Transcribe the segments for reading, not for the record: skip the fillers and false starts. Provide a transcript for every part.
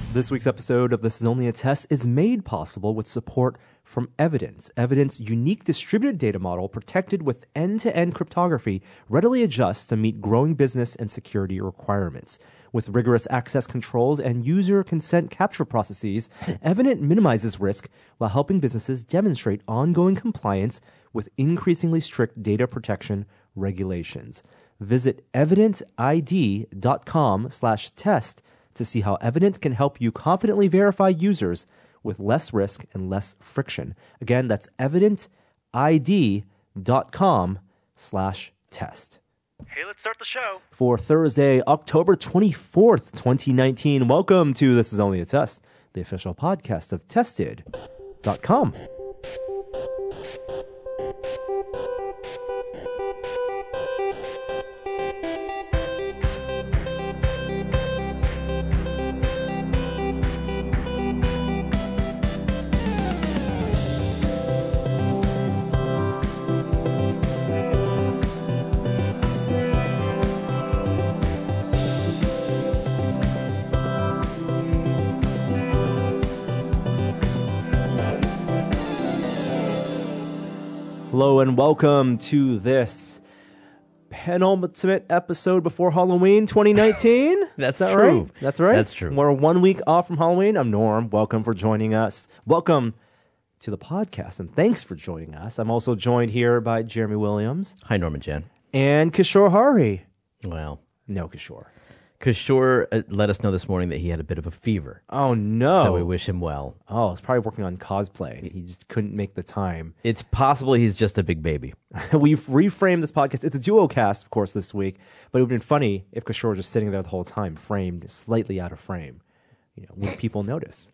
This week's episode of This Is Only a Test is made possible with support from Evidence. Evidence unique distributed data model protected with end-to-end cryptography readily adjusts to meet growing business and security requirements. With rigorous access controls and user consent capture processes, Evident minimizes risk while helping businesses demonstrate ongoing compliance with increasingly strict data protection regulations. Visit evidentid.com/test to see how Evident can help you confidently verify users with less risk and less friction. Again, that's evidentid.com/test. Hey, let's start the show. For Thursday, October 24th, 2019, welcome to This Is Only a Test, the official podcast of Tested.com. Hello and welcome to this penultimate episode before Halloween 2019. That's that true. Right? That's right. That's true. We're 1 week off from Halloween. I'm Norm. Welcome for joining us. Welcome to the podcast, and thanks for joining us. I'm also joined here by Jeremy Williams. Hi, Norman Jan. And Kishore Hari. Well, No, Kishore. Kishore let us know this morning that he had a bit of a fever. Oh, no. So we wish him well. Oh, he's probably working on cosplay. He just couldn't make the time. It's possible he's just a big baby. We've reframed this podcast. It's a duo cast, of course, this week. But it would have been funny if Kishore was just sitting there the whole time, framed, slightly out of frame. You know, would people notice?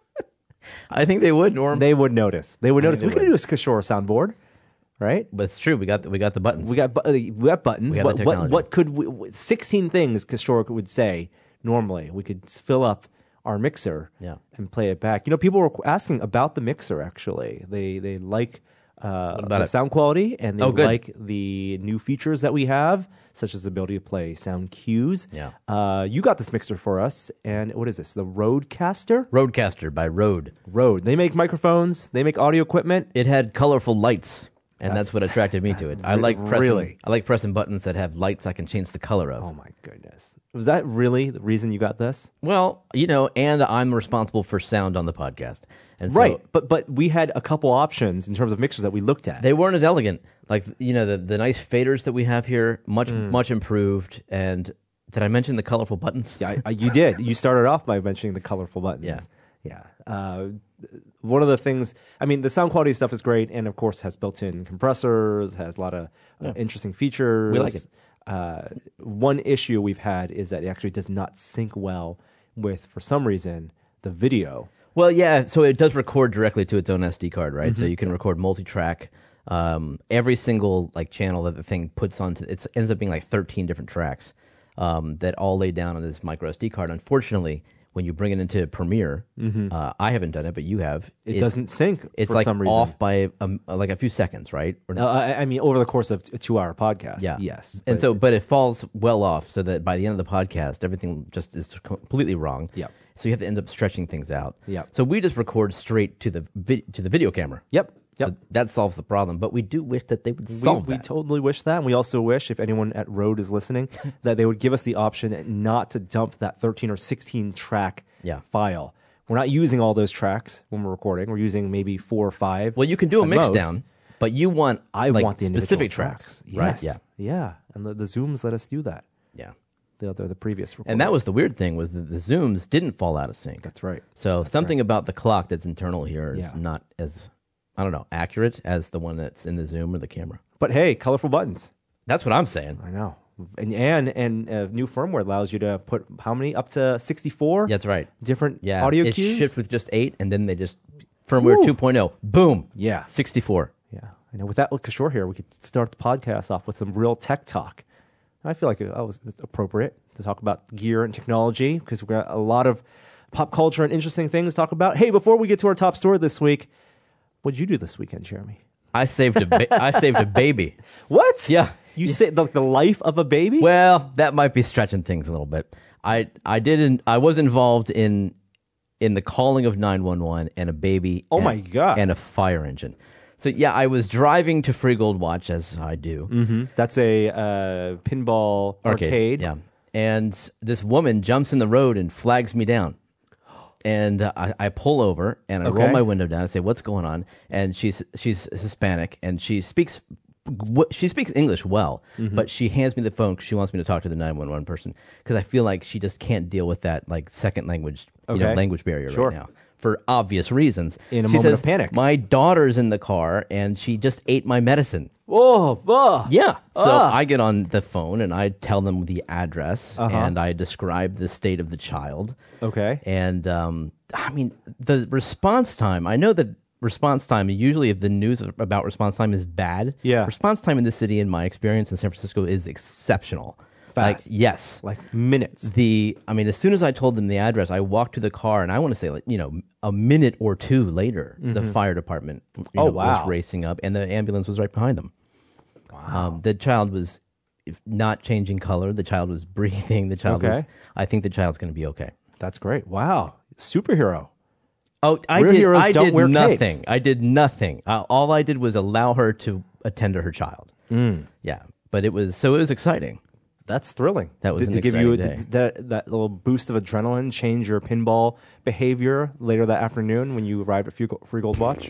I think they would, Norm. They would notice. They would notice. they We could would. do a Kishore soundboard, right? But it's true. We got the buttons. We got buttons. We got the technology. What could we, 16 things Kishore would say normally? We could fill up our mixer and play it back. You know, people were asking about the mixer, actually. They like the sound quality, and they like the new features that we have, such as the ability to play sound cues. Yeah. You got this mixer for us, and what is this? The Rodecaster? Rodecaster by Rode. Rode. They make microphones. They make audio equipment. It had colorful lights, and that's what attracted me to it. I like pressing buttons that have lights I can change the color of. Oh, my goodness. Was that really the reason you got this? Well, you know, and I'm responsible for sound on the podcast. And so Right, but we had a couple options in terms of mixers that we looked at. They weren't as elegant. Like, you know, the nice faders that we have here, much improved. And did I mention the colorful buttons? Yeah, you did. You started off by mentioning the colorful buttons. Yeah. One of the things, I mean, the sound quality stuff is great, and of course has built-in compressors, has a lot of interesting features. We like it. One issue we've had is that it actually does not sync well with, for some reason, the video. Well, yeah, so it does record directly to its own SD card, right? So you can record multi-track. Every single channel that the thing puts onto it ends up being like 13 different tracks that all lay down on this micro SD card. Unfortunately, when you bring it into Premiere, I haven't done it, but you have. It doesn't sync it's for some reason. Off by a few seconds, right? Or I mean, over the course of a 2-hour podcast, yes. And but it falls well off so that by the end of the podcast, everything just is completely wrong. Yep. So you have to end up stretching things out. Yep. So we just record straight to the video camera. Yep. So that solves the problem. But we do wish that they would solve that. We totally wish that. And we also wish, if anyone at Rode is listening, that they would give us the option not to dump that 13 or 16 track file. We're not using all those tracks when we're recording. We're using maybe 4 or 5. Well, you can do a mix down, but you want I want the specific tracks. Right? Yes. Yeah. And the Zooms let us do that. Yeah. The previous recordings. And that was the weird thing, was that the Zooms didn't fall out of sync. That's right. So something about the clock that's internal here is not as, I don't know, accurate as the one that's in the Zoom or the camera. But hey, colorful buttons. That's what I'm saying. I know. And new firmware allows you to put how many? Up to 64? That's right. Different audio it's cues? shipped with just 8, and then they just, firmware 2.0, boom. Yeah. 64. Yeah. I know. With that Kishore here, we could start the podcast off with some real tech talk. I feel like it's appropriate to talk about gear and technology because we've got a lot of pop culture and interesting things to talk about. Hey, before we get to our top story this week, what did you do this weekend, Jeremy? I saved a baby. What? Yeah. You saved the life of a baby? Well, that might be stretching things a little bit. I was involved in in the calling of 911 and a baby. Oh, my God. And a fire engine. So yeah, I was driving to Freegold Watch, as I do. Mm-hmm. That's a pinball arcade. Yeah. And this woman jumps in the road and flags me down. And I pull over and I roll my window down and say, "What's going on?" And she's Hispanic and she speaks English well, but she hands me the phone because she wants me to talk to the 911 person because I feel like she just can't deal with that like second language language barrier right now for obvious reasons. In a she moment says, of panic, my daughter's in the car and she just ate my medicine. Yeah. So I get on the phone and I tell them the address and I describe the state of the child. Okay. And I mean, the response time, I know that response time, usually if the news about response time is bad, response time in this city, in my experience in San Francisco, is exceptional. Fast. Like, yes. Like minutes. As soon as I told them the address, I walked to the car and I want to say, like, a minute or two later, the fire department was racing up and the ambulance was right behind them. Wow. The child was not changing color. The child was breathing. The child was, I think the child's going to be okay. That's great. Wow. Superhero. Oh, I did nothing. Capes. I did nothing. All I did was allow her to attend to her child. Yeah. But it was exciting. That's thrilling. That was to give you that little boost of adrenaline, change your pinball behavior later that afternoon when you arrived at Freegold Watch?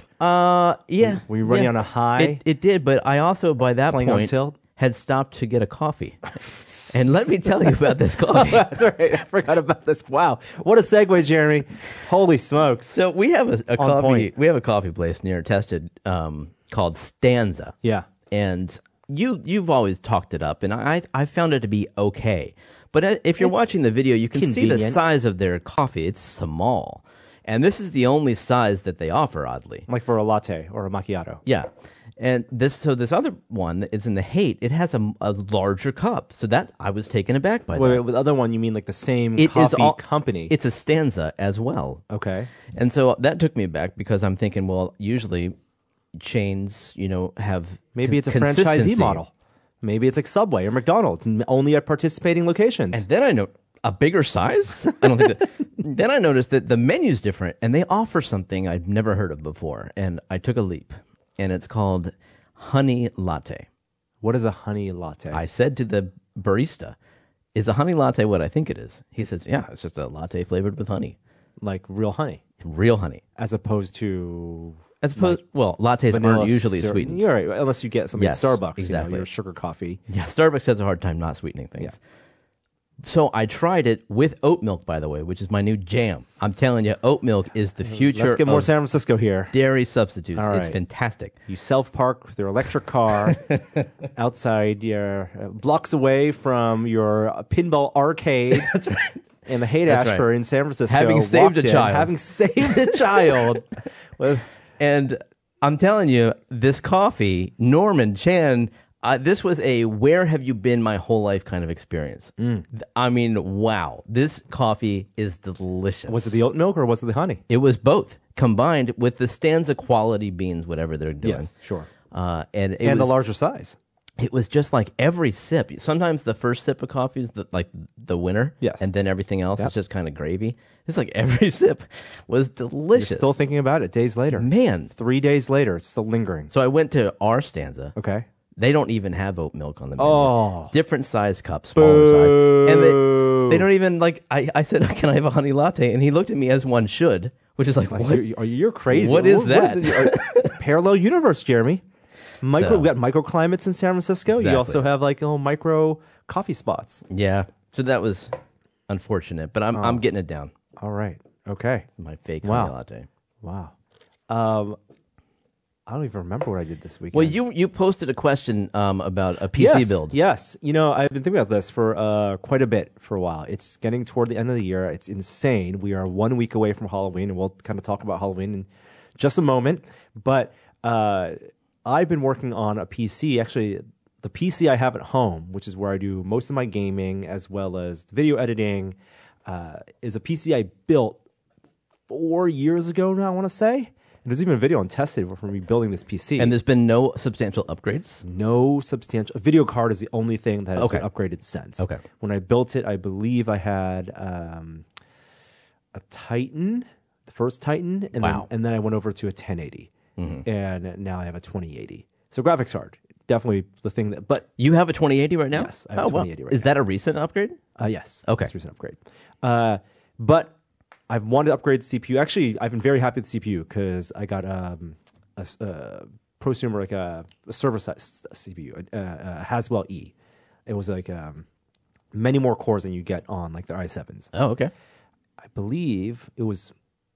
Yeah. Were you running on a high? It did, but I also, by that point, had stopped to get a coffee. And let me tell you about this coffee. That's right. I forgot about this. Wow. What a segue, Jeremy. Holy smokes. So we have a coffee. Point. We have a coffee place near Tested called Stanza. Yeah. And you've always talked it up, and I found it to be okay. But if you're watching the video, you can see the size of their coffee. It's small. And this is the only size that they offer, oddly. Like for a latte or a macchiato. Yeah. And this other one, it's in the Haight, it has a larger cup. So that, I was taken aback by that. Wait, with the other one, you mean like the same coffee company? It's a Stanza as well. Okay. And so that took me back because I'm thinking, well, usually chains, have maybe it's a franchisee model. Maybe it's like Subway or McDonald's, only at participating locations. And then I know a bigger size. I don't think that. Then I noticed that the menu's different, and they offer something I'd never heard of before, and I took a leap. And it's called honey latte. What is a honey latte? I said to the barista, "Is a honey latte what I think it is?" He says, "Yeah, it's just a latte flavored with honey, like real honey, as opposed to." Lattes aren't usually sweetened. You're right, unless you get something at Starbucks, exactly. Your sugar coffee. Yeah, Starbucks has a hard time not sweetening things. Yeah. So I tried it with oat milk, by the way, which is my new jam. I'm telling you, oat milk is the future. Let's get more San Francisco here. Dairy substitutes. Right. It's fantastic. You self-park with your electric car outside your blocks away from your pinball arcade. That's right. In the Haight-Ashford in San Francisco. Having saved a child. And I'm telling you, this coffee, Norman Chan, this was a where have you been my whole life kind of experience. I mean, wow. This coffee is delicious. Was it the oat milk or was it the honey? It was both, combined with the Stanza quality beans, whatever they're doing. Yes, sure. And the larger size. It was just like every sip. Sometimes the first sip of coffee is the winner. Yes. And then everything else is just kind of gravy. It's like every sip was delicious. You're still thinking about it days later. Man. 3 days later, it's still lingering. So I went to our Stanza. Okay. They don't even have oat milk on the menu. Oh. Different size cups, smaller size. And they don't even, I said, "Can I have a honey latte?" And he looked at me as one should, which is like, what? You're crazy. What is that? Parallel universe, Jeremy. We got microclimates in San Francisco. Exactly. You also have like little micro coffee spots. Yeah. So that was unfortunate, but I'm getting it down. All right. Okay. My fake honey latte. Wow. I don't even remember what I did this weekend. Well, you posted a question about a PC build. Yes. I've been thinking about this for quite a bit for a while. It's getting toward the end of the year. It's insane. We are 1 week away from Halloween, and we'll kind of talk about Halloween in just a moment. But I've been working on a PC. Actually, the PC I have at home, which is where I do most of my gaming as well as video editing, is a PC I built 4 years ago now, I want to say. And there's even a video on Tested for me building this PC. And there's been no substantial upgrades? No substantial. A video card is the only thing that has been upgraded since. Okay. When I built it, I believe I had a Titan first Titan, and Wow. then I went over to a 1080, and now I have a 2080. So graphics card, definitely the thing that. But You have a 2080 right now? Yes, I have a 2080 right Is that a recent upgrade? yes, Okay. it's a recent upgrade. But I've wanted to upgrade the CPU. Actually, I've been very happy with the CPU because I got a prosumer, like a server size CPU, Haswell E. It was like many more cores than you get on like the i7s. Oh, okay. I believe it was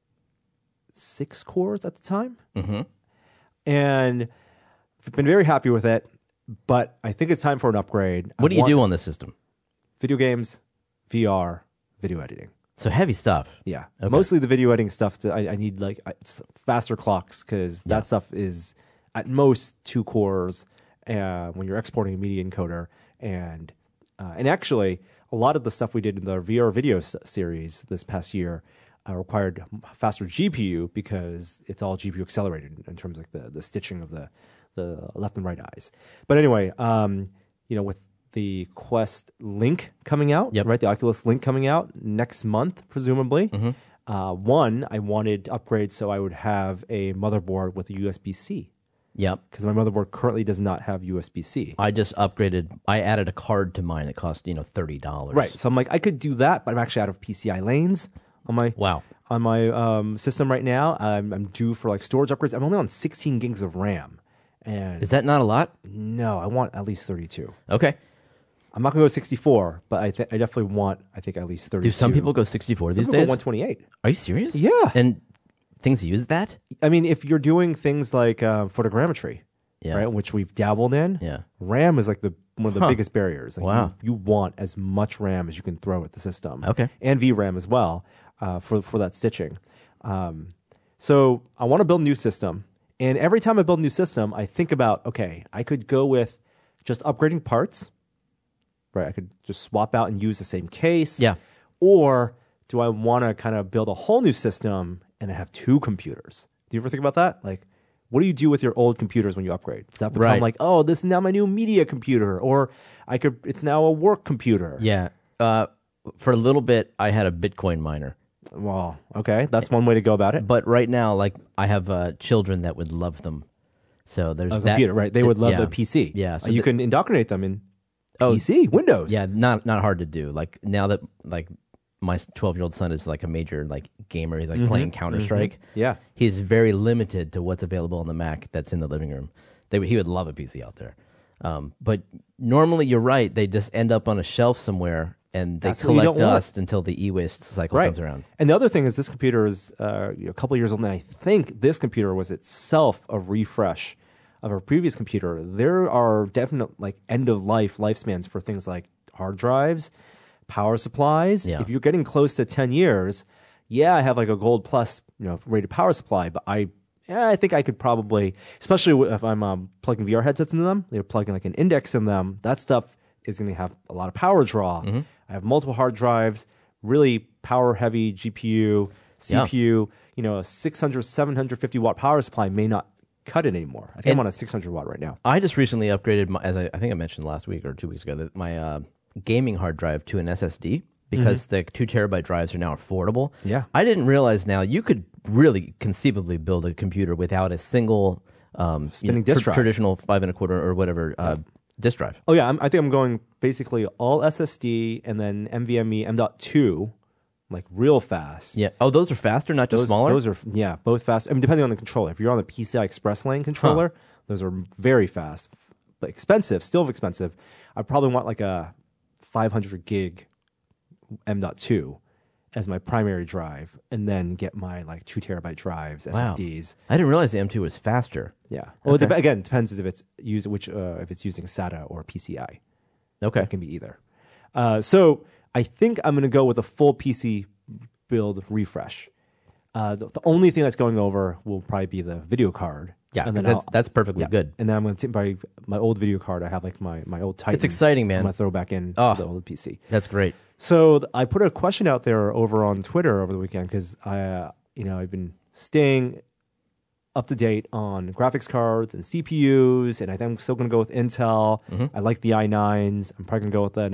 6 cores at the time. Mm-hmm. And I've been very happy with it, but I think it's time for an upgrade. What do you do on this system? Video games, VR, video editing. So heavy stuff. Yeah, Okay. mostly the video editing stuff. I need like faster clocks because that stuff is at most 2 cores when you're exporting a media encoder, and actually a lot of the stuff we did in the VR video series this past year required faster GPU because it's all GPU accelerated in terms of like the stitching of the left and right eyes. But anyway, with the Quest Link coming out, Yep. right? The Oculus Link coming out next month, presumably. One, I wanted to upgrade so I would have a motherboard with a USB-C Yep. because my motherboard currently does not have USB-C. I just upgraded. I added a card to mine that cost $30. Right. So I'm like, I could do that, but I'm actually out of PCI lanes on my Wow. system right now. I'm due for like storage upgrades. I'm only on 16 gigs of RAM, and Is that not a lot? no, I want at least 32. Okay. I'm not gonna go 64, but I definitely want at least 32. Do some people go 64 Some these people days? go 128. Are you serious? Yeah. And things use that? I mean, if you're doing things like photogrammetry, Yeah. right, which we've dabbled in, Yeah. RAM is like one of the biggest barriers. Like Wow. you want as much RAM as you can throw at the system. Okay. And VRAM as well for that stitching. So I want to build a new system. And every time I build a new system, I think about, okay, I could go with just upgrading parts. Right, I could just swap out and use the same case. Yeah. Or do I want to kind of build a whole new system and I have 2 computers? Do you ever think about that? Like, what do you do with your old computers when you upgrade? Does that become Right. like, oh, this is now my new media computer, or it's now a work computer? Yeah. For a little bit, I had a Bitcoin miner. Well, okay, that's one way to go about it. But right now, like, I have children that would love them. So there's A that. computer, right? They would love yeah. the PC. Yeah, so you can indoctrinate them in PC, Windows. Yeah, not hard to do. Like, now that, like, my 12-year-old son is like a major like gamer. He's like playing Counter-Strike. Yeah. He's very limited to what's available on the Mac that's in the living room. He would love a PC out there. But normally, you're right. They just end up on a shelf somewhere, and they That's what you collect don't want. dust until the e-waste cycle Right. comes around. And the other thing is this computer is a couple years old, and I think this computer was itself a refresh of a previous computer. There are definite like end of life lifespans for things like hard drives, power supplies. Yeah. If you're getting close to 10 years, I have like a Gold Plus, rated power supply, but I think I could probably, especially if I'm plugging VR headsets into them, they're plugging like an index in them. That stuff is going to have a lot of power draw. I have multiple hard drives, really power heavy GPU, CPU. A 600, 750 watt power supply may not cut it anymore. I think I'm on a 600 watt right now. I just recently upgraded, as I think I mentioned last week or 2 weeks ago, that my gaming hard drive to an SSD because the 2 terabyte drives are now affordable. Yeah. I didn't realize now you could really conceivably build a computer without a single Spinning disk drive. traditional 5 1/4 or whatever disk drive. Oh yeah, I think I'm going basically all SSD and then NVMe M.2, like real fast. Yeah. Oh, those are faster, not just smaller? Those are both fast. I mean, depending on the controller. If you're on the PCI Express lane controller, those are very fast, but expensive. Still expensive. I probably want like a 500 gig M.2 as my primary drive, and then get my like 2 terabyte drives, Wow. SSDs. I didn't realize the M2 was faster. Yeah. Well, Okay. again, it depends if it's if it's using SATA or PCI. Okay. It can be either. So I think I'm going to go with a full PC build refresh. The only thing that's going over will probably be the video card. Yeah, and then 'cause that's perfectly good. And then I'm going to take my old video card. I have like my old Titan. It's exciting, man. I'm going to throw back in Oh. to the old PC. That's great. So I put a question out there over on Twitter over the weekend because I've been staying up to date on graphics cards and CPUs, and I think I'm still going to go with Intel. I like the i9s. I'm probably going to go with the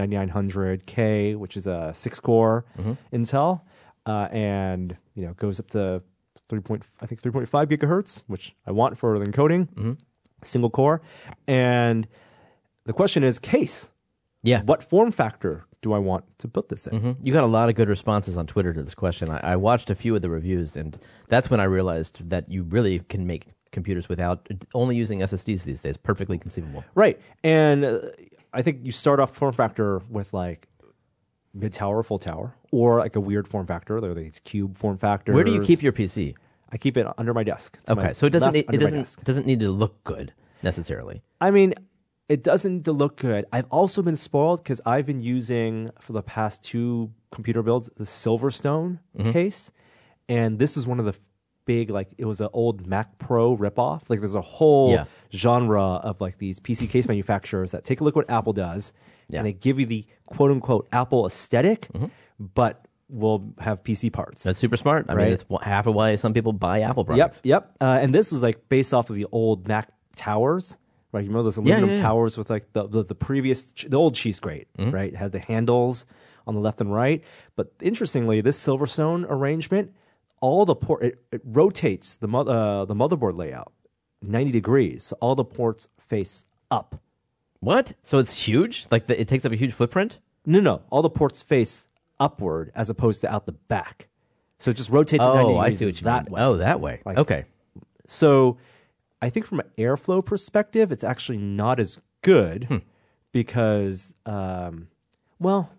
9900K, which is a 6-core Intel, and goes up to I think 3.5 gigahertz, which I want for the encoding, single core. And the question is case. Yeah. What form factor do I want to put this in? You got a lot of good responses on Twitter to this question. I watched a few of the reviews, and that's when I realized that you really can make computers without only using SSDs these days. Perfectly conceivable. Right. And I think you start off form factor with like mid tower or full tower, or like a weird form factor. There are these cube form factors. Where do you keep your PC? I keep it under my desk. It's Okay, my so it doesn't left need, under my desk. doesn't need to look good necessarily. I mean, it doesn't need to look good. I've also been spoiled because I've been using for the past 2 computer builds the Silverstone case, and this is one of the big, like, it was an old Mac Pro ripoff. Like, there's a whole genre of like these PC case manufacturers that take a look at what Apple does, and they give you the quote unquote Apple aesthetic, but will have PC parts. That's super smart. I mean, it's half of why some people buy Apple products. Yep. And this was like based off of the old Mac towers. Right, you remember those aluminum towers with like the previous, the old cheese grate, right? It had the handles on the left and right. But interestingly, this Silverstone arrangement, all the it rotates the motherboard layout 90 degrees, so all the ports face up. What? So it's huge? Like it takes up a huge footprint? No, all the ports face upward as opposed to out the back. So it just rotates at 90 degrees. I see what you mean. Way. Oh, that way. Like, okay. So I think from an airflow perspective, it's actually not as good because, airflow,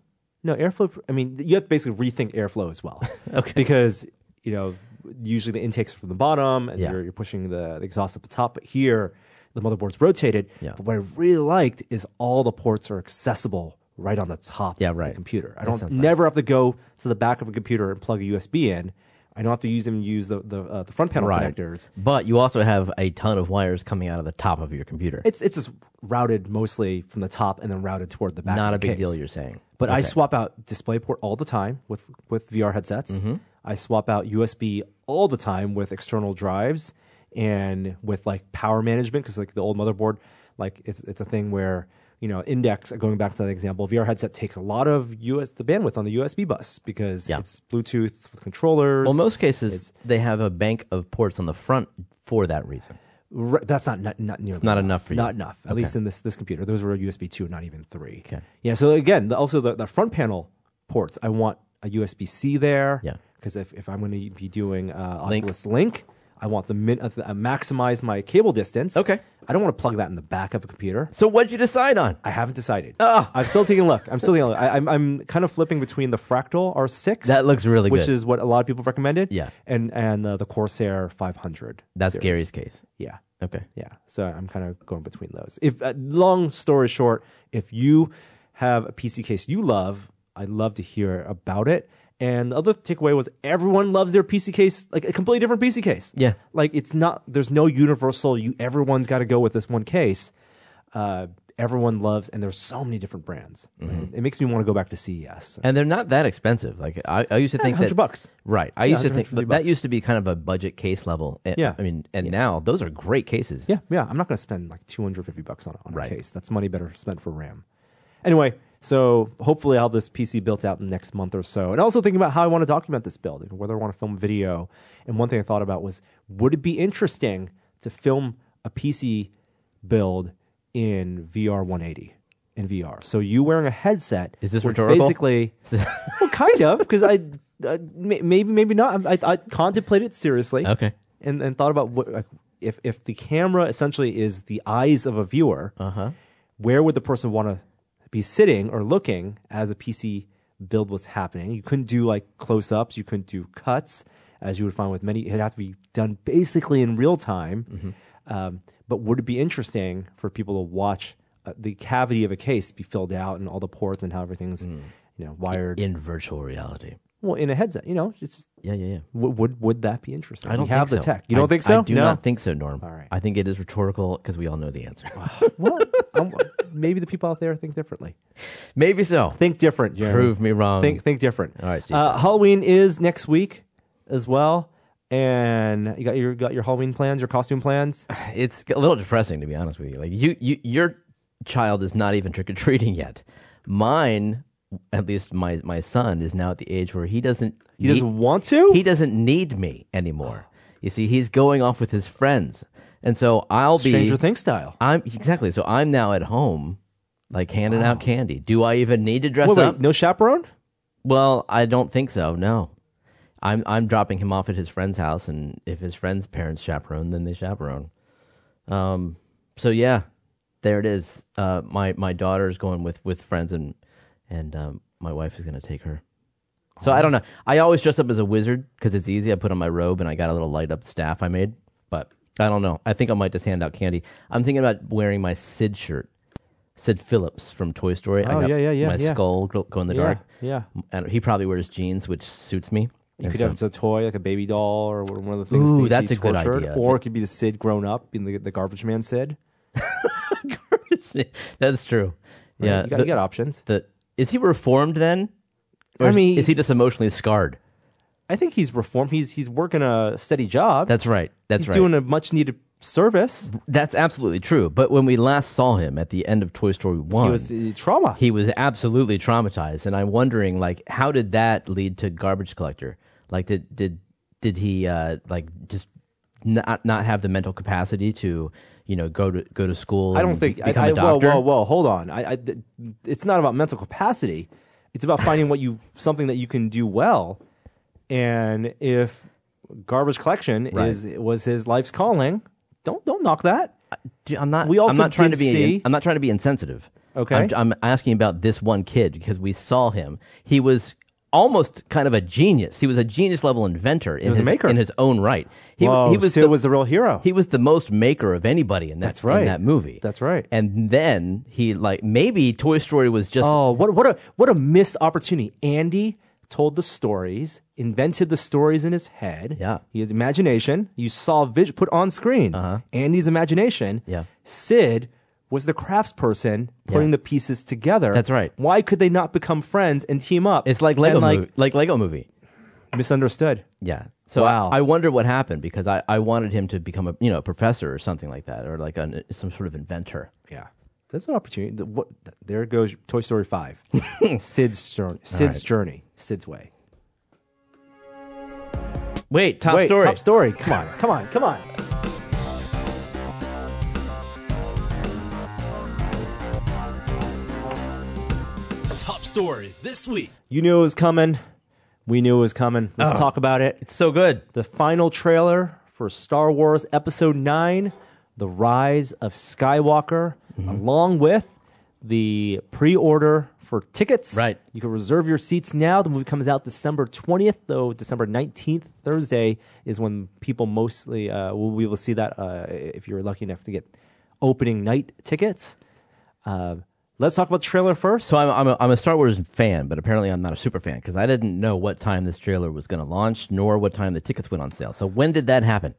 I mean, you have to basically rethink airflow as well. Okay. Because, usually the intakes are from the bottom and you're pushing the exhaust up the top. But here, the motherboard's rotated. Yeah. But what I really liked is all the ports are accessible right on the top of the computer. I don't never have to go to the back of a computer and plug a USB in. I don't have to use the front panel connectors. But you also have a ton of wires coming out of the top of your computer. It's just routed mostly from the top and then routed toward the back. Not of the a big case. deal, you're saying. But I swap out DisplayPort all the time with VR headsets. I swap out USB all the time with external drives and with like power management because like the old motherboard, like it's a thing where Index, going back to that example, VR headset takes a lot of the bandwidth on the USB bus because it's Bluetooth with controllers. Well, most cases, they have a bank of ports on the front for that reason. That's not nearly It's not enough for you. Not enough, at least in this computer. Those were USB 2, not even 3. Okay. Yeah, so again, also the front panel ports, I want a USB-C there. Yeah. Because if I'm going to be doing Oculus Link, I want maximize my cable distance. Okay. I don't want to plug that in the back of a computer. So what'd you decide on? I haven't decided. Oh. I'm still taking a look. I'm kind of flipping between the Fractal R6. That looks really good. Which is what a lot of people have recommended. Yeah. And the Corsair 500. That's series. Gary's case. Yeah. Okay. Yeah. So I'm kind of going between those. If long story short, if you have a PC case you love, I'd love to hear about it. And the other takeaway was everyone loves their PC case, like a completely different PC case. Yeah. Like there's no universal, everyone's got to go with this one case. Everyone loves, and there's so many different brands. Right? It makes me want to go back to CES. And they're not that expensive. Like I used to think $100. Right. I used to think $150. that used to be kind of a budget case level. Yeah. I mean, and now those are great cases. Yeah. I'm not going to spend like $250 on a case. That's money better spent for RAM. Anyway, so hopefully I'll have this PC built out in the next month or so. And also thinking about how I want to document this build, whether I want to film video. And one thing I thought about was, would it be interesting to film a PC build in VR 180 in VR? So you wearing a headset. Is this which rhetorical? Basically, well, kind of, because maybe not. I contemplated it seriously. Okay. And thought about what if the camera essentially is the eyes of a viewer, where would the person want to be sitting or looking as a PC build was happening? You couldn't do like close-ups. You couldn't do cuts, as you would find with many. It'd have to be done basically in real time. But would it be interesting for people to watch the cavity of a case be filled out and all the ports and how everything's wired in virtual reality? Well, in a headset, it's Yeah. Would that be interesting? I don't we have think the so. tech. You don't think so? I do not think so, Norm. All right. I think it is rhetorical because we all know the answer. Well, maybe the people out there think differently. Maybe so. Think different, Jeremy. Prove me wrong. Think different. All right, Steve. Halloween is next week as well, and you got your Halloween plans, your costume plans. It's a little depressing, to be honest with you. Like your child is not even trick or treating yet. Mine, at least my son, is now at the age where he doesn't want to. He doesn't need me anymore. You see, he's going off with his friends, and so I'll be Stranger Things style. Exactly. So I'm now at home, like handing out candy. Do I even need to dress Wait, up? no chaperone? Well, I don't think so. No, I'm dropping him off at his friend's house, and if his friend's parents chaperone, then they chaperone. So yeah, there it is. My daughter's going with friends, and my wife is going to take her. So I don't know. I always dress up as a wizard because it's easy. I put on my robe and I got a little light up staff I made. But I don't know. I think I might just hand out candy. I'm thinking about wearing my Sid shirt. Sid Phillips from Toy Story. Oh, I got yeah. my skull glow in the dark. Yeah. And he probably wears jeans, which suits me. You could have a toy, like a baby doll, or one of the things. Ooh, that you that's see a good tortured. idea. Or it could be the Sid grown up, being the garbage man Sid. That's true. Right? Yeah. You got options. Is he reformed then? Or is he just emotionally scarred? I think he's reformed. He's working a steady job. That's right. He's doing a much needed service. That's absolutely true. But when we last saw him at the end of Toy Story 1, he was trauma. He was absolutely traumatized, and I'm wondering, like, how did that lead to Garbage Collector? Like, did he just not have the mental capacity to go to school? I don't think. become a doctor? Whoa! Hold on. It's not about mental capacity. It's about finding something that you can do well, and if garbage collection was his life's calling, don't knock that. I'm not. We also I'm not trying to did be. see- I'm not trying to be insensitive. Okay. I'm asking about this one kid because we saw him. He was almost kind of a genius. He was a genius level inventor in was a maker. in his own right. He was Sid was the real hero. He was the most maker of anybody in that. That's right. In that movie. That's right. And then he maybe Toy Story was just what a missed opportunity. Andy told the stories, invented the stories in his head. Yeah. He had imagination. You saw put on screen. Andy's imagination. Yeah. Sid was the craftsperson putting the pieces together. That's right. Why could they not become friends and team up? It's like Lego movie. Like Lego movie. Misunderstood. Yeah. So Wow. I wonder what happened because I wanted him to become a professor or something like that, or like some sort of inventor. Yeah. That's an opportunity. There goes Toy Story 5. Sid's journey. Sid's way. Wait, top story. Top story. Come on. Top story this week. You knew it was coming. We knew it was coming. Let's talk about it. It's so good. The final trailer for Star Wars Episode 9, The Rise of Skywalker, along with the pre-order for tickets. Right. You can reserve your seats now. The movie comes out December 20th, though December 19th, Thursday, is when people mostly will be able to see that if you're lucky enough to get opening night tickets. Let's talk about the trailer first. So I'm a Star Wars fan, but apparently I'm not a super fan because I didn't know what time this trailer was going to launch, nor what time the tickets went on sale. So when did that happen?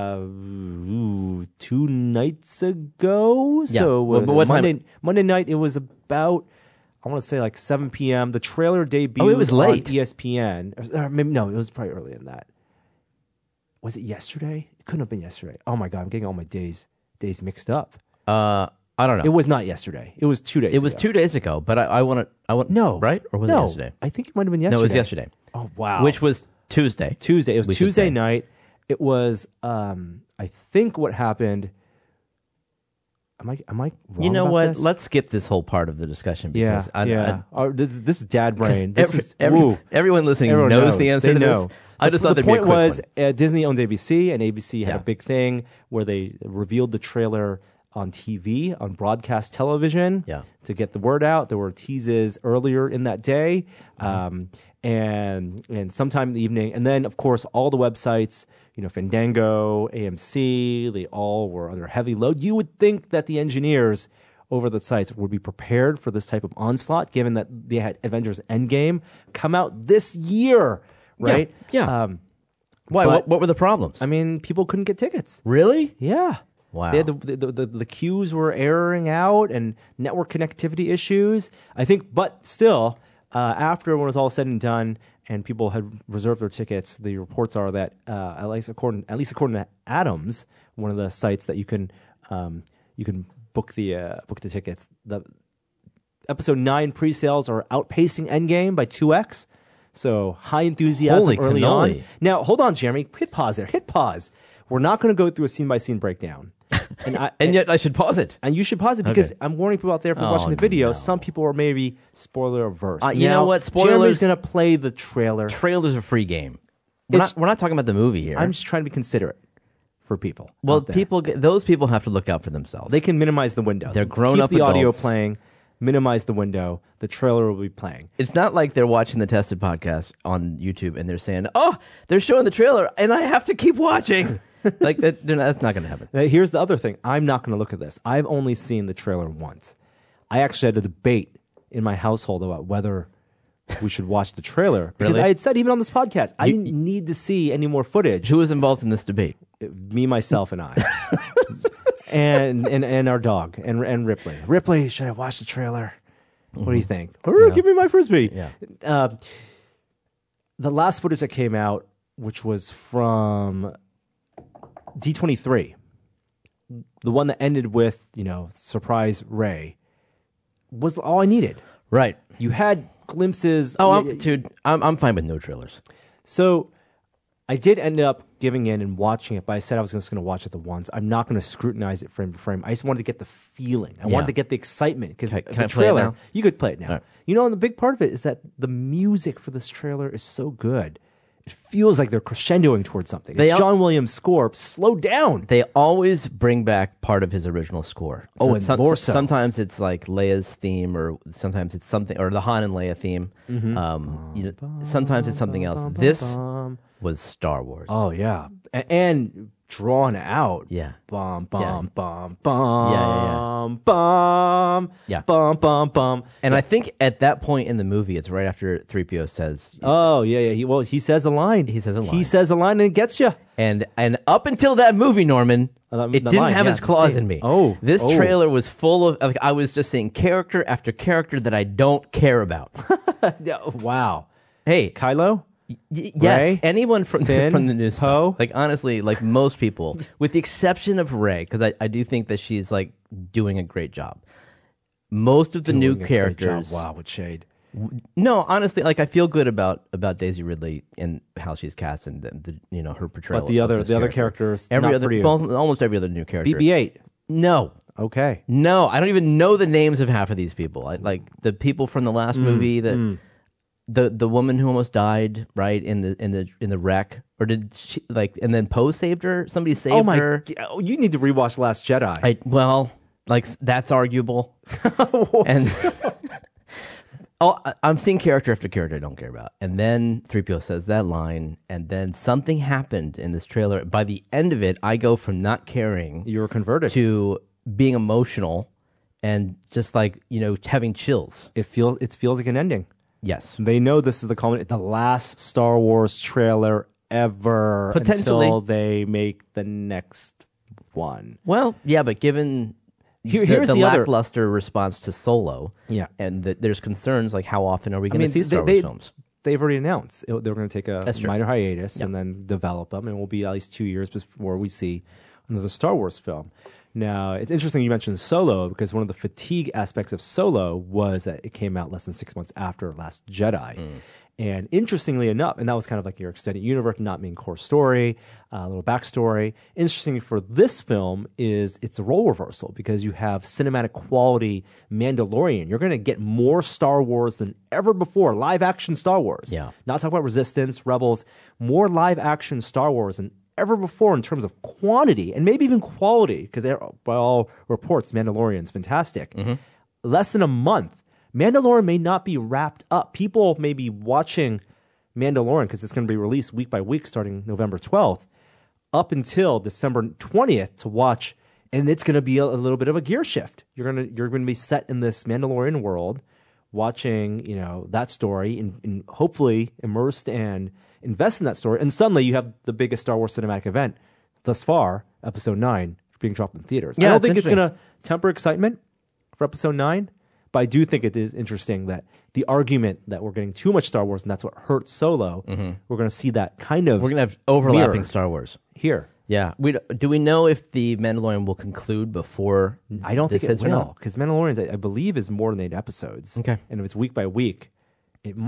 2 nights ago. Yeah. So But what time? Monday night, it was about, I want to say like 7 p.m. The trailer debuted it was late. on ESPN. Or maybe, no, it was probably earlier than that. Was it yesterday? It couldn't have been yesterday. Oh my God, I'm getting all my days mixed up. I don't know. It was not yesterday. It was 2 days ago. It was 2 days ago, but I want No. right? Or was it yesterday? I think it might have been yesterday. No, it was yesterday. Oh, wow. Which was Tuesday. Tuesday. It was we should Tuesday say. night. It was, I think what happened, am I wrong You know about what? this? Let's skip this whole part of the discussion because This is dad brain. Everyone listening Everyone knows the answer They to know. this. I just thought the there'd be a point quick was one. Disney owns ABC, and ABC had Yeah. a big thing where they revealed the trailer on TV, on broadcast television, Yeah. to get the word out. There were teases earlier in that day, Mm-hmm. and sometime in the evening, and then of course all the websites, Fandango, AMC, they all were under heavy load. You would think that the engineers over the sites would be prepared for this type of onslaught, given that they had Avengers Endgame come out this year, right? Yeah. Why? but- What were the problems? I mean, people couldn't get tickets. Really? Yeah. Wow. They had the queues were airing out and network connectivity issues. I think, but still, after when it was all said and done and people had reserved their tickets, the reports are that at least according to Adams, one of the sites that you can book the tickets, the Episode 9 pre-sales are outpacing Endgame by 2x. So high enthusiasm Holy early on. cannoli. Now, hold on, Jeremy. Hit pause there. Hit pause. We're not going to go through a scene-by-scene breakdown. And yet I should pause it. And you should pause it because Okay. I'm warning people out there for Oh, watching the video. no. Some people are maybe spoiler averse. You know what? Jeremy's Spoilers- going to play the trailer. Trailer's a free game. We're It's- not talking about the movie here. I'm just trying to be considerate for people. well, out there. those people have to look out for themselves. They can minimize the window. They're grown-up Keep the audio adults. playing. Minimize the window. The trailer will be playing. It's not like they're watching the Tested podcast on YouTube and they're saying, "Oh, they're showing the trailer, and I have to keep watching." Like that, that's not going to happen. Now, here's the other thing. I'm not going to look at this. I've only seen the trailer once. I actually had a debate in my household about whether we should watch the trailer because Really? I had said even on this podcast I didn't need to see any more footage. Who was involved in this debate? Me, myself, and I, and our dog and Ripley. Ripley, should I watch the trailer? What do you think? Oh, give me my frisbee. Yeah. The last footage that came out, which was from D23, the one that ended with surprise Ray, was all I needed. Right. You had glimpses. Dude, I'm fine with no trailers. So I did end up giving in and watching it, but I said I was just going to watch it the once. I'm not going to scrutinize it frame by frame. I just wanted to get the feeling. I wanted to get the excitement because Can the I play it trailer. now? You could play it now. All right. And the big part of it is that the music for this trailer is so good. It feels like they're crescendoing towards something. It's John Williams' score. Slow down. They always bring back part of his original score. Oh, and more so. Sometimes it's like Leia's theme, or sometimes it's something, or the Han and Leia theme. Sometimes it's something else. This was Star Wars. Oh yeah, and drawn out. Yeah. Bum Yeah. bum bum bum. Yeah. Bum. Yeah. Bum bum bum. And I think at that point in the movie, it's right after 3PO says, Oh yeah. He says a line. He says a line. He says a line and it gets you. and up until that movie, Norman, The it didn't line, have yeah, its the claws scene. in me. Oh. This trailer was full of, like, I was just seeing character after character that I don't care about. Wow. Hey, Kylo. yes, Ray? anyone from Finn? from the new Poe? stuff. Like, honestly, like most people, with the exception of Rey, because I do think that she's like doing a great job. Most of the new Doing a great job. characters, Wow, with shade. no, honestly, like I feel good about Daisy Ridley and how she's cast and the her portrayal. But the of other this the other character. characters, every not other, for you. almost every other new character. BB-8. No, Okay. no, I don't even know the names of half of these people. Like the people from the last movie that. The woman who almost died, right, in the wreck, or did she, like, and then Poe saved her? Somebody saved Oh my! her. Oh, you need to rewatch Last Jedi. Like that's arguable. And I'm seeing character after character I don't care about, and then 3PO says that line, and then something happened in this trailer. By the end of it, I go from not caring You were converted. to being emotional, and just like having chills. It feels like an ending. Yes. They know this is the last Star Wars trailer ever. Potentially. Until they make the next one. Well, yeah, but given Here's the the other- lackluster response to Solo, Yeah. and there's concerns like how often are we going to mean, see Star they- Wars films? They've already announced they're going to take a That's true. minor hiatus Yeah. and then develop them, and it will be at least 2 years before we see another Star Wars film. Now, it's interesting you mentioned Solo because one of the fatigue aspects of Solo was that it came out less than 6 months after Last Jedi. And interestingly enough, and that was kind of like your extended universe, not main core story, a little backstory. Interesting for this film is it's a role reversal because you have cinematic quality Mandalorian. You're going to get more Star Wars than ever before, live action Star Wars. Yeah. Not talking about Resistance, Rebels, more live action Star Wars than ever before in terms of quantity and maybe even quality because by all reports, Mandalorian's fantastic. Less than a month. Mandalorian may not be wrapped up. People may be watching Mandalorian because it's going to be released week by week starting November 12th up until December 20th to watch, and it's going to be a little bit of a gear shift. You're going to be set in this Mandalorian world watching, that story and hopefully immersed and invest in that story. And suddenly you have the biggest Star Wars cinematic event thus far, Episode 9, being dropped in theaters. Yeah, I don't it's think it's going interesting. to temper excitement for Episode 9, but I do think it is interesting that the argument that we're getting too much Star Wars and that's what hurts Solo, we're going to see that kind of We're going to have overlapping mirrored Star Wars. here. Yeah. Do we know if the Mandalorian will conclude before? I don't think this it hits or will not? because Mandalorian, I believe, is more than 8 episodes. Okay. And if it's week by week, it might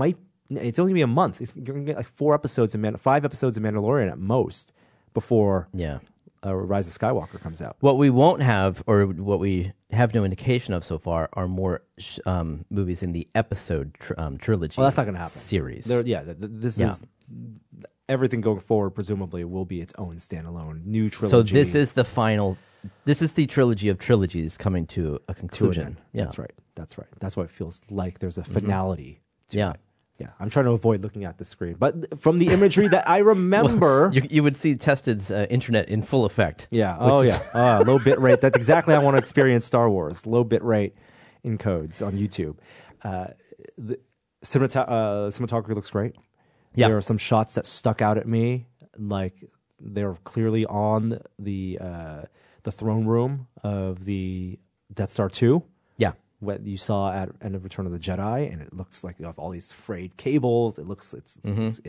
It's only gonna be a month. You're gonna get like 5 episodes of Mandalorian at most before Yeah. Rise of Skywalker comes out. What we won't have, or what we have no indication of so far, are more movies in the episode trilogy. Well, that's not going to happen. Series. This is everything going forward. Presumably, will be its own standalone new So trilogy. this is the final. This is the trilogy of trilogies coming to a to an conclusion. end. Yeah. That's right. That's right. That's what it feels like. There's a finality. To Yeah. it. Yeah. I'm trying to avoid looking at the screen, but from the imagery that I remember. You would see Tested's internet in full effect. Yeah. Oh, yeah. Low bit rate. That's exactly how I want to experience Star Wars. Low bit rate encodes on YouTube. The cinematography looks great. Yeah. There are some shots that stuck out at me, like they're clearly on the throne room of the Death Star 2. Yeah. What you saw at End of Return of the Jedi, and it looks like you have all these frayed cables. It looks it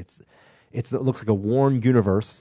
looks like a worn universe,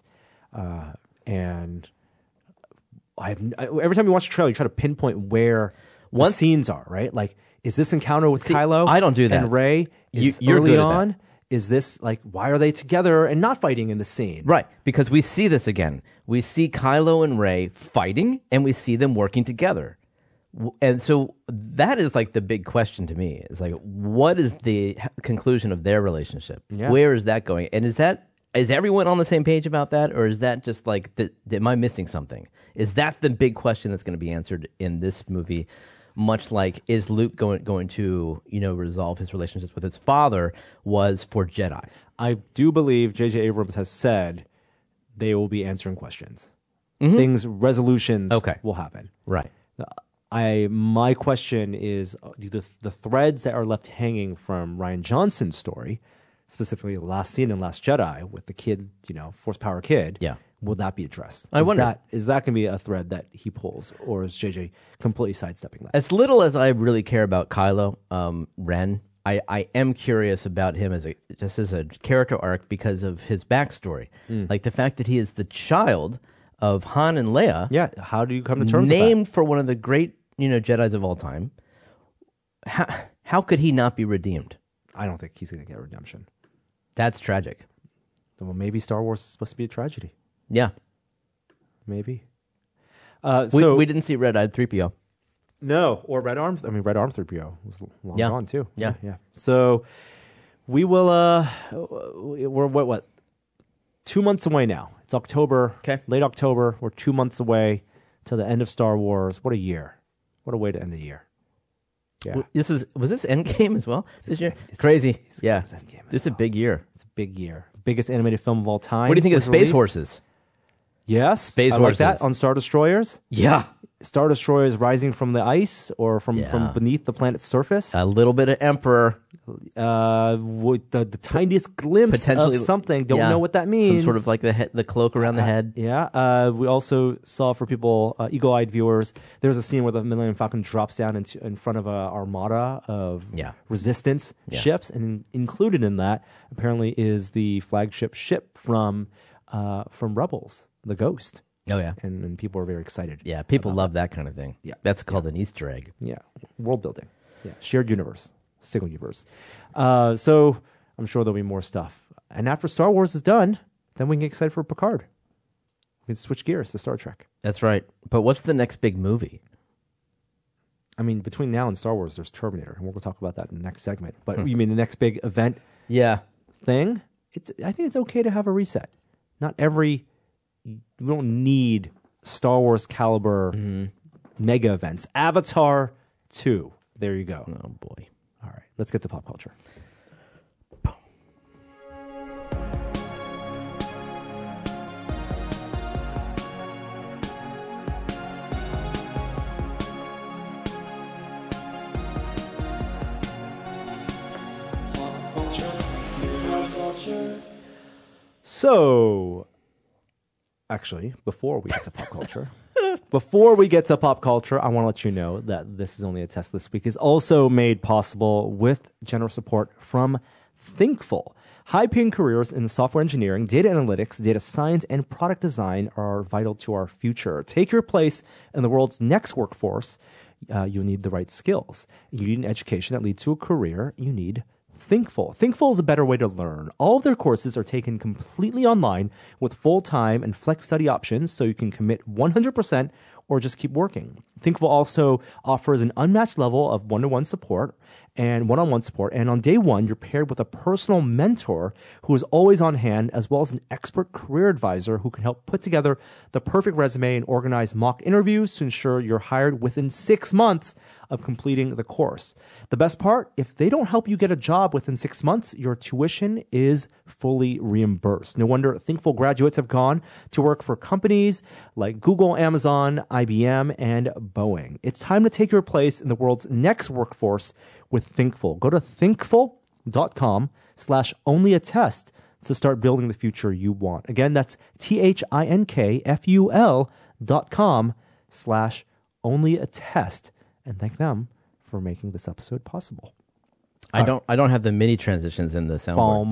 and every time you watch a trailer, you try to pinpoint where the scenes are. Right, like is this encounter with Kylo? I don't do that. And Rey is You're early good at on. that. Is this like why are they together and not fighting in the scene? Right, because we see this again. We see Kylo and Rey fighting, and we see them working together. And so that is like the big question to me. Is like, what is the conclusion of their relationship? Yeah. Where is that going? And is everyone on the same page about that, or is that just like, am I missing something? Is that the big question that's going to be answered in this movie? Much like, is Luke going to resolve his relationships with his father was for Jedi? I do believe J.J. Abrams has said they will be answering questions. Resolutions will happen. Right. My question is, do the threads that are left hanging from Rian Johnson's story, specifically the last scene in Last Jedi with the kid, Force Power kid, will that be addressed? I wonder. Is that going to be a thread that he pulls, or is JJ completely sidestepping that? As little as I really care about Kylo Ren, I am curious about him as a character arc because of his backstory, like the fact that he is the child of Han and Leia. Yeah, how do you come to terms with named for one of the great Jedis of all time? How could he not be redeemed? I don't think he's going to get redemption. That's tragic. Well, maybe Star Wars is supposed to be a tragedy. Yeah, maybe. We didn't see Red-Eyed 3PO. No, or Red Arm. I mean, Red Arm 3PO was long gone too. Yeah. So we will. We're what? 2 months away now. It's October. Okay. Late October. We're 2 months away to the end of Star Wars. What a year! What a way to end the year. Yeah. Was this Endgame as well this year? Crazy. Yeah. This is a big year. It's a big year. Biggest animated film of all time. What do you think of was Space released. Horses? Yes, Space I Horses. like that on Star Destroyers. Yeah. Star Destroyers rising from the ice or from beneath the planet's surface. A little bit of Emperor. With the tiniest glimpse Potentially, of something. Don't know what that means. Some sort of like the cloak around the head. Yeah. We also saw, for people, eagle-eyed viewers, there's a scene where the Millennium Falcon drops down in front of an armada of resistance ships, and included in that apparently is the flagship ship from Rebels, the Ghost. Oh yeah, and people are very excited. Yeah, people love that kind of thing. Yeah, that's called an Easter egg. Yeah, world building. Yeah, shared universe, single universe. So I'm sure there'll be more stuff. And after Star Wars is done, then we can get excited for Picard. We can switch gears to Star Trek. That's right. But what's the next big movie? I mean, between now and Star Wars, there's Terminator, and we'll talk about that in the next segment. But you mean the next big event? Yeah. Thing? I think it's okay to have a reset. We don't need Star Wars caliber mega events. Avatar 2. There you go. Oh, boy. All right. Let's get to pop culture. So, actually, before we get to pop culture, I want to let you know that This Is Only a Test this week is also made possible with generous support from Thinkful. High-paying careers in software engineering, data analytics, data science, and product design are vital to our future. Take your place in the world's next workforce. You'll need the right skills. You need an education that leads to a career. You need Thinkful. Thinkful is a better way to learn. All of their courses are taken completely online with full-time and flex study options, so you can commit 100% or just keep working. Thinkful also offers an unmatched level of one-to-one support and one-on-one support. And on day one, you're paired with a personal mentor who is always on hand, as well as an expert career advisor who can help put together the perfect resume and organize mock interviews to ensure you're hired within 6 months of completing the course. The best part, if they don't help you get a job within 6 months, your tuition is fully reimbursed. No wonder Thinkful graduates have gone to work for companies like Google, Amazon, IBM, and Boeing. It's time to take your place in the world's next workforce with Thinkful. Go to thinkful.com/onlyattest to start building the future you want. Again, that's thinkful.com/onlyattest. And thank them for making this episode possible. I don't have the mini transitions in the soundboard.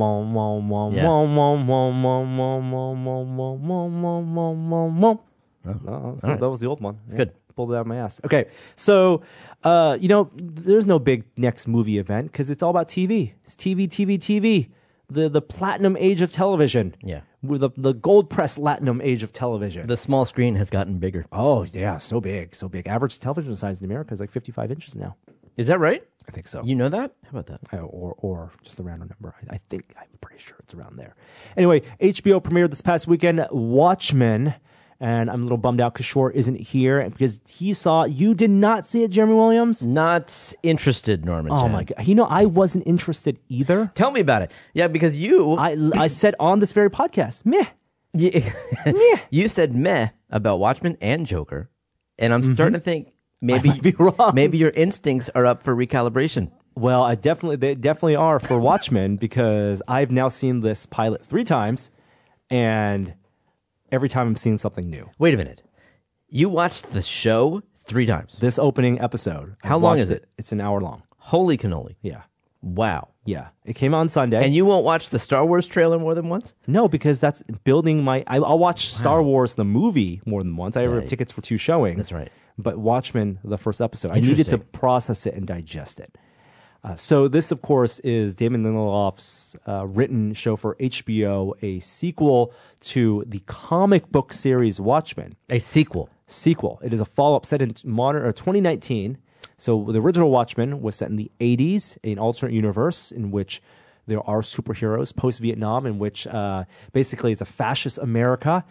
That was the old one. It's good. Pulled it out of my ass. Okay, so there's no big next movie event because it's all about TV. It's TV. The platinum age of television. Yeah. The gold press platinum age of television. The small screen has gotten bigger. Oh yeah, so big. Average television size in America is like 55 inches now. Is that right? I think so. You know that? How about that? Or just a random number. I'm pretty sure it's around there. Anyway, HBO premiered this past weekend Watchmen, and I'm a little bummed out because Shore isn't here because you did not see it, Jeremy Williams? Not interested, Norman. Oh Chan. my God. I wasn't interested either. Tell me about it. Yeah, because you... I said on this very podcast, meh. You said meh about Watchmen and Joker, and I'm starting to think I might be wrong. maybe your instincts are up for recalibration. Well, they definitely are for Watchmen because I've now seen this pilot 3 times, and every time I'm seeing something new. Wait a minute. You watched the show 3 times. This opening episode. How long is it? It's an hour long. Holy cannoli. Yeah. Wow. Yeah. It came out on Sunday. And you won't watch the Star Wars trailer more than once? No, because that's building I'll watch Star Wars, the movie, more than once. I have tickets for 2 showings. That's right. But Watchmen, the first episode, I needed to process it and digest it. So this, of course, is Damon Lindelof's written show for HBO, a sequel to the comic book series Watchmen. A sequel. It is a follow-up set in 2019. So the original Watchmen was set in the 80s, an alternate universe in which there are superheroes post-Vietnam, in which basically it's a fascist America.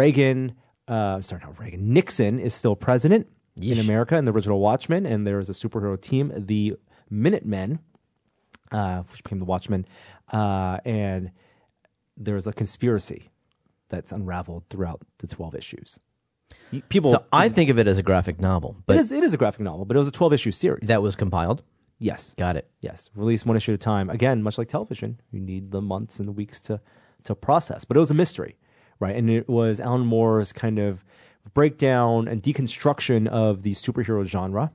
Nixon is still president in America in the original Watchmen, and there is a superhero team, the Minutemen, which became the Watchmen, and there's a conspiracy that's unraveled throughout the 12 issues. So I think of it as a graphic novel, but it is a graphic novel, but it was a 12-issue series. that was compiled. Yes. Got it. Yes. Released 1 issue at a time. Again, much like television, you need the months and the weeks to process. But it was a mystery, right? And it was Alan Moore's kind of breakdown and deconstruction of the superhero genre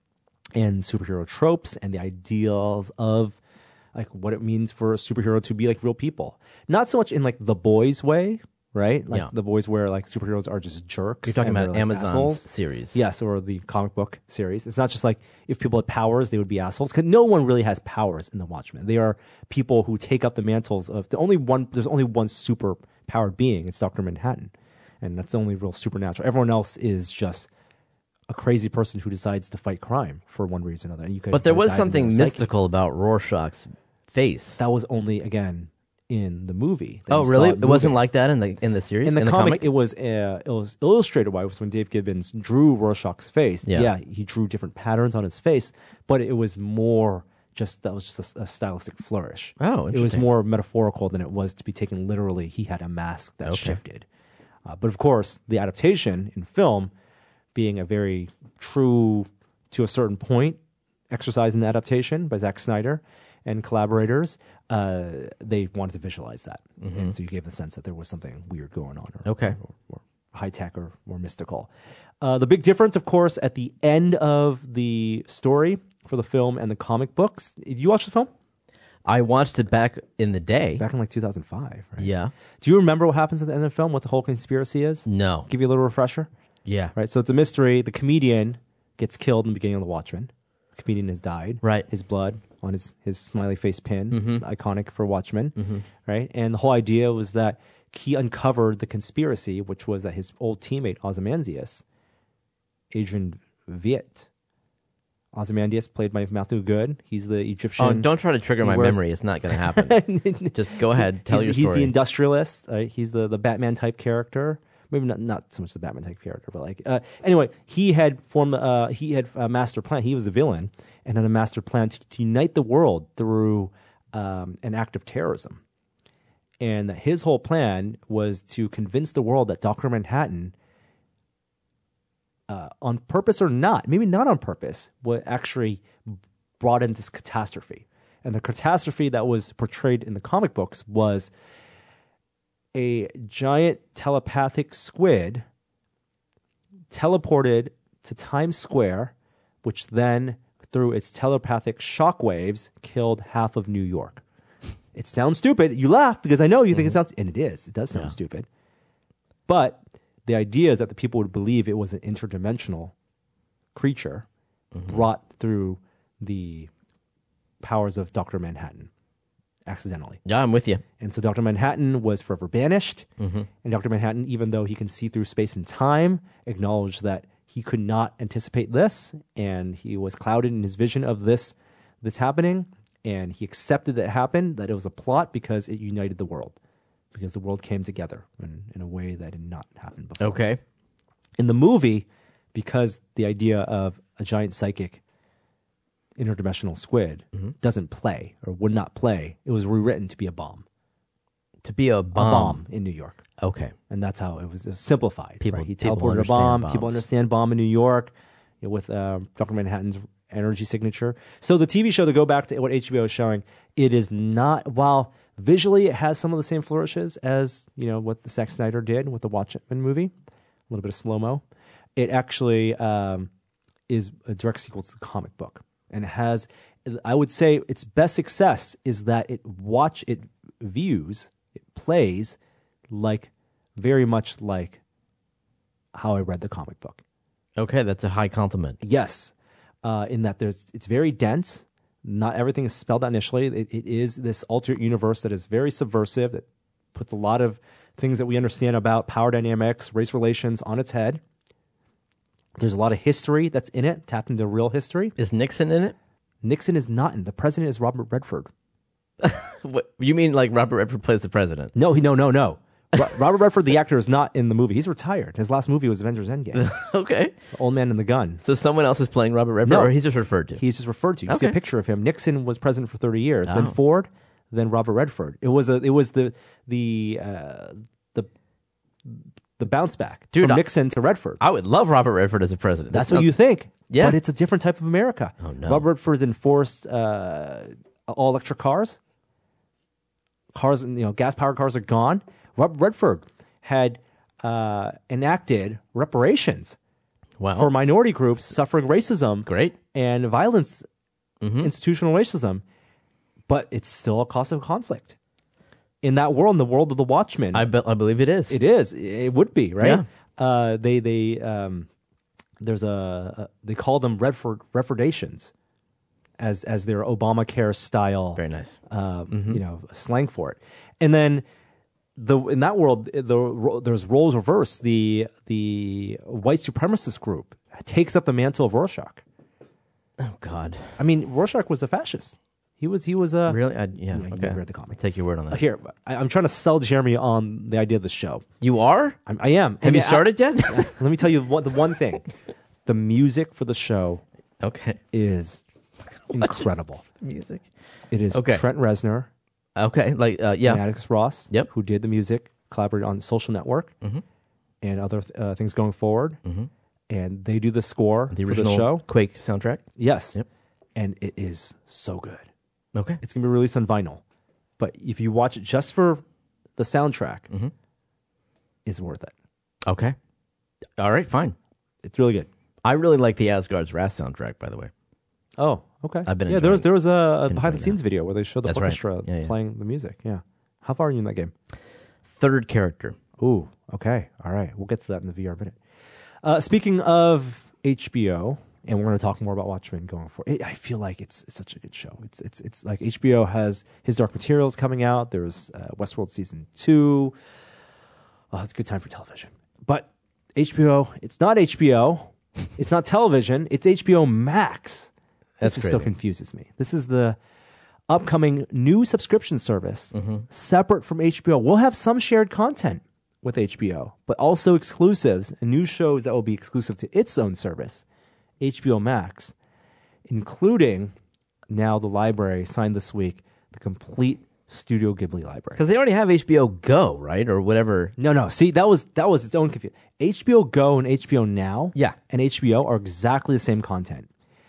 and superhero tropes and the ideals of like what it means for a superhero to be like real people. Not so much in like the Boys way, right? Like the Boys where like superheroes are just jerks. You're talking and about they're, like, Amazon's assholes. series. Yes, or the comic book series. It's not just like if people had powers, they would be assholes. Because no one really has powers in the Watchmen. They are people who take up the mantles of there's only one super powered being. It's Dr. Manhattan. And that's the only real supernatural. Everyone else is just a crazy person who decides to fight crime for one reason or another. And But there was something mystical about Rorschach's face. That was only, again, in the movie. Oh, really? It wasn't like that in the series? In the comic, it was illustrated wise when Dave Gibbons drew Rorschach's face. Yeah, he drew different patterns on his face, but it was more that was just a stylistic flourish. Oh, interesting. It was more metaphorical than it was to be taken literally. He had a mask that shifted. But of course, the adaptation in film, being a very true to a certain point exercise in the adaptation by Zack Snyder and collaborators, they wanted to visualize that. And so you gave the sense that there was something weird going on or high-tech or more mystical. The big difference, of course, at the end of the story for the film and the comic books. Did you watch the film? I watched it back in the day. Back in like 2005, right? Yeah. Do you remember what happens at the end of the film, what the whole conspiracy is? No. Give you a little refresher? Yeah. Right, so it's a mystery. The comedian gets killed in the beginning of The Watchmen. The comedian has died. Right. His blood on his smiley face pin, iconic for Watchmen, right? And the whole idea was that he uncovered the conspiracy, which was that his old teammate Ozymandias, Adrian Veidt, Ozymandias, played by Matthew Good. He's the Egyptian. Oh, don't try to trigger my memory. It's not going to happen. Just go ahead. Tell your story. He's the industrialist. He's the Batman type character. Maybe not so much the Batman type character, but like anyway, he had formed. He had a master plan. He was the villain, and had a master plan to unite the world through an act of terrorism. And his whole plan was to convince the world that Dr. Manhattan, on purpose or not, maybe not on purpose, what actually brought in this catastrophe. And the catastrophe that was portrayed in the comic books was a giant telepathic squid teleported to Times Square, which then, through its telepathic shockwaves, killed half of New York. It sounds stupid. You laugh because I know you think it sounds, and it is. It does sound stupid. But the idea is that the people would believe it was an interdimensional creature brought through the powers of Dr. Manhattan accidentally. Yeah, I'm with you. And so Dr. Manhattan was forever banished. And Dr. Manhattan, even though he can see through space and time, acknowledged that he could not anticipate this, and he was clouded in his vision of this happening, and he accepted that it happened, that it was a plot because it united the world, because the world came together in a way that had not happened before. Okay. In the movie, because the idea of a giant psychic interdimensional squid doesn't play or would not play, it was rewritten to be a bomb. To be a bomb. A bomb in New York. Okay. And that's how it was simplified. People- right? He people teleported a understand bomb. bombs. People understand bomb in New York, with Dr. Manhattan's energy signature. So the TV show, to go back to what HBO is showing, it is not, while visually it has some of the same flourishes as what the Zack Snyder did with the Watchmen movie, a little bit of slow-mo, it actually is a direct sequel to the comic book. And it has, I would say, its best success is that it plays like, very much like how I read the comic book. Okay, that's a high compliment. Yes, in that it's very dense. Not everything is spelled out initially. It is this alternate universe that is very subversive, that puts a lot of things that we understand about power dynamics, race relations on its head. There's a lot of history that's in it, tapped into real history. Is Nixon in it? Nixon is not in. The president is Robert Redford. What, you mean like Robert Redford plays the president? No. Robert Redford, the actor, is not in the movie. He's retired. His last movie was Avengers Endgame. Okay. The Old Man and the Gun. So someone else is playing Robert Redford, No. or he's just referred to? He's just referred to. You see a Okay. picture of him. Nixon was president for 30 years. Then Oh. Ford, then Robert Redford. It was the bounce back Dude, from Nixon to Redford. I would love Robert Redford as a president. That's what you think. Yeah. But it's a different type of America. Oh, no. Robert Redford's enforced all electric cars. Cars, gas-powered cars are gone. Robert Redford had enacted reparations Wow. for minority groups suffering racism Great. and violence, institutional racism, but it's still a cause of conflict. In that world, in the world of the Watchmen, I believe it is. it is. It would be, right? Yeah. There's they call them Redfordations as their Obamacare style. Very nice. Slang for it. And then in that world, there's roles reversed. The white supremacist group takes up the mantle of Rorschach. Oh, God. I mean, Rorschach was a fascist. He was a Really? you Okay. never read the comic. I'll take your word on that. Here, I'm trying to sell Jeremy on the idea of the show. You are? I am. Have you started yet? Let me tell you the one thing. The music for the show Okay. is incredible. Music. It is Okay. Trent Reznor Okay. Like, yeah. and Atticus Ross, Yep. who did the music, collaborated on Social Network and other things going forward. And they do the score The for original the show. Quake soundtrack. Yes. Yep. And it is so good. Okay. It's going to be released on vinyl. But if you watch it just for the soundtrack, it's worth it. Okay. All right, fine. It's really good. I really like the Asgard's Wrath soundtrack, by the way. Oh, okay. I've been there was enjoying- a enjoying behind the scenes that. video where they showed the That's right. orchestra Yeah, yeah. playing the music. Yeah. How far are you in that game? Third character. Ooh, okay. All right. We'll get to that in the VR minute. Speaking of HBO, and we're going to talk more about Watchmen going forward. I feel like it's such a good show. It's like HBO has His Dark Materials coming out. There's Westworld season 2. Oh, it's a good time for television. But HBO, it's not HBO. It's not television. It's HBO Max. That's This still crazy. confuses me. This is the upcoming new subscription service separate from HBO. We'll have some shared content with HBO, but also exclusives and new shows that will be exclusive to its own service, HBO Max, including now the library signed this week, the complete Studio Ghibli library. Because they already have HBO Go, right? Or whatever. No. See, that was its own confusion. HBO Go and HBO Now, Yeah. and HBO are exactly the same content.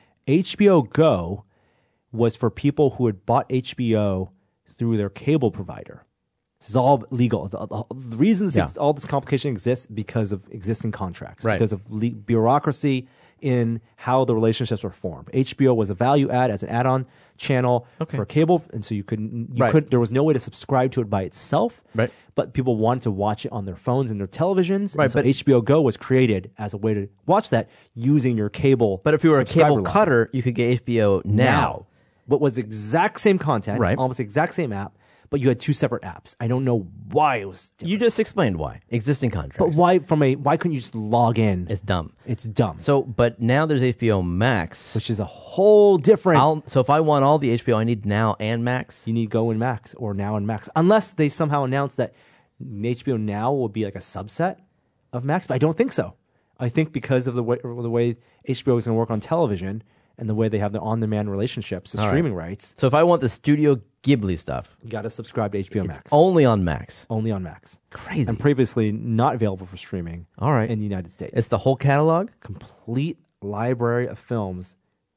HBO Go was for people who had bought HBO through their cable provider. This is all legal. The reason all this complication exists because of existing contracts, Right. because of bureaucracy in how the relationships were formed. HBO was a value add as an add-on channel for cable, and so you couldn't. There was no way to subscribe to it by itself. Right. But people wanted to watch it on their phones and their televisions. Right, And so but- HBO Go was created as a way to watch that using your cable. But if you were a subscriber cable line. cutter, you could get HBO now. What was the exact same content, Right. almost the exact same app, but you had two separate apps. I don't know why it was different. You just explained why. Existing contracts. But why couldn't you just log in? It's dumb. It's dumb. So, but now there's HBO Max. Which is a whole different. So if I want all the HBO I need now and Max, You need Go and Max or Now and Max, unless they somehow announce that HBO Now will be like a subset of Max. But I don't think so. I think because of the way HBO is going to work on television and the way they have the on-demand relationships, the All right. streaming rights, so if I want the Studio Ghibli stuff, you got to subscribe to HBO Max. only on Max. Only on Max. Crazy. And previously not available for streaming. All right. In the United States. It's the whole catalog? Complete library of films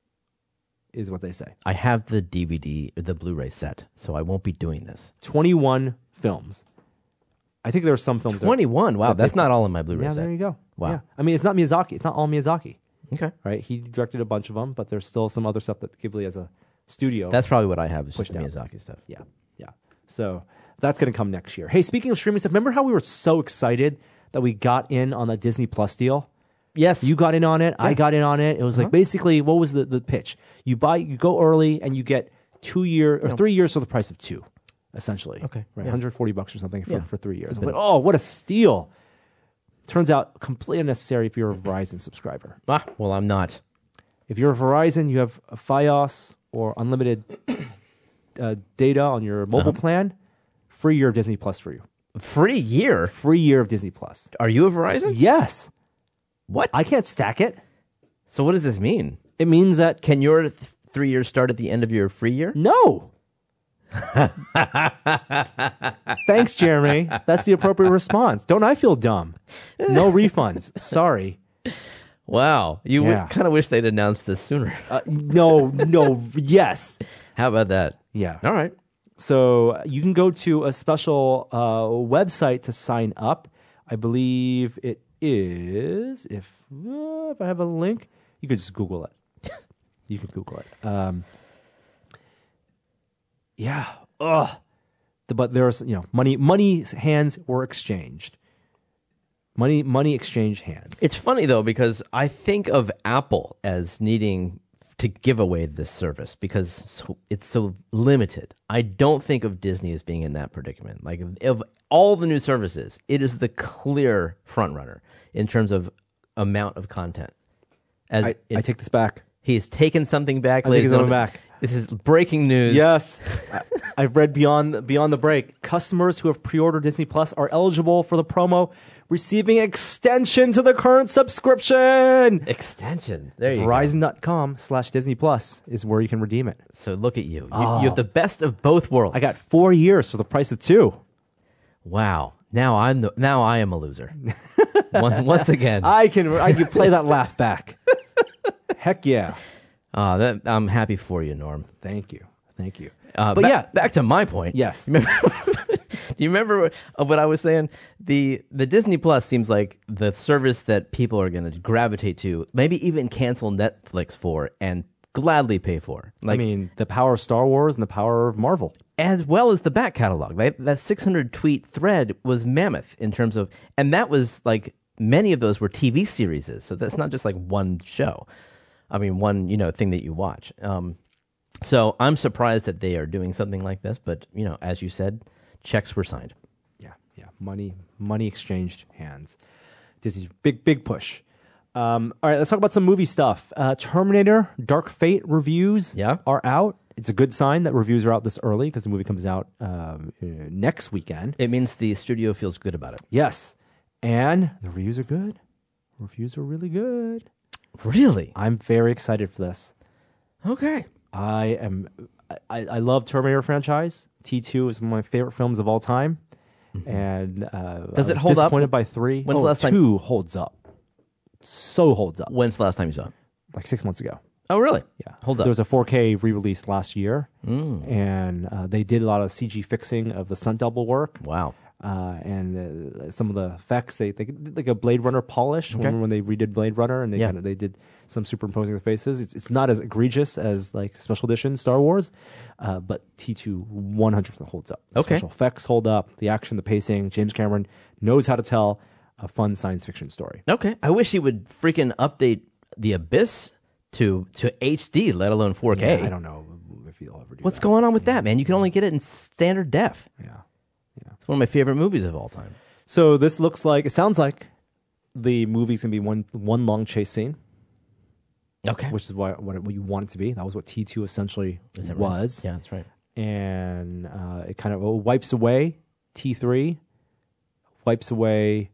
is what they say. I have the DVD, the Blu-ray set, so I won't be doing this. 21 films. I think there are some films. 21? Wow, that's not all in my Blu-ray Yeah, set. there you go. Wow. Yeah. I mean, it's not Miyazaki. It's not all Miyazaki, Okay. right? He directed a bunch of them, but there's still some other stuff that Ghibli as a studio. That's probably what I have, is just the Pushed Miyazaki stuff. Yeah. So that's going to come next year. Hey, speaking of streaming stuff, remember how we were so excited that we got in on the Disney Plus deal? Yes. You got in on it. I got in on it. It was like basically, what was the pitch? You go early and you get 2 year or 3 years for the price of two, essentially. Okay. Right. Yeah. $140 or something Yeah. for 3 years. I was like, oh, what a steal. Turns out completely unnecessary if you're a Verizon subscriber. Well, I'm not. If you're a Verizon, you have a Fios or unlimited data on your mobile plan, free year of Disney Plus for you. Free year? Free year of Disney Plus. Are you a Verizon? Yes. What? I can't stack it. So what does this mean? It means that Can your 3 years start at the end of your free year? no. Thanks, Jeremy. That's the appropriate response. Don't I feel dumb? No refunds. Sorry. Wow. You Yeah. kind of wish they'd announced this sooner. No. Yes. How about that? Yeah. All right. So you can go to a special website to sign up. I believe it is. If I have a link, you could just Google it. You can Google it. Yeah. Ugh. But there's money hands were exchanged. Money exchanged hands. It's funny though, because I think of Apple as needing to give away this service because it's so limited. I don't think of Disney as being in that predicament. Like, of all the new services, it is the clear front runner in terms of amount of content. I take this back. He has taken something back. I ladies take and something gentlemen. back. This is breaking news. Yes. I've read beyond the break. Customers who have pre-ordered Disney Plus are eligible for the promo, receiving extension to the current subscription. Extension. There you go. Verizon.com/Disney Plus is where you can redeem it. So look at you. You have the best of both worlds. I got 4 years for the price of 2. Wow. Now I am a loser. Once again. I can play that laugh back. Heck yeah. I'm happy for you, Norm. Thank you. But yeah, back to my point. Yes. Do you remember what I was saying? The Disney Plus seems like the service that people are going to gravitate to, maybe even cancel Netflix for, and gladly pay for. Like, I mean, the power of Star Wars and the power of Marvel. as well as the back catalog. That 600 tweet thread was mammoth in terms of, and that was like, many of those were TV series, so that's not just like one show. I mean, one thing that you watch. So I'm surprised that they are doing something like this, but as you said, checks were signed. Yeah. Money exchanged hands. Disney's big push. All right, let's talk about some movie stuff. Terminator Dark Fate reviews are out. It's a good sign that reviews are out this early because the movie comes out next weekend. It means the studio feels good about it. Yes. And the reviews are good. Reviews are really good. Really? I'm very excited for this. Okay. I love Terminator franchise. T2 is one of my favorite films of all time. Mm-hmm. And does it hold up? Disappointed by 3. When's the last time? 2 holds up. So holds up. When's the last time you saw it? Like 6 months ago. Oh, really? Yeah. Hold up. There was a 4K re-release last year, and they did a lot of CG fixing of the stunt double work. Wow. And some of the effects, they did like a Blade Runner polish when they redid Blade Runner, and they did some superimposing the faces. It's not as egregious as like Special Edition Star Wars, but T2 100% holds up. The special effects hold up, the action, the pacing. James Cameron knows how to tell a fun science fiction story. Okay. I wish he would freaking update The Abyss to HD, let alone 4K. Yeah, I don't know if he'll ever do What's that. going on with that, man? You can only get it in standard def. Yeah. It's one of my favorite movies of all time. So this sounds like the movie's going to be one long chase scene. Okay. Which is what you want it to be. That was what T2 essentially was. Yeah, that's right. And it kind of wipes away T3, wipes away...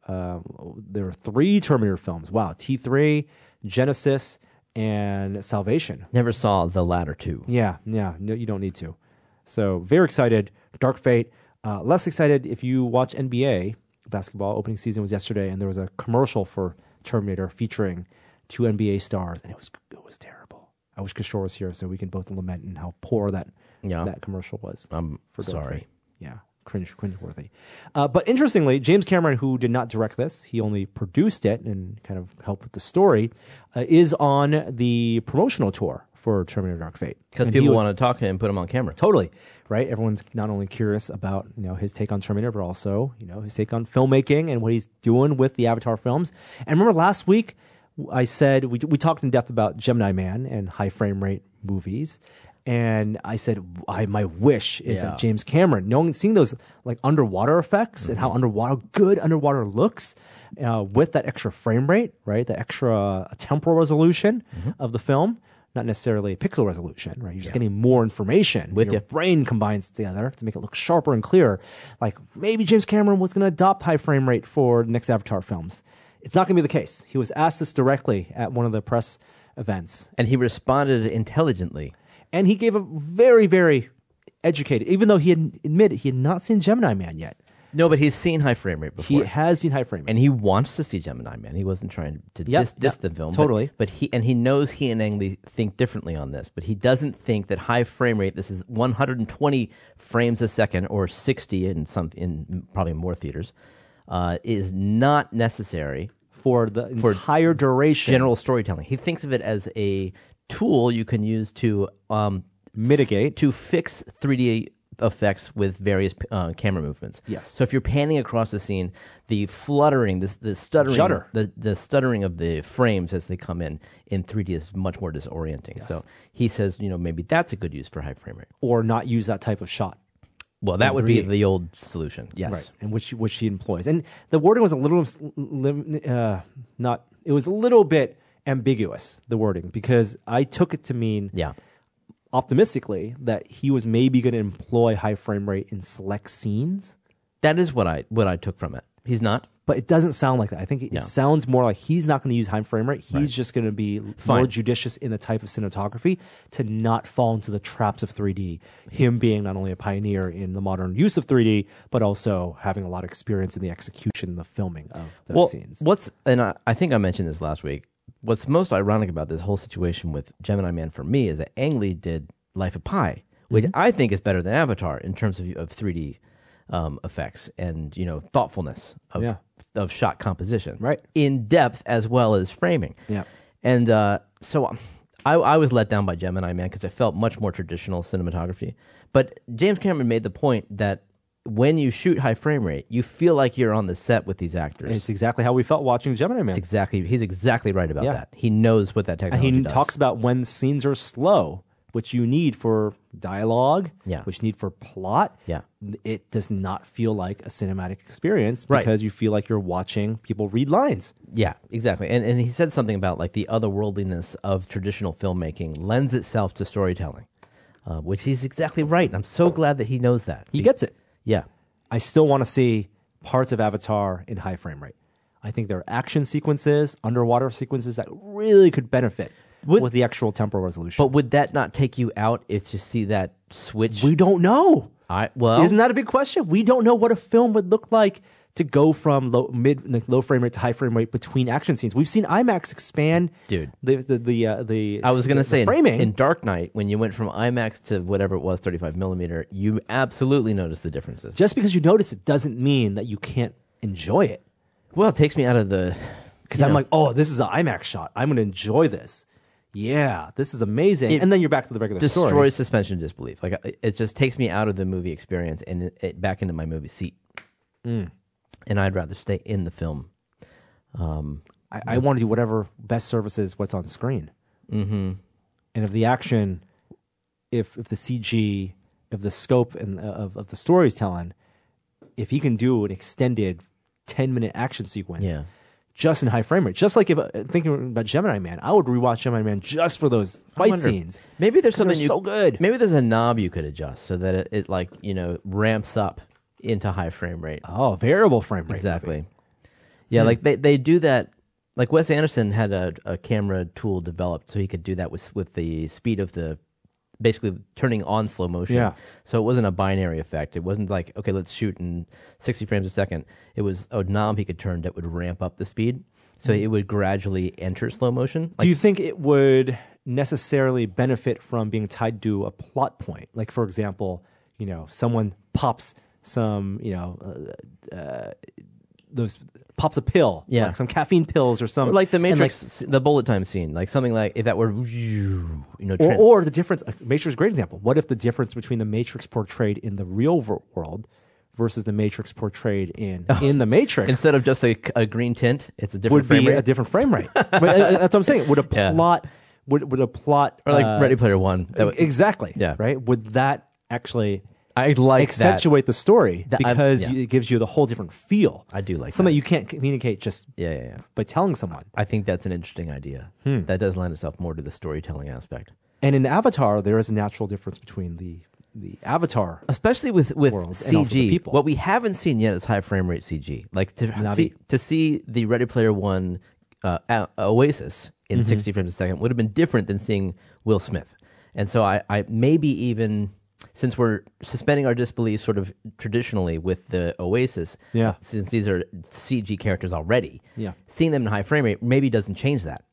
there are 3 Terminator films. Wow. T3, Genesis, and Salvation. Never saw the latter 2. Yeah. No, you don't need to. So very excited. Dark Fate. Less excited if you watch NBA basketball. Opening season was yesterday, and there was a commercial for Terminator featuring 2 NBA stars, and it was terrible. I wish Kishore was here so we can both lament and how poor that commercial was. I'm for Dark sorry. Fate. Yeah. Cringe-worthy. But interestingly, James Cameron, who did not direct this, he only produced it and kind of helped with the story, is on the promotional tour for Terminator Dark Fate. Because people want to talk to him and put him on camera. Totally, right? Everyone's not only curious about his take on Terminator, but also his take on filmmaking and what he's doing with the Avatar films. And remember last week, I said, we talked in depth about Gemini Man and high frame rate movies. And I said, my wish is that James Cameron, seeing those like underwater effects and how good underwater looks with that extra frame rate, right? The extra temporal resolution of the film, not necessarily pixel resolution, right? You're just getting more information. Your brain combines together to make it look sharper and clearer. Like maybe James Cameron was going to adopt high frame rate for the next Avatar films. It's not going to be the case. He was asked this directly at one of the press events. And he responded intelligently. And he gave a very, very educated, even though he had admitted he had not seen Gemini Man yet. No, but he's seen high frame rate before. He has seen high frame rate. And he wants to see Gemini Man. He wasn't trying to diss the film. Totally. But he knows he and Ang Lee think differently on this. But he doesn't think that high frame rate, this is 120 frames a second or 60 in probably more theaters, is not necessary for the entire duration. General storytelling. He thinks of it as a tool you can use to mitigate, to fix 3D effects with various camera movements. Yes. So if you're panning across the scene, the fluttering, the stuttering, the stuttering of the frames as they come in 3D is much more disorienting. Yes. So he says, maybe that's a good use for high frame rate, or not use that type of shot. Well, that would 3D. Be the old solution. Yes. Right. And which he employs. And the wording was a little it was a little bit ambiguous, the wording, because I took it to mean optimistically that he was maybe going to employ high frame rate in select scenes. That is what I took from it. He's not. But it doesn't sound like that. I think it sounds more like he's not going to use high frame rate. He's just going to be more judicious in the type of cinematography to not fall into the traps of 3D. Him being not only a pioneer in the modern use of 3D, but also having a lot of experience in the execution, the filming of those scenes. I think I mentioned this last week. What's most ironic about this whole situation with Gemini Man for me is that Ang Lee did Life of Pi, which I think is better than Avatar in terms of 3D effects and thoughtfulness of shot composition, right? In depth as well as framing. Yeah, and so I was let down by Gemini Man because it felt much more traditional cinematography. But James Cameron made the point that when you shoot high frame rate, you feel like you're on the set with these actors. It's exactly how we felt watching Gemini Man. He's exactly right about Yeah. that. He knows what that And technology he does. talks about when scenes are slow, which you need for dialogue, Yeah. which you need for plot. Yeah. It does not feel like a cinematic experience Right. because you feel like you're watching people read lines. Yeah, exactly. And he said something about like the otherworldliness of traditional filmmaking lends itself to storytelling, which he's exactly right. And I'm so glad that he knows that. He gets it. Yeah. I still want to see parts of Avatar in high frame rate. I think there are action sequences, underwater sequences that really could benefit with the actual temporal resolution. But would that not take you out if you see that switch? we don't know. Well, Isn't that a big question? We don't know what a film would look like to go from low frame rate to high frame rate between action scenes. We've seen IMAX expand, Dude. The I was going to say framing. in Dark Knight, when you went from IMAX to whatever it was, 35 millimeter, you absolutely noticed the differences. Just because you notice it doesn't mean that you can't enjoy it. Well, it takes me out of the Because I'm like, oh, this is an IMAX shot. I'm going to enjoy this. Yeah, this is amazing. It and then you're back to the regular destroys story. suspension of disbelief. Like it just takes me out of the movie experience and back into my movie seat. And I'd rather stay in the film. I want to do whatever best services what's on screen. Mm-hmm. And if the action, if the CG, if the scope and of the story's telling, if he can do an extended 10-minute action sequence, Yeah. just in high frame rate, just like if thinking about Gemini Man, I would rewatch Gemini Man just for those I fight wonder- scenes. Maybe there's 'Cause something they're so good. Maybe there's a knob you could adjust so that it like ramps up into high frame rate. Oh, variable frame rate. Exactly. Yeah, like they do that. Like Wes Anderson had a camera tool developed so he could do that with the speed of the basically turning on slow motion. Yeah. So it wasn't a binary effect. It wasn't like, okay, let's shoot in 60 frames a second. It was a knob he could turn that would ramp up the speed. So it would gradually enter slow motion. Do you think it would necessarily benefit from being tied to a plot point? Like, for example, someone pops some, those pops a pill, Yeah. like some caffeine pills or some, Or like the and Matrix, the bullet time scene, like something like if that were, or the difference. Matrix is a great example. What if the difference between the Matrix portrayed in the real world versus the Matrix portrayed in the Matrix instead of just a green tint, it's a different would frame be rate. a different frame rate? But that's what I'm saying. Would a Yeah. plot would a plot or like Ready Player One. That would- exactly? Yeah. Right. Would that actually I like accentuate the story That- because yeah. it gives you the whole different feel? I do like something that. you can't communicate just Yeah. by telling someone. I think that's an interesting idea. That does lend itself more to the storytelling aspect. And in Avatar, there is a natural difference between the Avatar. Especially with World and also the CG, people. what we haven't seen yet is high frame rate CG. Like Navi. to see the Ready Player One Oasis in 60 frames a second would have been different than seeing Will Smith. And so I maybe even since we're suspending our disbelief sort of traditionally with the Oasis, Yeah. since these are CG characters already, Yeah. seeing them in high frame rate maybe doesn't change that.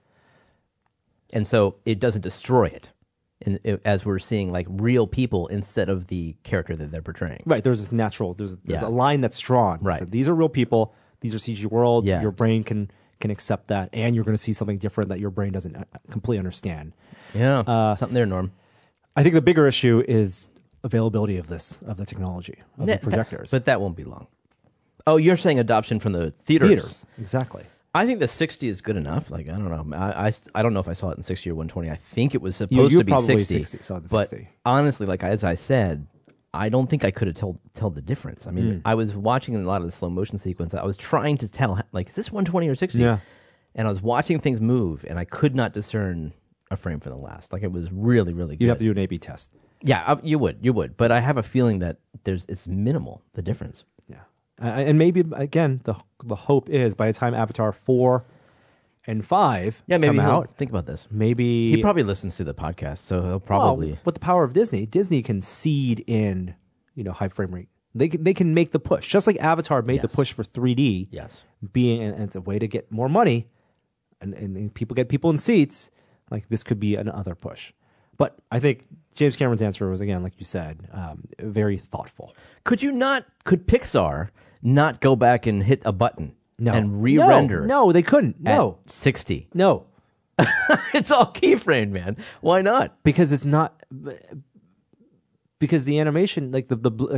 And so it doesn't destroy it. As we're seeing like real people instead of the character that they're portraying. Right. There's this natural. There's Yeah. a line that's drawn. Right. So these are real people. These are CG worlds. Yeah. Your brain can accept that, and you're going to see something different that your brain doesn't completely understand. Yeah, something there, Norm. I think the bigger issue is availability of the technology of the projectors. But that won't be long. Oh, you're saying adoption from the theaters. Exactly. I think the 60 is good enough. Like I don't know. I don't know if I saw it in 60 or 120. I think it was supposed to be probably 60. saw it in but 60. honestly, like as I said, I don't think I could have tell the difference. I mean, I was watching a lot of the slow motion sequence. I was trying to tell like is this 120 or 60? Yeah. And I was watching things move, and I could not discern a frame from the last. Like it was really, really good. You'd have to do an A/B test. Yeah, you would. But I have a feeling that it's minimal, the difference. Yeah. And maybe again, the hope is by the time Avatar 4 and 5 Yeah, maybe come he'll out, think about this. maybe He probably listens to the podcast, so he'll probably. Well, with the power of Disney can seed in, high frame rate. They can make the push, just like Avatar made the Yes. push for 3D. Yes. And it's a way to get more money, and people get people in seats. Like this could be another push, but I think James Cameron's answer was again, like you said, very thoughtful. Could Pixar not go back and hit a button No, and re-render? No, they couldn't. at No, 60. no, It's all keyframed, man. Why not? because it's not. Because the animation, like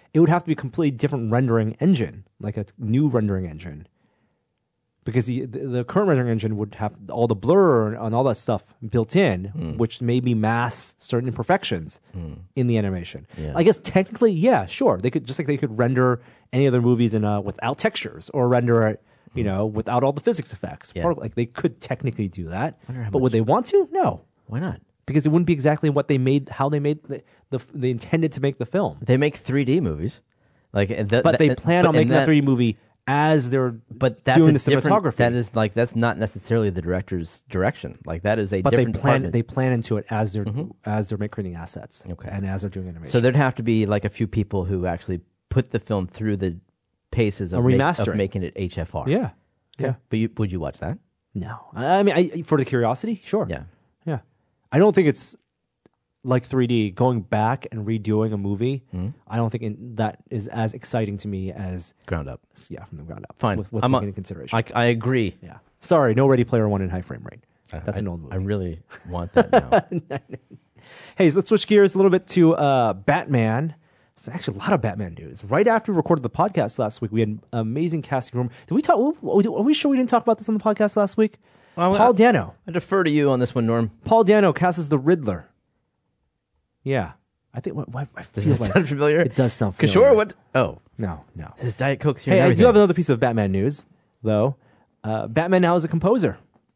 it would have to be a completely different rendering engine, like a new rendering engine. Because the current rendering engine would have all the blur and all that stuff built in, which maybe mask certain imperfections in the animation. Yeah. I guess technically, yeah, sure. They could just like they could render any other movies in without textures or render it, without all the physics effects. Yeah. Like they could technically do that, Wonder how but would they want to? No, Why not? because it wouldn't be exactly what they made, how they made they intended to make the film. They make 3D movies, like, But they plan on making that 3D movie as they're But that's doing a the different- cinematography. that's not necessarily the director's direction. Like that is a But they different department. plan into it as they're creating assets, Okay. and as they're doing animation. So there'd have to be like a few people who actually put the film through the paces of, A remastering. of making it HFR. yeah, Okay. But would you watch that? no, I mean, for the curiosity, sure, Yeah. yeah. I don't think it's like 3D going back and redoing a movie. I don't think that is as exciting to me as Ground up. from the ground up. Fine. with I'm taking into consideration. I agree. Yeah, sorry, no Ready Player One in high frame rate. That's an old movie. I really want that now. Hey, so let's switch gears a little bit to Batman. There's actually a lot of Batman news. Right after we recorded the podcast last week, we had an amazing casting room. Did we talk? Are we sure we didn't talk about this on the podcast last week? Well, Paul Dano. I defer to you on this one, Norm. Paul Dano casts as the Riddler. Yeah. I think I Does feel that like sound familiar? it does sound familiar. Sure. What? Oh, No. this is Diet Coke's here. Hey, and I do everything. have another piece of Batman news, though. Batman now is a composer.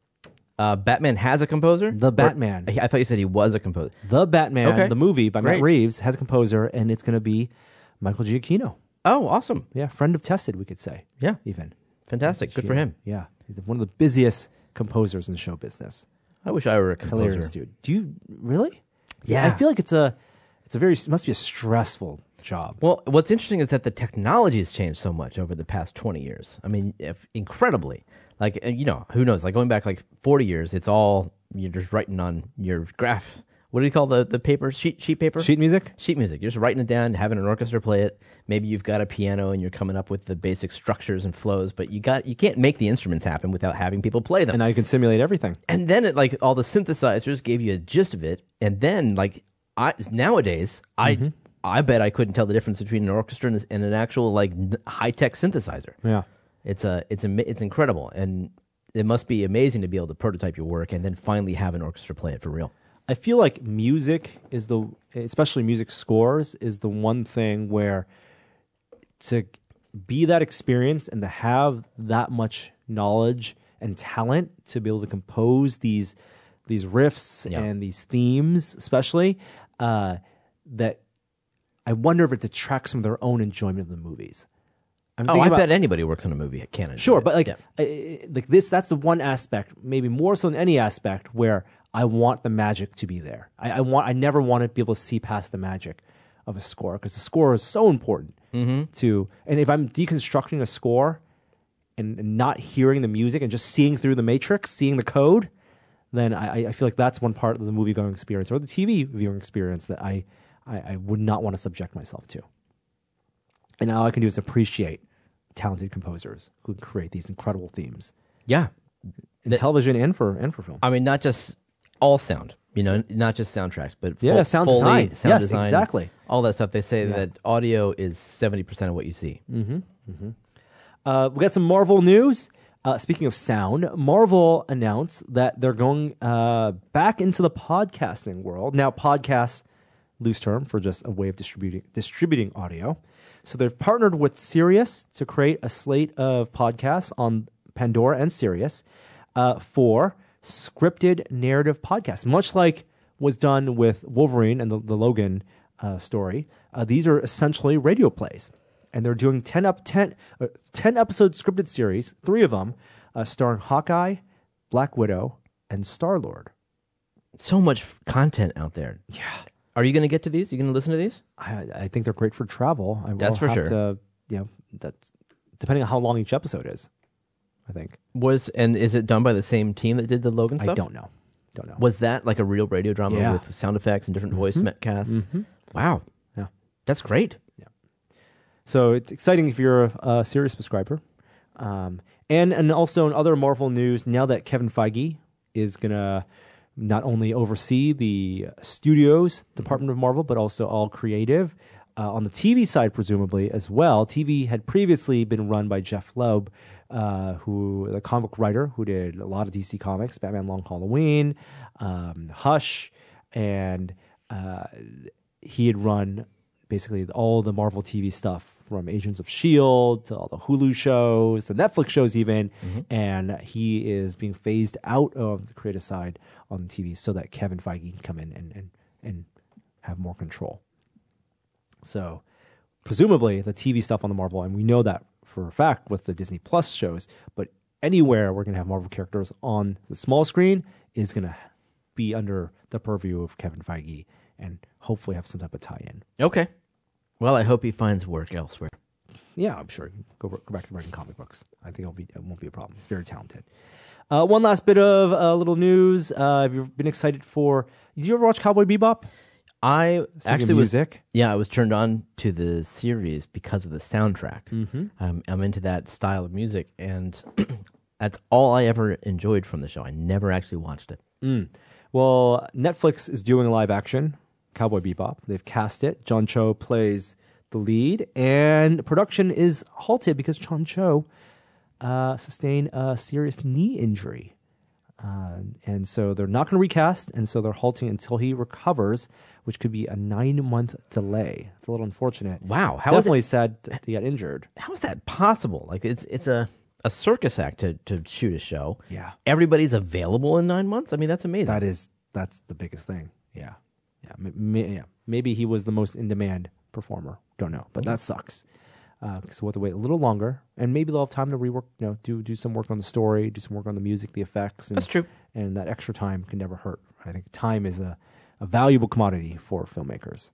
Batman has a composer. The Batman. I thought you said he was a composer. The Batman, Okay. the movie by Matt Great. Reeves, has a composer, and it's going to be Michael Giacchino. Oh, awesome. Yeah, friend of Tested, we could say. Yeah. Even. Fantastic. Good for him. Yeah. He's one of the busiest composers in the show business. I wish I were a composer. Hilarious dude. Do you really? Yeah. I feel like it must be a stressful job. Well, what's interesting is that the technology has changed so much over the past 20 years. I mean, incredibly. Like, who knows? Like, going back like 40 years, it's all, you're just writing on your graph. What do you call the paper? Sheet paper? Sheet music? Sheet music. You're just writing it down, having an orchestra play it. Maybe you've got a piano and you're coming up with the basic structures and flows, but you can't make the instruments happen without having people play them. And now you can simulate everything. And then all the synthesizers gave you a gist of it. And then nowadays, I bet I couldn't tell the difference between an orchestra and an actual high tech synthesizer. Yeah. It's incredible, and it must be amazing to be able to prototype your work and then finally have an orchestra play it for real. I feel like music especially music scores, is the one thing where to be that experience and to have that much knowledge and talent to be able to compose these riffs and these themes, especially, that I wonder if it detracts from their own enjoyment of the movies. I bet anybody who works on a movie can enjoy Sure, it. but like that's the one aspect, maybe more so than any aspect, where I want the magic to be there. I never want to be able to see past the magic of a score, because the score is so important to. And if I'm deconstructing a score and not hearing the music and just seeing through the matrix, seeing the code, then I feel like that's one part of the movie going experience or the TV viewing experience that I would not want to subject myself to. And all I can do is appreciate talented composers who can create these incredible themes Yeah. in television and for film. I mean, not just all sound, not just soundtracks, but sound Foley, design. sound Yes, design, exactly. all that stuff. They say that audio is 70% of what you see. We got some Marvel news. Speaking of sound, Marvel announced that they're going back into the podcasting world. Now, podcasts, loose term for just a way of distributing audio. So they've partnered with Sirius to create a slate of podcasts on Pandora and Sirius for scripted narrative podcasts, much like was done with Wolverine and the Logan story. These are essentially radio plays, and they're doing 10 episode scripted series, 3 of them, starring Hawkeye, Black Widow, and Star-Lord. So much content out there. Yeah. Are you going to get to these? You going to listen to these? I think they're great for travel. That's for sure. That's depending on how long each episode is, I think. And is it done by the same team that did the Logan stuff? I don't know. Was that like a real radio drama Yeah. with sound effects and different voice casts? Wow. Yeah. That's great. So it's exciting if you're a Sirius subscriber. And also in other Marvel news, now that Kevin Feige is going to not only oversee the studios department of Marvel, but also all creative, on the TV side, presumably as well. TV had previously been run by Jeff Loeb, who the comic book writer who did a lot of DC comics, Batman: Long Halloween, Hush, and he had run basically all the Marvel TV stuff from Agents of S.H.I.E.L.D. to all the Hulu shows, the Netflix shows even, and he is being phased out of the creative side on TV so that Kevin Feige can come in and have more control. So presumably the TV stuff on the Marvel, and we know that for a fact with the Disney Plus shows, but anywhere we're going to have Marvel characters on the small screen is going to be under the purview of Kevin Feige and hopefully have some type of tie-in. Okay. Well, I hope he finds work elsewhere. Yeah, I'm sure. Go back to writing comic books. I think it won't be a problem. He's very talented. One last bit of little news. Have you been excited for... Did you ever watch Cowboy Bebop? I actually was... music. Yeah, I was turned on to the series because of the soundtrack. I'm into that style of music, and that's all I ever enjoyed from the show. I never actually watched it. Well, Netflix is doing live action Cowboy Bebop. They've cast it. John Cho plays the lead, and production is halted because John Cho sustained a serious knee injury. And so they're not going to recast, and so they're halting until he recovers, which could be a 9-month delay. It's a little unfortunate. Wow. Definitely sad that he got injured. How is that possible? Like, it's a circus act to shoot a show. Yeah. Everybody's available in 9 months? I mean, that's amazing. That's the biggest thing. Yeah. Maybe he was the most in-demand performer. Don't know, but that sucks. So we'll have to wait a little longer, and maybe they'll have time to rework, do some work on the story, do some work on the music, the effects. And, that's true. And that extra time can never hurt. I think time is a valuable commodity for filmmakers.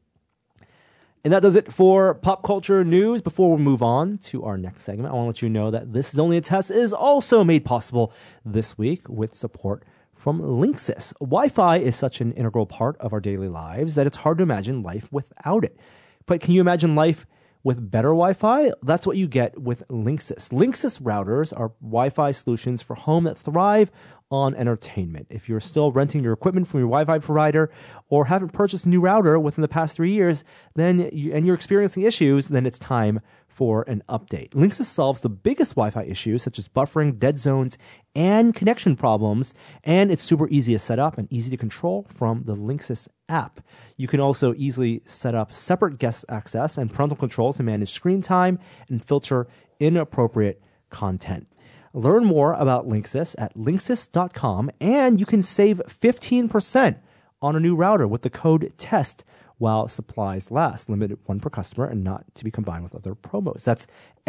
And that does it for pop culture news. Before we move on to our next segment, I want to let you know that This Is Only a Test is also made possible this week with support from Linksys. Wi-Fi is such an integral part of our daily lives that it's hard to imagine life without it. But can you imagine life with better Wi-Fi? That's what you get with Linksys. Linksys routers are Wi-Fi solutions for home that thrive on entertainment. If you're still renting your equipment from your Wi-Fi provider or haven't purchased a new router within the past 3 years, and you're experiencing issues, then it's time for an update. Linksys solves the biggest Wi-Fi issues such as buffering, dead zones, and connection problems, and it's super easy to set up and easy to control from the Linksys app. You can also easily set up separate guest access and parental controls to manage screen time and filter inappropriate content. Learn more about Linksys at linksys.com, and you can save 15% on a new router with the code TEST while supplies last. Limited one per customer and not to be combined with other promos. That's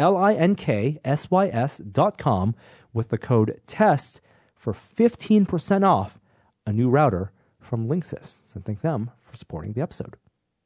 linksys.com with the code TEST for 15% off a new router from Linksys. So thank them for supporting the episode.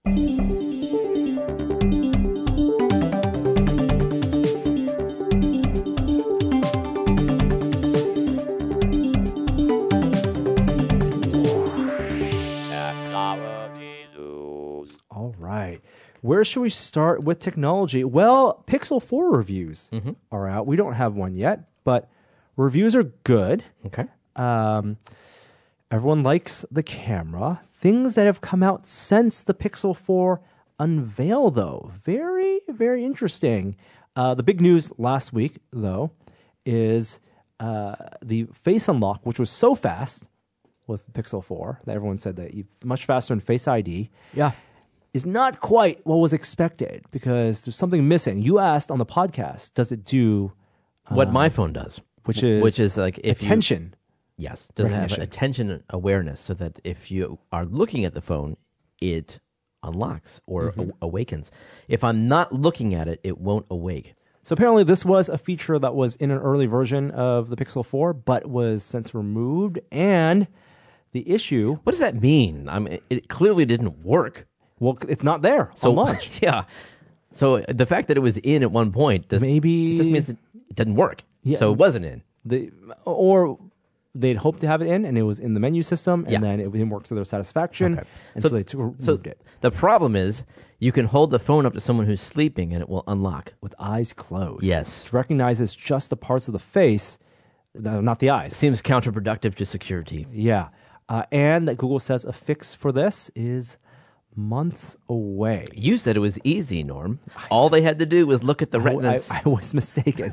All right. Where should we start with technology? Well, Pixel 4 reviews are out. We don't have one yet, but reviews are good. Okay. Everyone likes the camera. Things that have come out since the Pixel 4 unveil, though. Very, very interesting. The big news last week, though, is the Face Unlock, which was so fast with Pixel 4 that everyone said that much faster than Face ID. Yeah. Is not quite what was expected because there's something missing. You asked on the podcast, does it do what my phone does? Which is like if attention. Yes. Does it have attention awareness so that if you are looking at the phone, it unlocks or awakens. If I'm not looking at it, it won't awake. So apparently this was a feature that was in an early version of the Pixel 4, but was since removed. And the issue... What does that mean? I mean, it clearly didn't work. Well, it's not there on launch. Yeah. So the fact that it was in at one point it just means it didn't work. Yeah. So it wasn't in. Or they'd hoped to have it in, and it was in the menu system, and then it didn't work to their satisfaction, and so they removed it. The problem is you can hold the phone up to someone who's sleeping, and it will unlock. With eyes closed. Yes. It recognizes just the parts of the face, not the eyes. Seems counterproductive to security. Yeah. And that Google says a fix for this is months away. You said it was easy, Norm. All they had to do was look at the retinas. I was mistaken.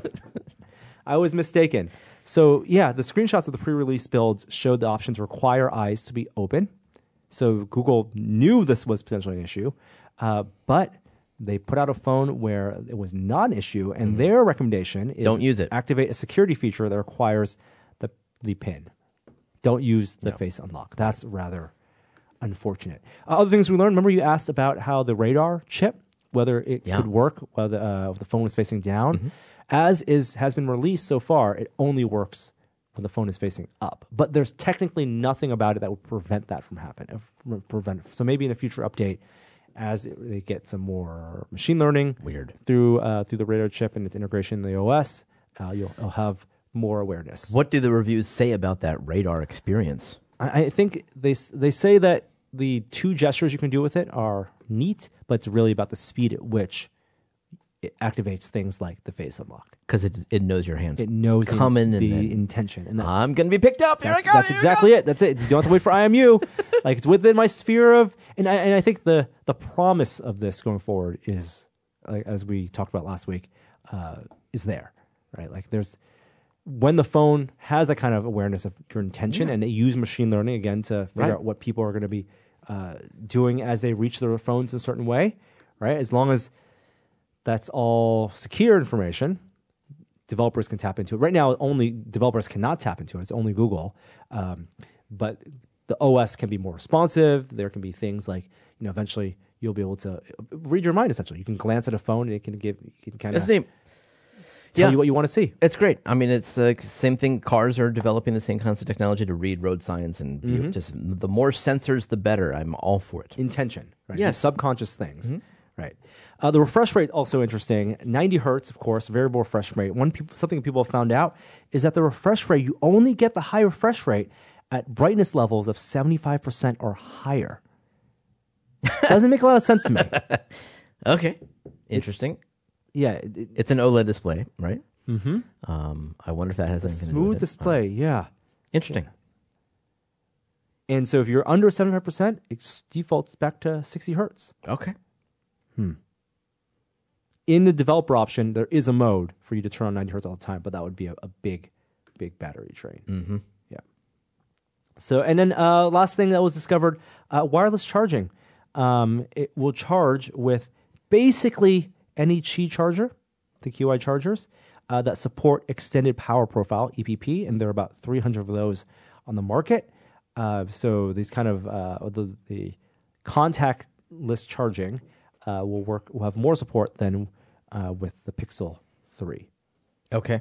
I was mistaken. So, yeah, the screenshots of the pre-release builds showed the option to require eyes to be open. So Google knew this was potentially an issue, but they put out a phone where it was not an issue, and their recommendation is Don't use it. Activate a security feature that requires the PIN. Don't use the face unlock. That's rather unfortunate. Other things we learned, remember you asked about how the radar chip, whether it could work while the phone was facing down. Has been released so far, it only works when the phone is facing up. But there's technically nothing about it that would prevent that from happening. So maybe in a future update, as they get some more machine learning through the radar chip and its integration in the OS, you'll have more awareness. What do the reviews say about that radar experience? I think they say that the two gestures you can do with it are neat, but it's really about the speed at which it activates things like the face unlock. Because it knows your hands. It knows coming the intention. And I'm going to be picked up. That's exactly it. That's it. You don't have to wait for IMU. Like, it's within my sphere of... And I think the promise of this going forward is, like, as we talked about last week, is there, right? Like, there's... When the phone has that kind of awareness of your intention, and they use machine learning, again, to figure out what people are going to be doing as they reach their phones in a certain way, right? As long as that's all secure information, developers can tap into it. Right now, only developers cannot tap into it. It's only Google. But the OS can be more responsive. There can be things like, eventually you'll be able to read your mind, essentially. You can glance at a phone and it can kind of tell you what you want to see. It's great. I mean, it's the same thing. Cars are developing the same kinds of technology to read road signs, and just the more sensors, the better. I'm all for it. Intention, right? Yes. The subconscious things, right? The refresh rate also interesting. 90 hertz, of course, variable refresh rate. Something people have found out is that the refresh rate, you only get the high refresh rate at brightness levels of 75% or higher. Doesn't make a lot of sense to me. Okay, interesting. It's an OLED display, right? Mm-hmm. I wonder if that has anything to do with it. Smooth display, yeah. Interesting. And so if you're under 75%, it defaults back to 60 hertz. Okay. In the developer option, there is a mode for you to turn on 90 hertz all the time, but that would be a big, big battery drain. Mm-hmm. Yeah. So, and then last thing that was discovered, wireless charging. It will charge with basically any Qi charger, the QI chargers, that support extended power profile, EPP, and there are about 300 of those on the market. So these kind of the contactless charging will have more support than with the Pixel 3. Okay.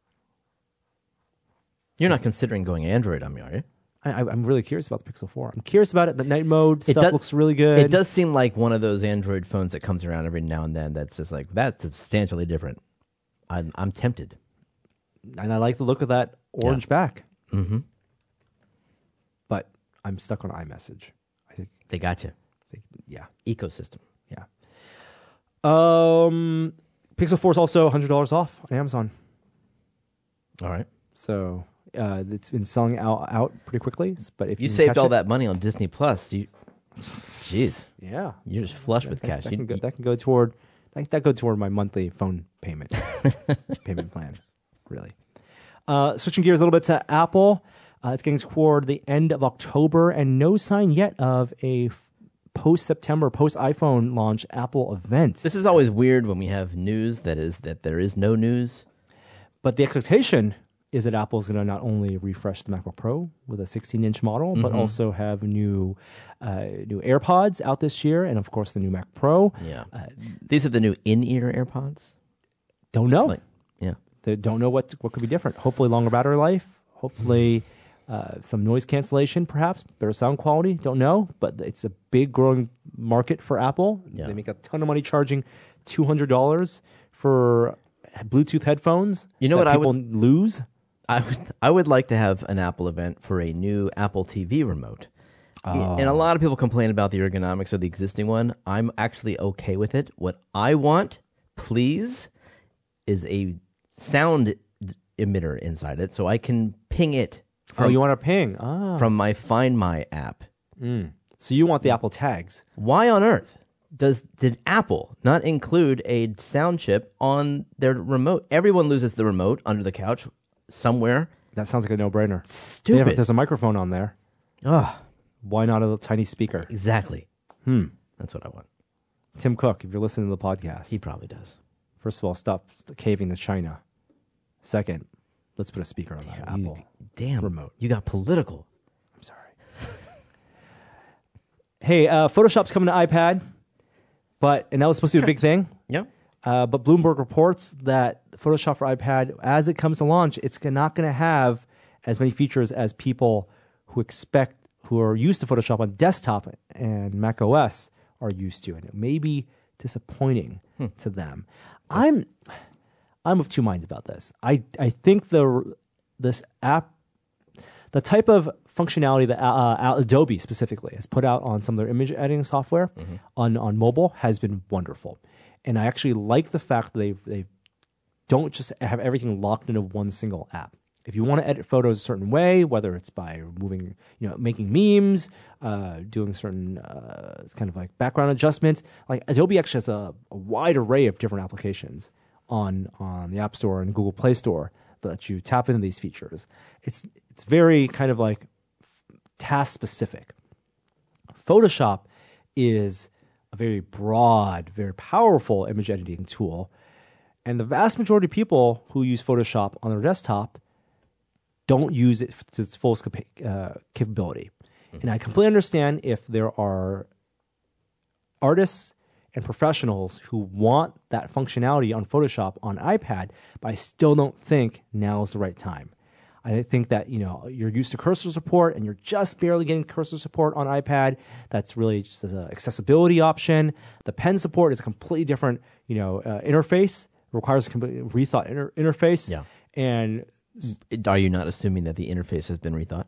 You're not considering going Android on me, are you? I'm really curious about the Pixel 4. I'm curious about it. The night mode stuff looks really good. It does seem like one of those Android phones that comes around every now and then that's just like, that's substantially different. I'm tempted. And I like the look of that orange back. Mm-hmm. But I'm stuck on iMessage. I think they got you. Yeah. Ecosystem. Yeah. Pixel 4 is also $100 off on Amazon. All right. So it's been selling out pretty quickly. But if you saved all that money on Disney Plus, jeez, yeah, you're just flush with cash. That can go toward my monthly phone payment plan. Really. Switching gears a little bit to Apple, it's getting toward the end of October, and no sign yet of a post-September, post-iPhone launch Apple event. This is always weird when we have news that there is no news. But the expectation is that Apple's going to not only refresh the MacBook Pro with a 16-inch model, but also have new AirPods out this year, and of course the new Mac Pro. Yeah, these are the new in-ear AirPods. Don't know. Yeah, they don't know what could be different. Hopefully longer battery life. Hopefully some noise cancellation, perhaps better sound quality. Don't know, but it's a big growing market for Apple. Yeah. They make a ton of money charging $200 for Bluetooth headphones. You know what people lose? I would like to have an Apple event for a new Apple TV remote. And a lot of people complain about the ergonomics of the existing one. I'm actually okay with it. What I want, please, is a sound emitter inside it so I can ping it. You want to ping? From my Find My app. So you want the Apple tags. Why on earth did Apple not include a sound chip on their remote? Everyone loses the remote under the couch somewhere. That sounds like a no-brainer. Stupid. There's a microphone on there. Oh, Why not a tiny speaker? exactly. That's what I want. Tim Cook, if you're listening to the podcast, He probably does. first of all, stop caving to China. Second, let's put a speaker on that Apple Damn. remote. You got political. I'm sorry. Hey, Photoshop's coming to iPad, and that was supposed to be a big thing. Yeah. But Bloomberg reports that Photoshop for iPad, as it comes to launch, it's not going to have as many features as people who are used to Photoshop on desktop and Mac OS are used to, and it may be disappointing to them. I'm of two minds about this. I think this app, the type of functionality that Adobe specifically has put out on some of their image editing software on mobile has been wonderful. And I actually like the fact that they don't just have everything locked into one single app. If you want to edit photos a certain way, whether it's by removing, making memes, doing certain kind of like background adjustments, like Adobe actually has a wide array of different applications on the App Store and Google Play Store that let you tap into these features. It's very kind of like task specific. Photoshop is a very broad, very powerful image editing tool, and the vast majority of people who use Photoshop on their desktop don't use it to its full capability. And I completely understand if there are artists and professionals who want that functionality on Photoshop on iPad, but I still don't think now is the right time. I think that you're used to cursor support and you're just barely getting cursor support on iPad. That's really just as an accessibility option. The pen support is a completely different interface. It requires a completely rethought interface. Yeah. And Are you not assuming that the interface has been rethought?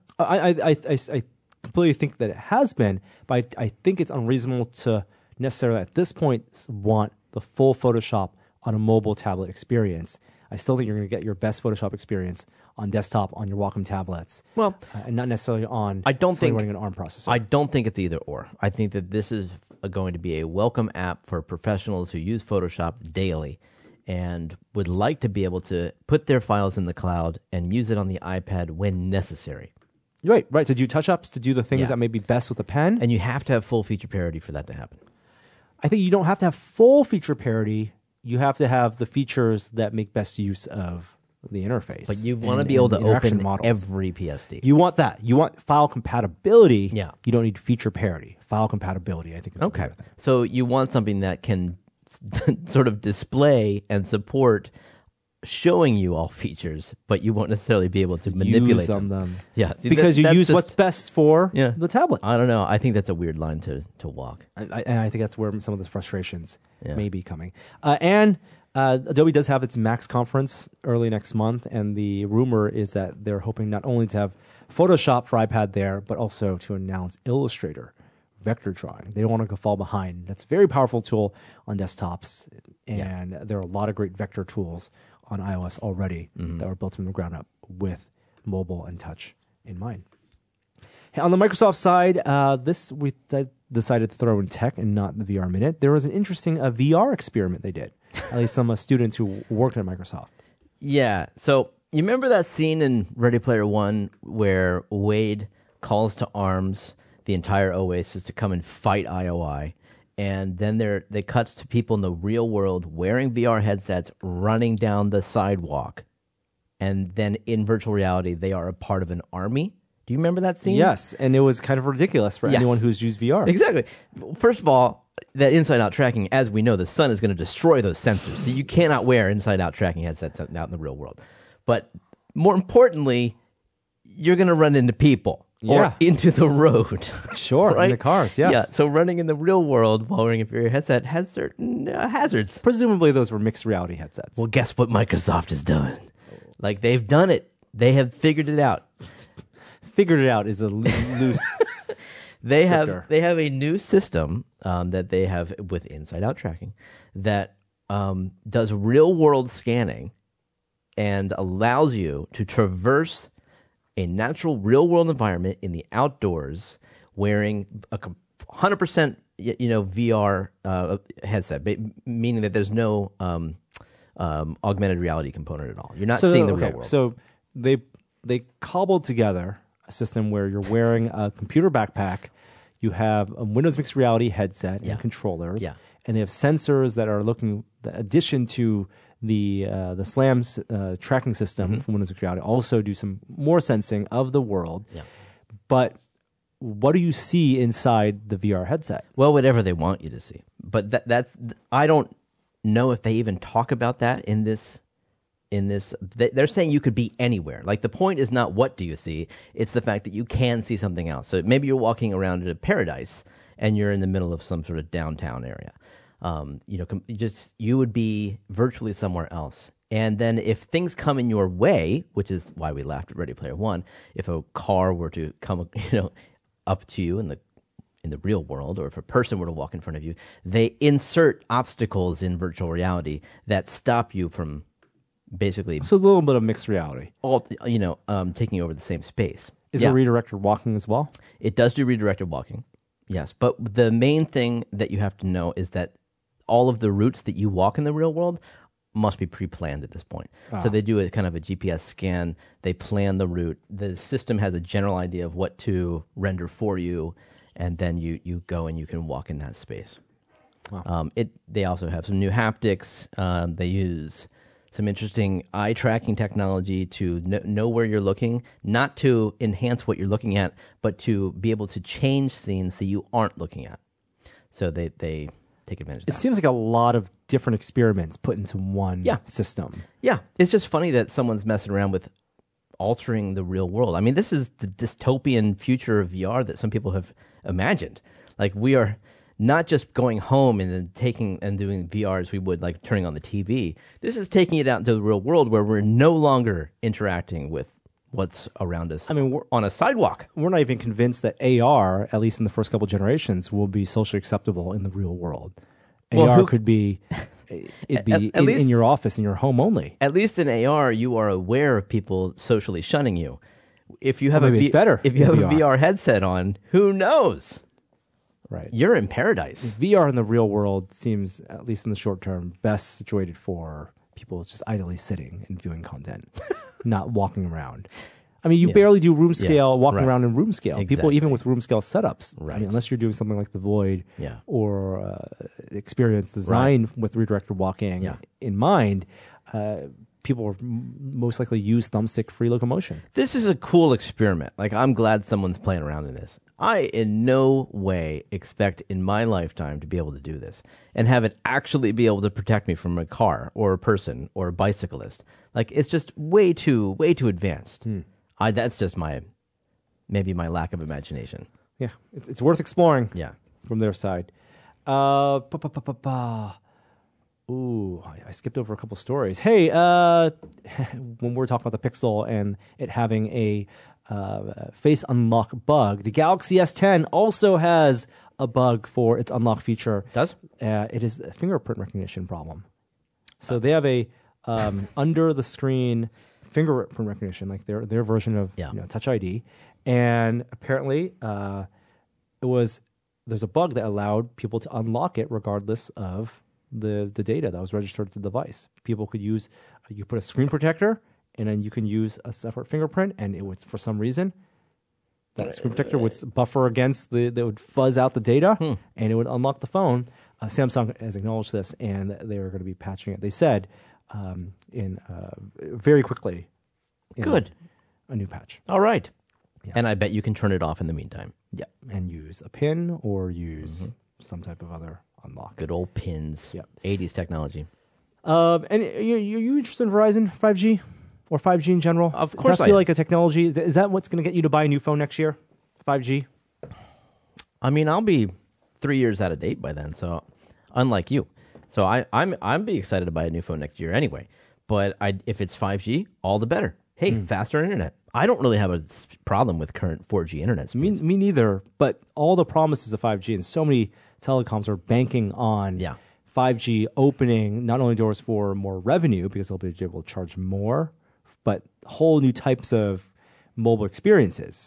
I completely think that it has been, but I think it's unreasonable to necessarily at this point want the full Photoshop on a mobile tablet experience. I still think you're going to get your best Photoshop experience on desktop on your Wacom tablets. Well, and not necessarily on I don't think running an ARM processor. I don't think it's either or. I think that this is going to be a welcome app for professionals who use Photoshop daily and would like to be able to put their files in the cloud and use it on the iPad when necessary. Right. To do touch-ups, to do the things Yeah. that may be best with a pen. And you have to have full feature parity for that to happen. I think you don't have to have full feature parity. You have to have the features that make best use of the interface. But you want to and- be able and to the interaction open models. every PSD. You want that. You want file compatibility. Yeah. You don't need feature parity. File compatibility, I think, is the Okay. bigger thing. So you want something that can sort of display and support showing you all features, but you won't necessarily be able to manipulate Use on them. Yeah, see, Because you that's use just- what's best for Yeah. the tablet. I don't know. I think that's a weird line to walk. And I think that's where some of the frustrations Yeah. may be coming. And Adobe does have its Max conference early next month, and the rumor is that they're hoping not only to have Photoshop for iPad there, but also to announce Illustrator, vector drawing. They don't want to fall behind. That's a very powerful tool on desktops, and there are a lot of great vector tools on iOS already that were built from the ground up with mobile and touch in mind. Hey, on the Microsoft side, we decided to throw in tech and not the VR Minute. There was an interesting VR experiment they did, at least some students who worked at Microsoft. Yeah. So you remember that scene in Ready Player One where Wade calls to arms the entire Oasis to come and fight IOI, and then they cuts to people in the real world wearing VR headsets, running down the sidewalk, and then in virtual reality they are a part of an army. Do you remember that scene? Yes, and it was kind of ridiculous for Yes. anyone who's used VR. Exactly. First of all, that inside-out tracking, as we know, the sun is going to destroy those sensors, so you cannot wear inside-out tracking headsets out in the real world. But more importantly, you're going to run into people or Yeah. into the road. Sure, right? in the cars, yes. Yeah, so running in the real world while wearing a VR headset has certain hazards. Presumably those were mixed reality headsets. Well, guess what Microsoft has done? Like, they've done it. They have figured it out. Figured it out is a loose... They Quicker. have a new system that they have with inside-out tracking that does real-world scanning and allows you to traverse a natural real-world environment in the outdoors wearing a 100% VR headset, meaning that there's no augmented reality component at all. You're not seeing the real world. So they cobbled together a system where you're wearing a computer backpack, you have a Windows Mixed Reality headset and controllers, and they have sensors that are looking. The addition to the SLAM tracking system from Windows Mixed Reality also do some more sensing of the world. Yeah. But what do you see inside the VR headset? Well, whatever they want you to see. But that's I don't know if they even talk about that in this. They're saying you could be anywhere. Like, the point is not what do you see, it's the fact that you can see something else. So maybe you're walking around a paradise and you're in the middle of some sort of downtown area. You would be virtually somewhere else. And then if things come in your way, which is why we laughed at Ready Player One, if a car were to come, up to you in the real world, or if a person were to walk in front of you, they insert obstacles in virtual reality that stop you from basically. It's a little bit of mixed reality. Taking over the same space. Is it redirected walking as well? It does do redirected walking, yes. But the main thing that you have to know is that all of the routes that you walk in the real world must be pre-planned at this point. So they do a kind of a GPS scan. They plan the route. The system has a general idea of what to render for you, and then you go and you can walk in that space. Wow. They also have some new haptics. They use some interesting eye tracking technology to know where you're looking, not to enhance what you're looking at, but to be able to change scenes that you aren't looking at. So they take advantage of that. It seems like a lot of different experiments put into one system. Yeah, it's just funny that someone's messing around with altering the real world. I mean, this is the dystopian future of VR that some people have imagined. Like, we are not just going home and then taking and doing VR as we would, like turning on the TV. This is taking it out into the real world where we're no longer interacting with what's around us. I mean, we're on a sidewalk. We're not even convinced that AR, at least in the first couple of generations, will be socially acceptable in the real world. AR could be, in your office, in your home only. At least in AR, you are aware of people socially shunning you. If you have it's better. If you have a VR headset on, who knows? Right. You're in paradise. VR in the real world seems, at least in the short term, best situated for people just idly sitting and viewing content, not walking around. I mean, you barely do room scale, walking around in room scale. Exactly. People, even with room scale setups, right. I mean, unless you're doing something like The Void or experience design with redirected walking in mind, people will most likely use thumbstick free locomotion. This is a cool experiment. Like, I'm glad someone's playing around in this. I in no way expect in my lifetime to be able to do this and have it actually be able to protect me from a car or a person or a bicyclist. Like, it's just way too advanced. That's just maybe my lack of imagination. Yeah, it's worth exploring. Yeah, from their side. Ooh, I skipped over a couple stories. Hey, when we're talking about the Pixel and it having a face unlock bug, the Galaxy S10 also has a bug for its unlock feature. Does? It is a fingerprint recognition problem. So they have a under the screen fingerprint recognition, like their version of Touch ID, and apparently there's a bug that allowed people to unlock it regardless of the data that was registered to the device. People could use you put a screen protector, and then you can use a separate fingerprint, and it would, for some reason, that screen protector would buffer against that would fuzz out the data, and it would unlock the phone. Samsung has acknowledged this, and they are going to be patching it. They said very quickly. Good. A new patch. All right. Yeah. And I bet you can turn it off in the meantime. Yeah. And use a pin or use some type of other unlock. Good old pins. Yep. 80s technology. And you interested in Verizon 5G or 5G in general? Of course. Does that feel like a technology? Is that what's going to get you to buy a new phone next year? 5G? I mean, I'll be 3 years out of date by then, so unlike you. So I'm be excited to buy a new phone next year anyway. But if it's 5G, all the better. Hey, faster internet. I don't really have a problem with current 4G internet speeds. Me neither, but all the promises of 5G and so many telecoms are banking on 5G opening not only doors for more revenue because they'll be able to charge more, but whole new types of mobile experiences.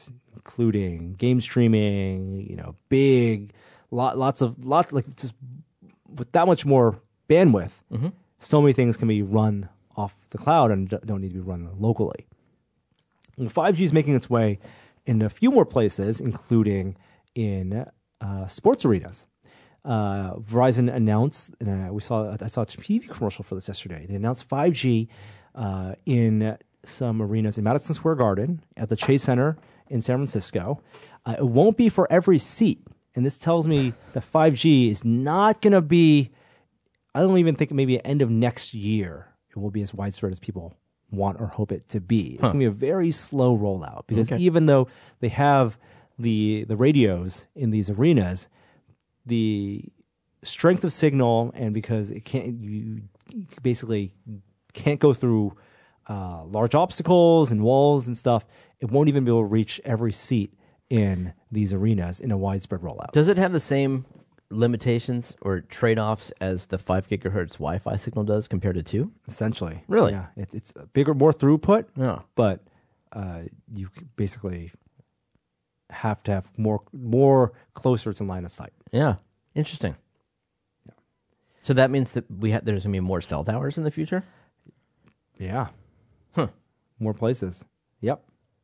including game streaming, lots like just with that much more bandwidth, so many things can be run off the cloud and don't need to be run locally. And 5G is making its way in a few more places, including in sports arenas. Verizon announced, and I saw a TV commercial for this yesterday. They announced 5G in some arenas in Madison Square Garden, at the Chase Center in San Francisco. It won't be for every seat, and this tells me that 5G is not going to be. I don't even think maybe at end of next year it will be as widespread as people want or hope it to be. It's going to be a very slow rollout because even though they have the radios in these arenas, the strength of signal, and because you basically can't go through large obstacles and walls and stuff, it won't even be able to reach every seat in these arenas in a widespread rollout. Does it have the same limitations or trade-offs as the 5 gigahertz Wi-Fi signal does compared to 2? Essentially. Really? Yeah. It's a bigger, more throughput, but you basically have to have more closer to line of sight. Yeah. Interesting. Yeah. So that means that there's going to be more cell towers in the future? Yeah. More places. Yep.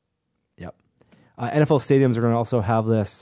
NFL stadiums are going to also have this.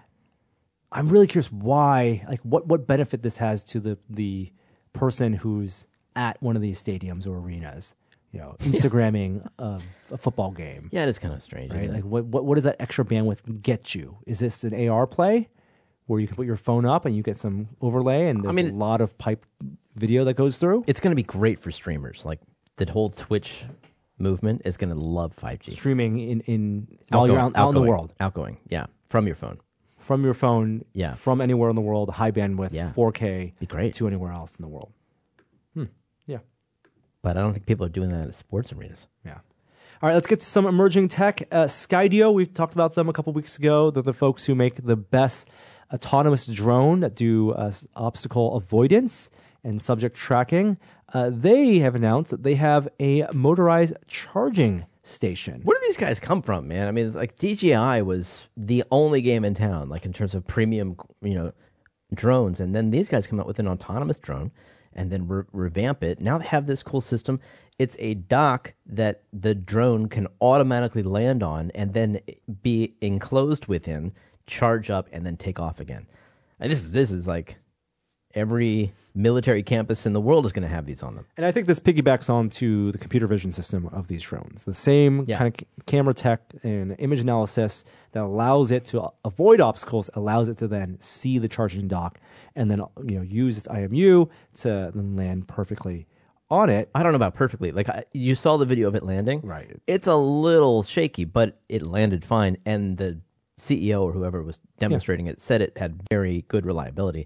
I'm really curious why, like what benefit this has to the person who's at one of these stadiums or arenas, Instagramming a football game. Yeah, it is kind of strange. Right? Like what does that extra bandwidth get you? Is this an AR play where you can put your phone up and you get some overlay and there's a lot of pipe video that goes through? It's going to be great for streamers. Like the whole Twitch movement is going to love 5G. Streaming while you're out in the world. Outgoing, yeah, from your phone. From your phone, yeah. From anywhere in the world, high bandwidth, 4K, be great. To anywhere else in the world. Yeah. But I don't think people are doing that at sports arenas. Yeah. All right, let's get to some emerging tech. Skydio, we talked about them a couple weeks ago. They're the folks who make the best autonomous drone that do obstacle avoidance and subject tracking. They have announced that they have a motorized charging station. Where do these guys come from, man? I mean, it's like DJI was the only game in town, like in terms of premium, drones, and then these guys come out with an autonomous drone, and then revamp it. Now they have this cool system. It's a dock that the drone can automatically land on, and then be enclosed within, charge up, and then take off again. And this is like every military campus in the world is going to have these on them. And I think this piggybacks onto the computer vision system of these drones. The same kind of camera tech and image analysis that allows it to avoid obstacles, allows it to then see the charging dock and then use its IMU to then land perfectly on it. I don't know about perfectly. Like you saw the video of it landing. Right. It's a little shaky, but it landed fine. And the CEO or whoever was demonstrating it said it had very good reliability.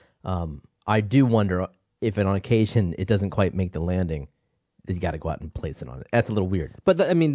I do wonder if on occasion it doesn't quite make the landing, you got to go out and place it on it. That's a little weird. But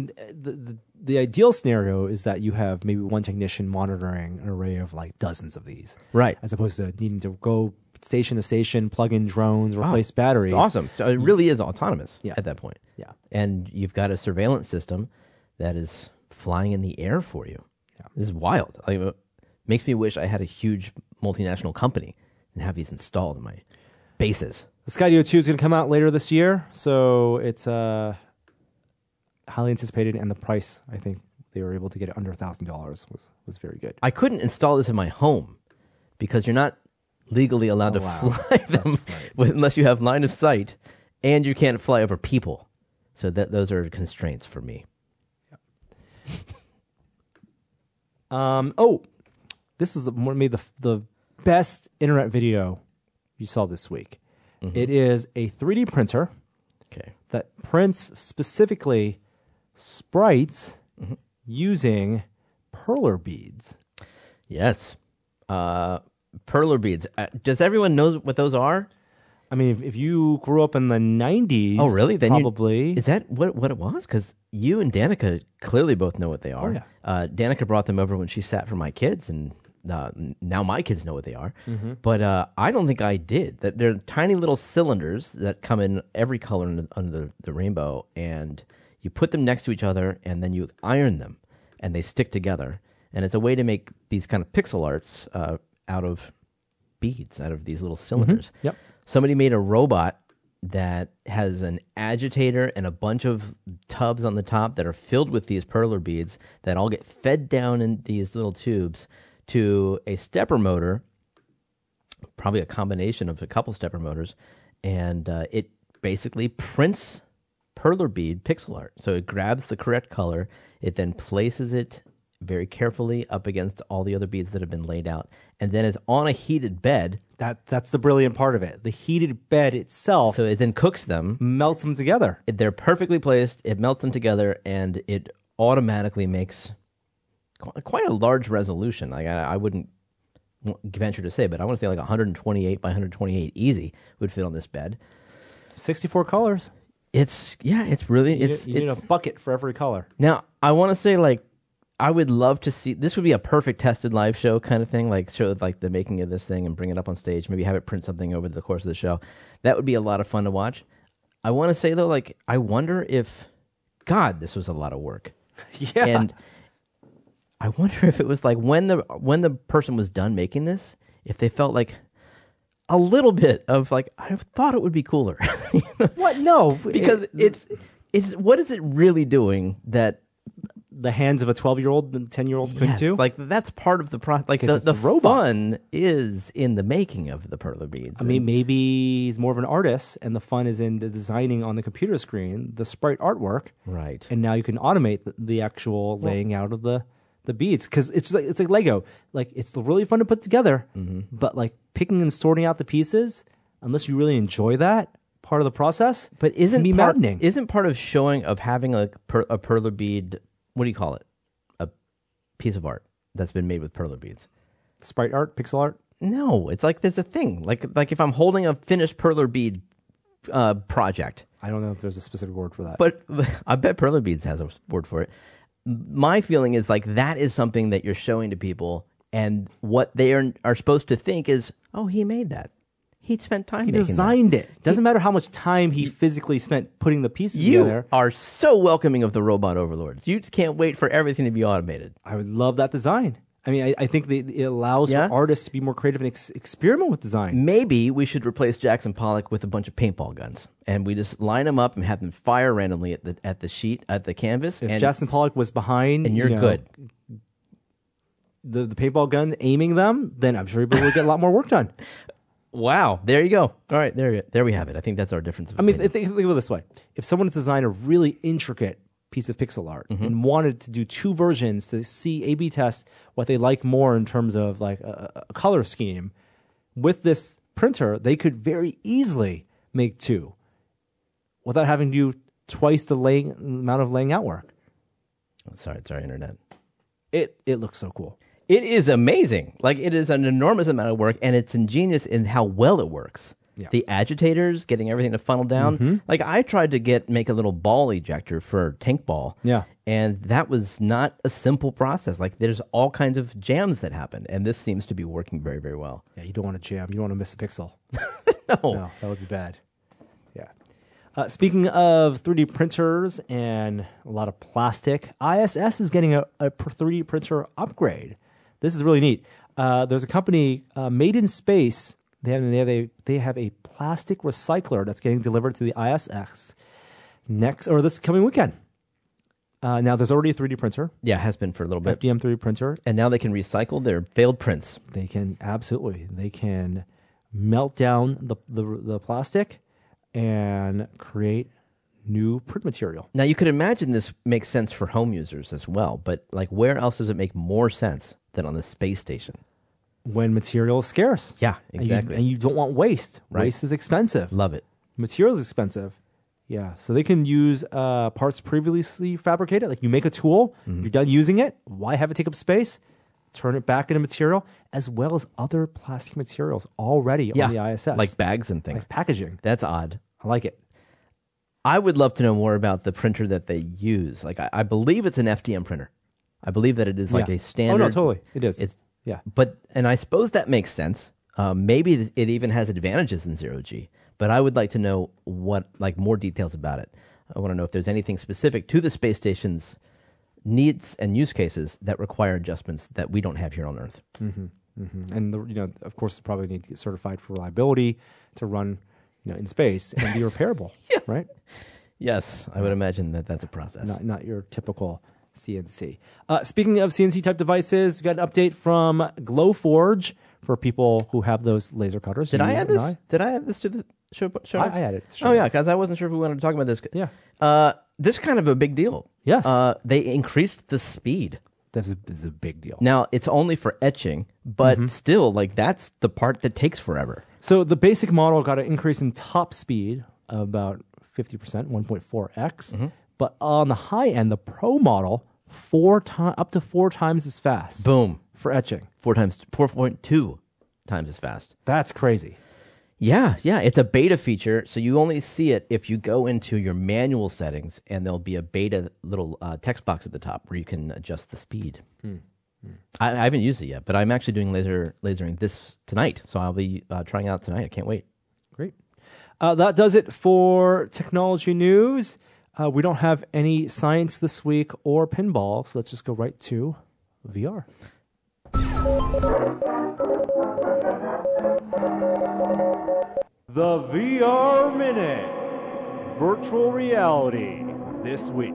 the ideal scenario is that you have maybe one technician monitoring an array of like dozens of these. Right. As opposed to needing to go station to station, plug in drones, replace batteries. It's awesome. So it really is autonomous at that point. Yeah. And you've got a surveillance system that is flying in the air for you. Yeah. This is wild. It makes me wish I had a huge multinational company and have these installed in my bases. The Skydio 2 is going to come out later this year, so it's highly anticipated, and the price, I think they were able to get it under $1,000 was very good. I couldn't install this in my home because you're not legally allowed to fly them unless you have line of sight, and you can't fly over people. So those are constraints for me. This is maybe the best internet video you saw this week. Mm-hmm. It is a 3D printer that prints specifically sprites using perler beads. Yes. Perler beads. Does everyone know what those are? I mean, if you grew up in the 90s... Oh, really? Then probably. Is that what it was? Because you and Danica clearly both know what they are. Oh, yeah. Danica brought them over when she sat for my kids, and now my kids know what they are. Mm-hmm. But I don't think I did. That they're tiny little cylinders that come in every color under the rainbow, and you put them next to each other, and then you iron them, and they stick together. and it's a way to make these kind of pixel arts out of beads, out of these little cylinders. Yep. Somebody made a robot that has an agitator and a bunch of tubs on the top that are filled with these perler beads that all get fed down in these little tubes to a stepper motor, probably a combination of a couple stepper motors, and it basically prints perler bead pixel art. So it grabs the correct color, it then places it very carefully up against all the other beads that have been laid out, and then it's on a heated bed. That's the brilliant part of it. The heated bed itself So it then cooks them. melts them together. They're perfectly placed. It melts them together, and it automatically makes quite a large resolution. Like I wouldn't venture to say, but I want to say like 128 by 128 easy would fit on this bed. 64 colors. It's really You need a bucket for every color. Now I want to say, like, I would love to see, this would be a perfect tested live show kind of thing, like show like the making of this thing and bring it up on stage, maybe have it print something over the course of the show. That would be a lot of fun to watch. I want to say though, like, I wonder if, God, this was a lot of work. Yeah. And I wonder if it was like when the person was done making this, if they felt like a little bit of like, I thought it would be cooler. You know? What? No. Because it's what is it really doing that the hands of a 12-year-old and 10-year-old couldn't yes, do? like that's part of the process. Like 'Cause the it's a robot. fun is in the making of the perler beads. I mean, maybe he's more of an artist, and the fun is in the designing on the computer screen, the sprite artwork, right? and now you can automate the actual laying out of the beads, because it's like Lego. Like, it's really fun to put together, but like picking and sorting out the pieces, unless you really enjoy that part of the process, But can be maddening. Isn't part of showing of having a perler bead? What do you call it? A piece of art that's been made with perler beads. Sprite art, pixel art. No, it's like there's a thing. Like if I'm holding a finished perler bead project, I don't know if there's a specific word for that. but I bet perler beads has a word for it. My feeling is like that is something that you're showing to people, and what they are supposed to think is, oh, he made that. He spent time he making designed it. Doesn't matter how much time he physically spent putting the pieces that. You together. are so welcoming of the robot overlords. You can't wait for everything to be automated. I would love that design. I mean, I think it allows Yeah? for artists to be more creative and experiment with design. Maybe we should replace Jackson Pollock with a bunch of paintball guns, and we just line them up and have them fire randomly at the canvas. If and Justin Pollock was behind, and you're good. The paintball guns, aiming them, then I'm sure people would get a lot more work done. Wow, there you go. All right, there we have it. I think that's our difference. Of I mean, opinion. think of it this way: if someone designed a really intricate piece of pixel art and wanted to do two versions to see A/B test what they like more in terms of like a color scheme, with this printer, they could very easily make two without having to do twice the amount of laying out work. Sorry, it's our internet. It looks so cool. It is amazing. Like, it is an enormous amount of work, and it's ingenious in how well it works. Yeah. The agitators, getting everything to funnel down. Like, I tried to make a little ball ejector for Tank Ball. Yeah. And that was not a simple process. Like, there's all kinds of jams that happen, and this seems to be working very, very well. Yeah, you don't want to jam. You don't want to miss a pixel. No. No, that would be bad. Yeah. Speaking of 3D printers and a lot of plastic, ISS is getting a 3D printer upgrade. This is really neat. There's a company, Made in Space. They have a plastic recycler that's getting delivered to the ISS this coming weekend. Now, there's already a 3D printer, Yeah, it has been for a little bit. FDM 3D printer. And now they can recycle their failed prints. They can melt down the plastic and create new print material. Now, you could imagine this makes sense for home users as well, but like, where else does it make more sense than on the space station? When material is scarce. Yeah, exactly. And you don't want waste. Right. Waste is expensive. Love it. Material is expensive. Yeah. So they can use parts previously fabricated. Like, you make a tool, you're done using it. Why have it take up space? Turn it back into material, as well as other plastic materials already on the ISS. Like bags and things. Like packaging. That's odd. I like it. I would love to know more about the printer that they use. Like, I believe it's an FDM printer. I believe that it is like Yeah. a standard. Oh, no, totally. It is. It's Yeah. and I suppose that makes sense. Maybe it even has advantages in 0G. But I would like to know more details about it. I want to know if there's anything specific to the space station's needs and use cases that require adjustments that we don't have here on Earth. And of course, probably need to get certified for reliability to run, in space and be repairable, right? Yes, I would imagine that that's a process. Not your typical CNC. Speaking of CNC type devices, we got an update from Glowforge for people who have those laser cutters. Did I add this? Did I add this to the show? I added it. Oh yeah, because I wasn't sure if we wanted to talk about this. Yeah. This is kind of a big deal. Yes. They increased the speed. This is a big deal. Now, it's only for etching, but still, that's the part that takes forever. So the basic model got an increase in top speed of about 50%, 1.4x. But on the high end, the Pro model, up to 4 times as fast. Boom. For etching. 4.2 times as fast. That's crazy. Yeah. It's a beta feature, so you only see it if you go into your manual settings, and there'll be a beta little text box at the top where you can adjust the speed. I haven't used it yet, but I'm actually doing lasering this tonight, so I'll be trying out tonight. I can't wait. Great. That does it for technology news. We don't have any science this week or pinball, so let's just go right to VR. The VR Minute. Virtual reality this week.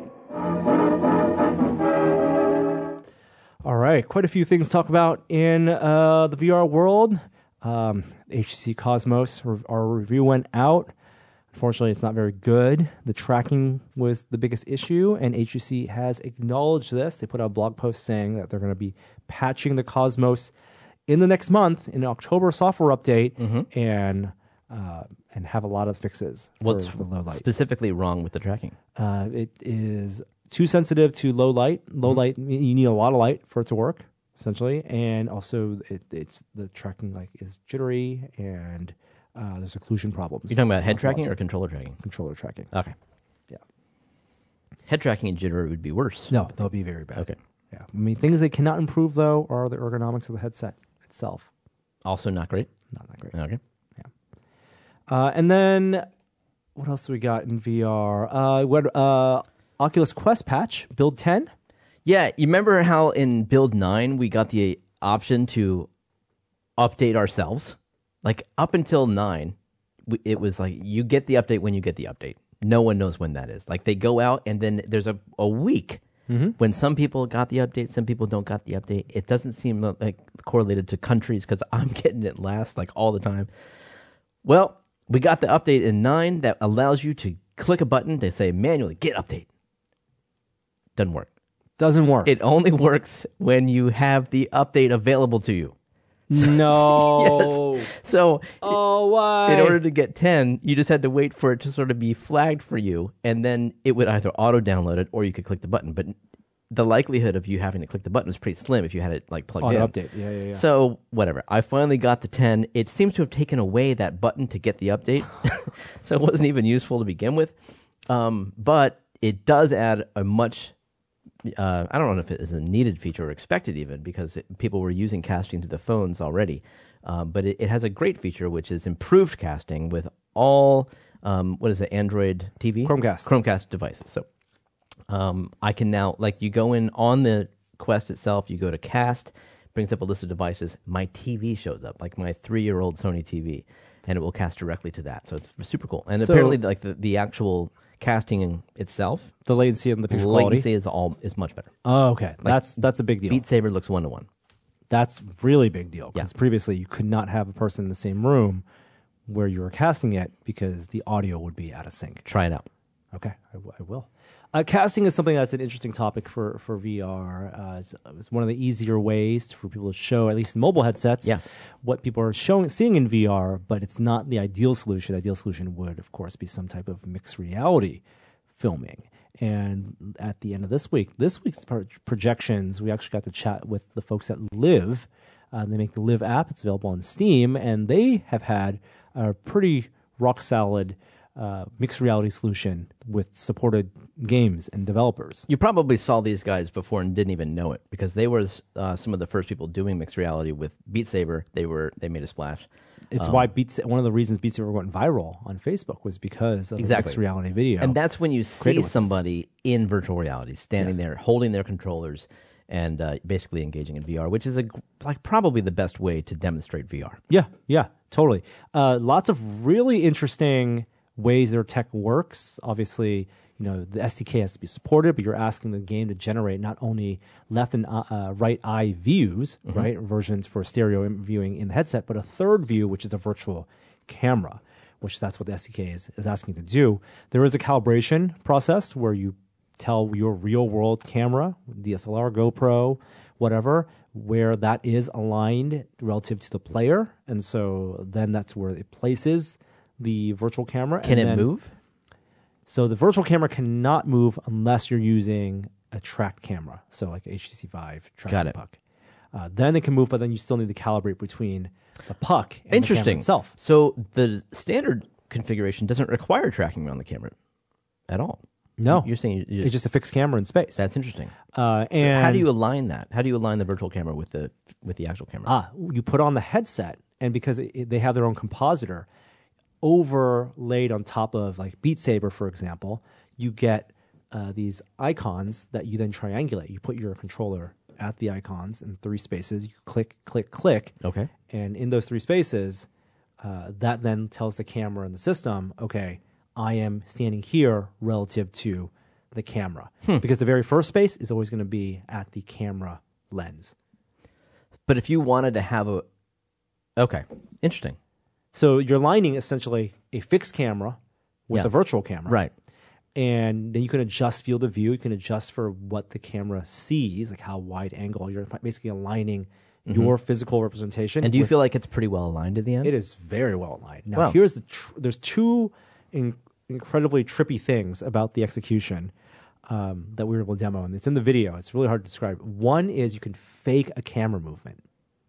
All right, quite a few things to talk about in the VR world. HTC Cosmos, our review went out. Unfortunately, it's not very good. The tracking was the biggest issue, and HTC has acknowledged this. They put out a blog post saying that they're going to be patching the Cosmos in the next month, in an October software update, and have a lot of fixes for the low light. Specifically wrong with the tracking? It is too sensitive to low light. Low light, you need a lot of light for it to work, essentially, and also it's the tracking is jittery, and there's occlusion problems. You're talking about head tracking or controller tracking? Controller tracking. Okay. Yeah. Head tracking and jitter would be worse. No, they'll be very bad. Okay. Yeah. I mean, things they cannot improve, though, are the ergonomics of the headset itself. Also not great? Not that great. Okay. And then, what else do we got in VR? We had Oculus Quest patch, build 10. Yeah, you remember how in build 9 we got the option to update ourselves? Up until 9, it was you get the update when you get the update. No one knows when that is. They go out, and then there's a week when some people got the update, some people don't got the update. It doesn't seem correlated to countries, because I'm getting it last all the time. Well, we got the update in 9 that allows you to click a button to say manually, get update. Doesn't work. Doesn't work. It only works when you have the update available to you. No. Yes. So, why? In order to get 10, you just had to wait for it to sort of be flagged for you, and then it would either auto-download it or you could click the button. But the likelihood of you having to click the button is pretty slim if you had it plugged in. Update. Yeah. So, whatever. I finally got the 10. It seems to have taken away that button to get the update, so it wasn't even useful to begin with. But it does add a much... I don't know if it is a needed feature or expected even, because people were using casting to the phones already. But it has a great feature, which is improved casting with all, Android TV? Chromecast devices. So I can now, you go in on the Quest itself, you go to cast, brings up a list of devices. My TV shows up, my 3-year-old Sony TV, and it will cast directly to that. So it's super cool. And apparently, the actual... casting itself, the latency and the picture quality is much better. Oh, okay. That's a big deal. Beat Saber looks 1-to-1. That's really big deal, because previously you could not have a person in the same room where you were casting it because the audio would be out of sync. Try it out. Okay, I will. Casting is something that's an interesting topic for VR. It's one of the easier ways for people to show, at least in mobile headsets, what people are seeing in VR, but it's not the ideal solution. The ideal solution would, of course, be some type of mixed reality filming. And at the end of this week's projections, we actually got to chat with the folks at Live. They make the Live app. It's available on Steam, and they have had a pretty rock-solid mixed reality solution with supported games and developers. You probably saw these guys before and didn't even know it, because they were some of the first people doing mixed reality with Beat Saber. They made a splash. It's why one of the reasons Beat Saber went viral on Facebook was because of the mixed reality video. And that's when you see somebody in virtual reality standing there, holding their controllers, and basically engaging in VR, which is probably the best way to demonstrate VR. Yeah, totally. Lots of really interesting ways their tech works. Obviously, the SDK has to be supported, but you're asking the game to generate not only left and right eye views, right, versions for stereo viewing in the headset, but a third view, which is a virtual camera, which that's what the SDK is asking to do. There is a calibration process where you tell your real world camera, DSLR, GoPro, whatever, where that is aligned relative to the player. And so then that's where it places the virtual camera. Can it move? So the virtual camera cannot move unless you're using a tracked camera. So like HTC Vive tracking puck. Then it can move, but then you still need to calibrate between the puck and the camera itself. So the standard configuration doesn't require tracking around the camera at all. No, you're saying it's just a fixed camera in space. That's interesting. And so how do you align that? How do you align the virtual camera with the actual camera? You put on the headset, and because they have their own compositor overlaid on top of like Beat Saber, for example, you get these icons that you then triangulate. You put your controller at the icons in 3 spaces. You click, click, click. Okay. And in those 3 spaces, that then tells the camera and the system, okay, I am standing here relative to the camera. Because the very first space is always going to be at the camera lens. But if you wanted to have a... Okay, interesting. So you're lining essentially a fixed camera with a virtual camera. Right. And then you can adjust field of view. You can adjust for what the camera sees, like how wide angle. You're basically aligning your physical representation. And do you feel like it's pretty well aligned at the end? It is very well aligned. Now, here's there's 2 incredibly trippy things about the execution that we were able to demo, and it's in the video. It's really hard to describe. One is you can fake a camera movement.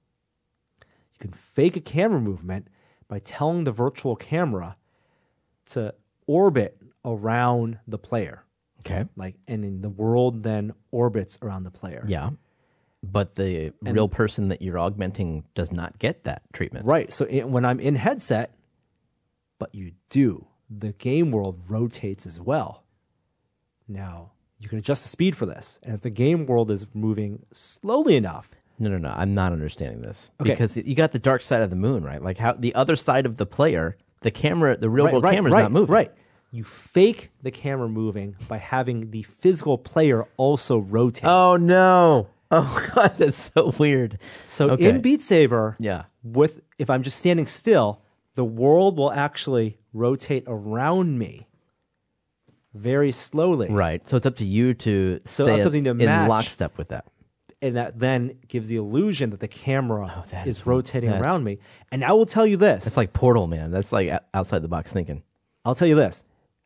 You can fake a camera movement by telling the virtual camera to orbit around the player. Okay. And then the world then orbits around the player. Yeah. But the real person that you're augmenting does not get that treatment. Right. So when I'm in headset, but you do, the game world rotates as well. Now, you can adjust the speed for this. And if the game world is moving slowly enough... No. I'm not understanding this. Okay. Because you got the dark side of the moon, right? Like how the other side of the player, the camera, the real world camera is not moving. Right. You fake the camera moving by having the physical player also rotate. Oh, no. Oh, God, that's so weird. So in Beat Saber, yeah, if I'm just standing still, the world will actually rotate around me very slowly. Right. So it's up to you to stay in lockstep with that. And that then gives the illusion that the camera is rotating around me. And I will tell you this. That's like Portal, man. That's like outside the box thinking. I'll tell you this.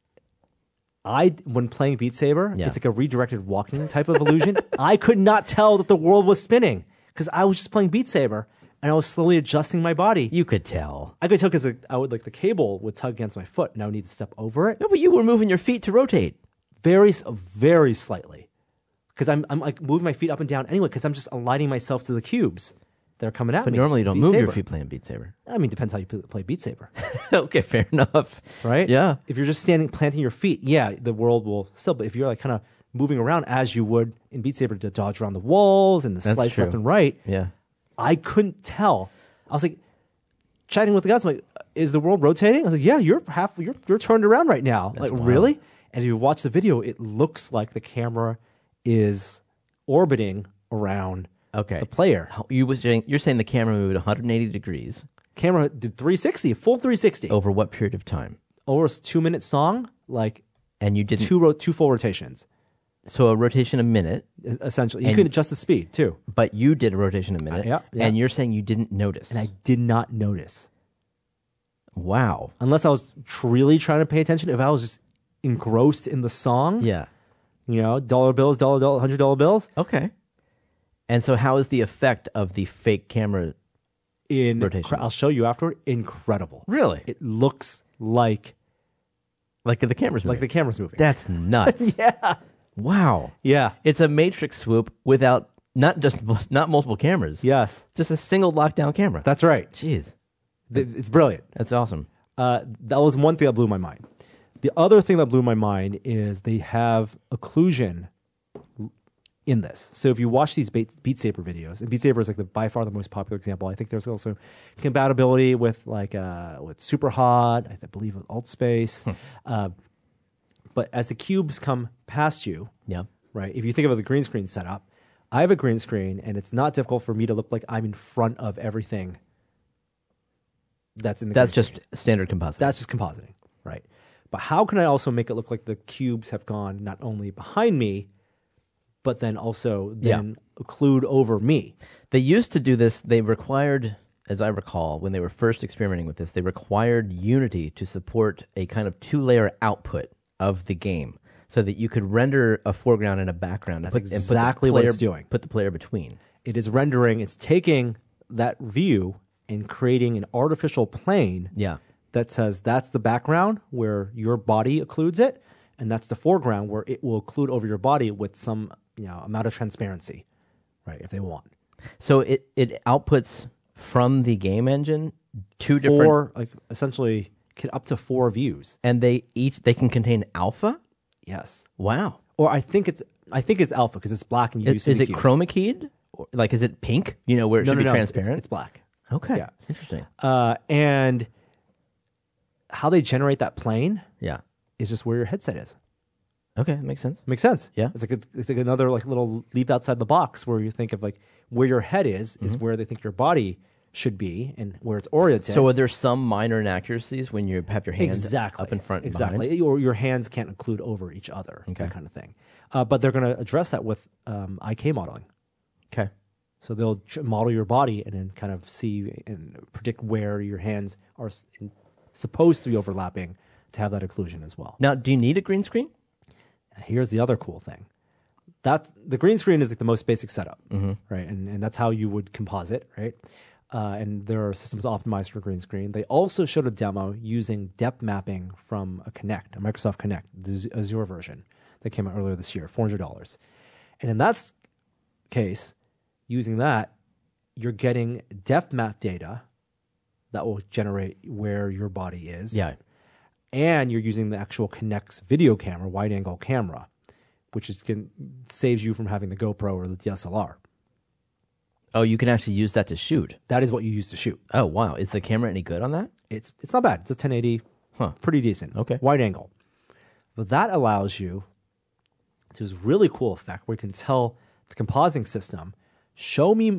When playing Beat Saber, it's like a redirected walking type of illusion. I could not tell that the world was spinning because I was just playing Beat Saber and I was slowly adjusting my body. You could tell. I could tell because the cable would tug against my foot and I would need to step over it. No, but you were moving your feet to rotate. Very, very slightly. Because I'm like moving my feet up and down anyway because I'm just aligning myself to the cubes that are coming at me. But normally you don't move your feet playing Beat Saber. I mean, depends how you play Beat Saber. Okay, fair enough. Right? Yeah. If you're just planting your feet, the world will still. But if you're like kind of moving around as you would in Beat Saber to dodge around the walls and the slice left and right, I couldn't tell. I was like chatting with the guys. I'm like, is the world rotating? I was like, yeah, you're turned around right now. That's wild. Really? And if you watch the video, it looks like the camera is orbiting around the player. You're saying the camera moved 180 degrees. Camera did 360, full 360. Over what period of time? Over a 2-minute song, and you did two full rotations. So a rotation a minute, essentially. You can adjust the speed too. But you did a rotation a minute, and you're saying you didn't notice. And I did not notice. Wow. Unless I was really trying to pay attention. If I was just engrossed in the song, dollar bills, $100 bills. Okay. And so, how is the effect of the fake camera rotation? I'll show you afterward. Incredible. Really? It looks like the camera's moving. Like the camera's moving. That's nuts. Yeah. Wow. Yeah. It's a matrix swoop without not multiple cameras. Yes. Just a single lockdown camera. That's right. Jeez. It's brilliant. That's awesome. That was one thing that blew my mind. The other thing that blew my mind is they have occlusion in this. So if you watch these Beat Saber videos, and Beat Saber is like by far the most popular example. I think there's also compatibility with with Superhot, I believe with AltSpace. But as the cubes come past you, Yeah. right? If you think of the green screen setup, I have a green screen, and it's not difficult for me to look like I'm in front of everything that's in the That's green just screen. standard compositing. That's just compositing, right? But how can I also make it look like the cubes have gone not only behind me, but then also occlude over me? They used to do this. They required, as I recall, when they were first experimenting with this, they required Unity to support a kind of 2-layer output of the game so that you could render a foreground and a background. That's exactly what it's doing. Put the player between. It is rendering, it's taking that view and creating an artificial plane Yeah. that says that's the background where your body occludes it, and that's the foreground where it will occlude over your body with some amount of transparency, right, if they want. So it outputs from the game engine two different, Essentially up to 4 views. and they can contain alpha. Yes. Wow. Or I think it's alpha because it's black and you use Is it cubes. chroma keyed? Or, like, is it pink? Where it should be transparent. It's black. Okay. Yeah. Interesting. And how they generate that plane Yeah. is just where your headset is. Okay, that makes sense. Makes sense. Yeah. It's like another little leap outside the box where you think of where your head is where they think your body should be and where it's oriented. So are there some minor inaccuracies when you have your hand up in front? And exactly, behind? or your hands can't occlude over each other, that kind of thing. But they're going to address that with IK modeling. Okay. So they'll model your body and then kind of see and predict where your hands are supposed to be overlapping to have that occlusion as well. Now, do you need a green screen? Here's the other cool thing. The green screen is like the most basic setup, right? And that's how you would composite, right? And there are systems optimized for green screen. They also showed a demo using depth mapping from a Microsoft Kinect, the Azure version that came out earlier this year, $400. And in that case, using that, you're getting depth map data that will generate where your body is. Yeah. And you're using the actual Kinect's video camera, wide angle camera, which saves you from having the GoPro or the DSLR. Oh, you can actually use that to shoot. That is what you use to shoot. Oh, wow. Is the camera any good on that? It's not bad. It's a 1080, pretty decent. Okay. Wide angle. But that allows you to this really cool effect where you can tell the compositing system, show me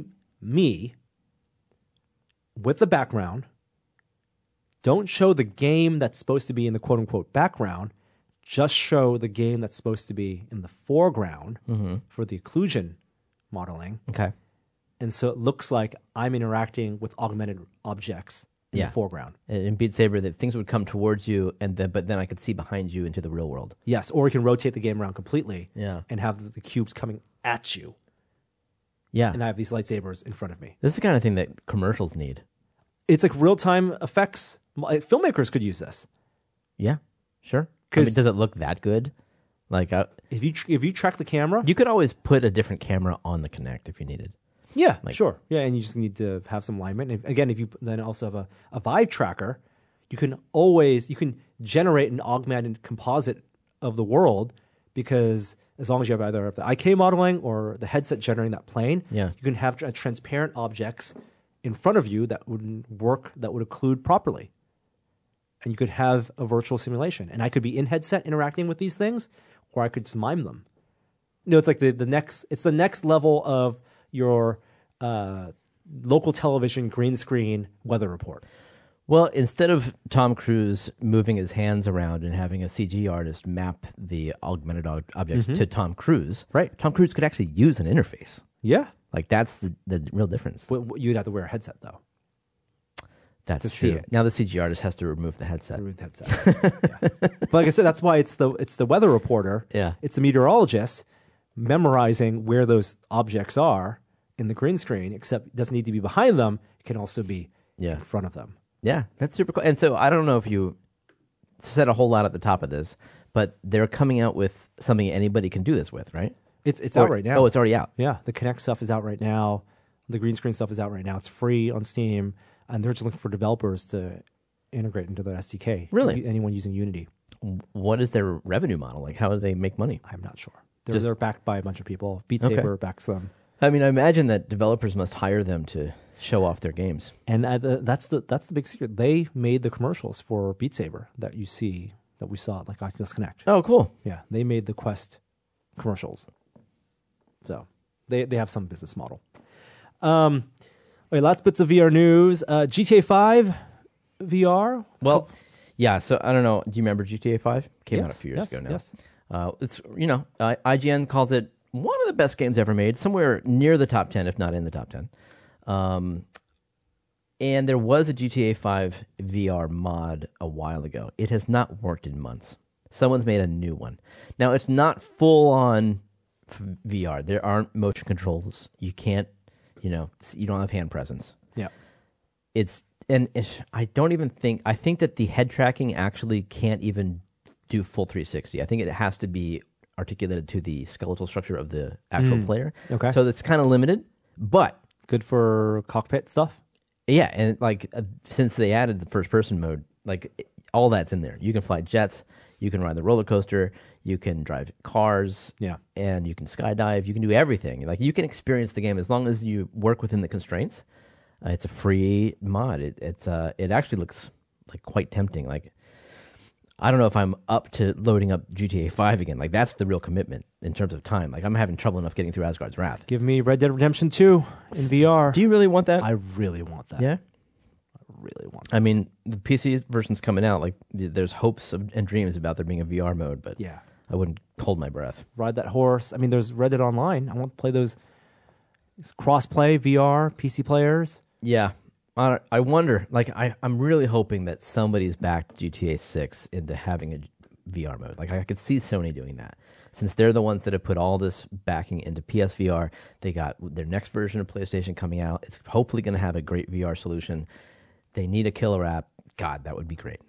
with the background. Don't show the game that's supposed to be in the quote-unquote background. Just show the game that's supposed to be in the foreground for the occlusion modeling. Okay. And so it looks like I'm interacting with augmented objects in the foreground. In Beat Saber, that things would come towards you, but then I could see behind you into the real world. Yes, or you can rotate the game around completely and have the cubes coming at you. Yeah. And I have these lightsabers in front of me. This is the kind of thing that commercials need. It's like real-time effects. Filmmakers could use this. Yeah, sure. Does it look that good? Like, if you track the camera, you could always put a different camera on the Kinect if you needed. Yeah, sure. Yeah, and you just need to have some alignment. And again, if you then also have a Vive tracker, you can generate an augmented composite of the world, because as long as you have either the IK modeling or the headset generating that plane, you can have transparent objects in front of you that would work, that would occlude properly. And you could have a virtual simulation. And I could be in headset interacting with these things, or I could just mime them. It's like the next level of your local television green screen weather report. Well, instead of Tom Cruise moving his hands around and having a CG artist map the augmented objects to Tom Cruise, right? Tom Cruise could actually use an interface. Yeah. Like, that's the real difference. You'd have to wear a headset, though. That's to true. see it. Now the CG artist has to remove the headset. But like I said, that's why it's the weather reporter. Yeah. It's the meteorologist memorizing where those objects are in the green screen, except it doesn't need to be behind them. It can also be in front of them. Yeah, that's super cool. And so I don't know if you said a whole lot at the top of this, but they're coming out with something anybody can do this with, right? It's out right now. Oh, it's already out. Yeah, the Kinect stuff is out right now. The green screen stuff is out right now. It's free on Steam. and they're just looking for developers to integrate into the SDK. Really? Anyone using Unity. What is their revenue model? Like, how do they make money? I'm not sure. They're backed by a bunch of people. Beat Saber backs them. I mean, I imagine that developers must hire them to show off their games. And that's the big secret. They made the commercials for Beat Saber that we saw at like Oculus Connect. Oh, cool. Yeah, they made the Quest commercials. So they have some business model. Okay, lots of bits of VR news. GTA 5 VR. Well, yeah. So I don't know. Do you remember GTA 5? Came out a few years ago now. Yes. It's IGN calls it one of the best games ever made, somewhere near the top 10, if not in the top 10. And there was a GTA 5 VR mod a while ago. It has not worked in months. Someone's made a new one. Now, it's not full-on VR. There aren't motion controls. You can't, you don't have hand presence. Yeah. I think that the head tracking actually can't even do full 360. I think it has to be articulated to the skeletal structure of the actual player. Okay. So it's kind of limited, but Good for cockpit stuff. yeah, and since they added the first person mode, all that's in there. You can fly jets, you can ride the roller coaster, you can drive cars, Yeah. and you can skydive. You can do everything. You can experience the game as long as you work within the constraints. It's a free mod. It actually looks quite tempting. I don't know if I'm up to loading up GTA 5 again. That's the real commitment in terms of time. I'm having trouble enough getting through Asgard's Wrath. Give me Red Dead Redemption 2 in VR. Do you really want that? I really want that. Yeah. I really want that. I mean, the PC version's coming out. There's hopes and dreams about there being a VR mode, but Yeah. I wouldn't hold my breath. Ride that horse. I mean, there's Red Dead Online. I want to play those cross-play VR, PC players. Yeah. I wonder, I'm really hoping that somebody's backed GTA 6 into having a VR mode. I could see Sony doing that. Since they're the ones that have put all this backing into PSVR, they got their next version of PlayStation coming out. It's hopefully going to have a great VR solution. They need a killer app. God, that would be great.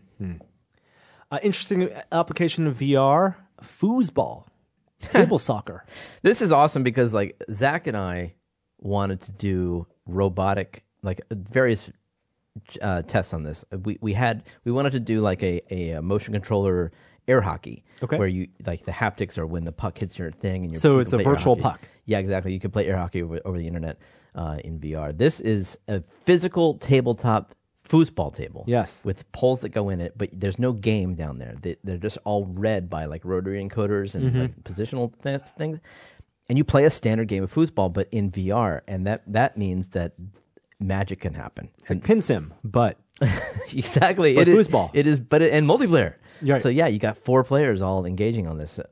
Interesting application of VR, foosball, table soccer. This is awesome because, Zach and I wanted to do robotic, various tests on this. We wanted to do a motion controller air hockey, Okay. where you the haptics are when the puck hits your thing, and So you it's can a play air virtual hockey. puck. Yeah, exactly. You can play air hockey over the internet in VR. This is a physical tabletop foosball table. Yes. with poles that go in it, but there's no game down there. They're just all read by rotary encoders and positional things. And you play a standard game of foosball, but in VR, and that means that magic can happen. It's like pin sim, but Exactly. But foosball. It is, and multiplayer. Right. So yeah, you got 4 players all engaging on this.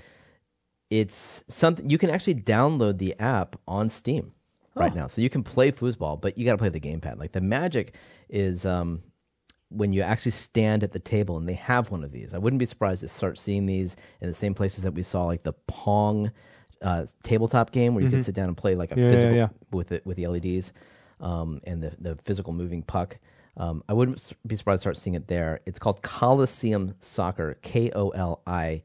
It's something you can actually download the app on Steam right now, so you can play foosball, but you got to play the gamepad. The magic is when you actually stand at the table, and they have one of these. I wouldn't be surprised to start seeing these in the same places that we saw the Pong tabletop game, where you can sit down and play physical with the LEDs and the physical moving puck. I wouldn't be surprised to start seeing it there. It's called Coliseum Soccer, Koliseum,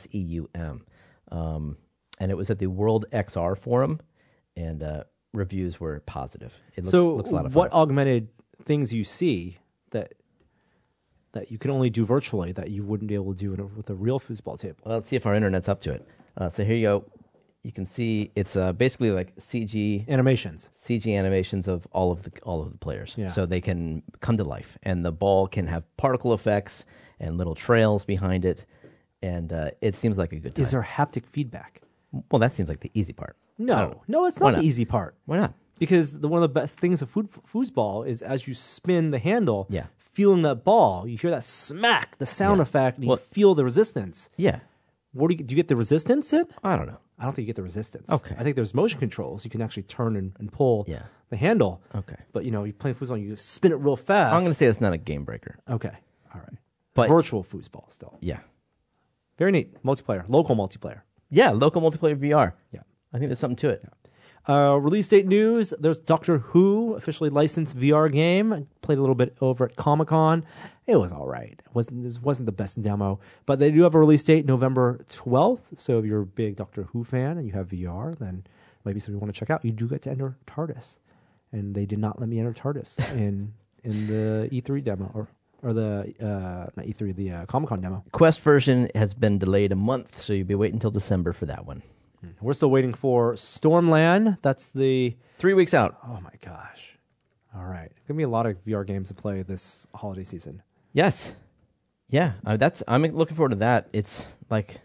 and it was at the World XR Forum, and reviews were positive. It looks a lot of fun. What augmented things you see that you can only do virtually that you wouldn't be able to do with a real foosball table? Well, let's see if our internet's up to it. So here you go. You can see it's basically CG animations of all of the players, Yeah. so they can come to life, and the ball can have particle effects and little trails behind it, and it seems like a good time. Is there haptic feedback? Well, that seems like the easy part. I don't know. No, it's Why not not? the easy part. Why not? Because one of the best things of foosball is as you spin the handle, Yeah. feeling that ball, you hear that smack, the sound Yeah. effect, and Well- you feel the resistance. Yeah, Do you get the resistance in? I don't know. I don't think you get the resistance. Okay. I think there's motion controls. You can actually turn and pull Yeah. the handle. Okay. But, you're playing foosball, you spin it real fast. I'm going to say it's not a game breaker. Okay. All right. But- virtual foosball still. Yeah, Very neat. Multiplayer. Local multiplayer. yeah, local multiplayer VR. Yeah. I think there's something to it. Release date news. There's Doctor Who, officially licensed VR game. I played a little bit over at Comic-Con. It was all right. It wasn't the best demo. But they do have a release date, November 12th. So if you're a big Doctor Who fan and you have VR, then maybe something you want to check out. You do get to enter TARDIS and they did not let me enter TARDIS in the E3 demo or the not E3 the Comic-Con demo. Quest version has been delayed a month, so you'll be waiting until December for that one. We're still waiting for Stormland. That's the 3 weeks out. oh my gosh! All right, gonna be a lot of VR games to play this holiday season. Yes. Yeah, I'm looking forward to that. It's like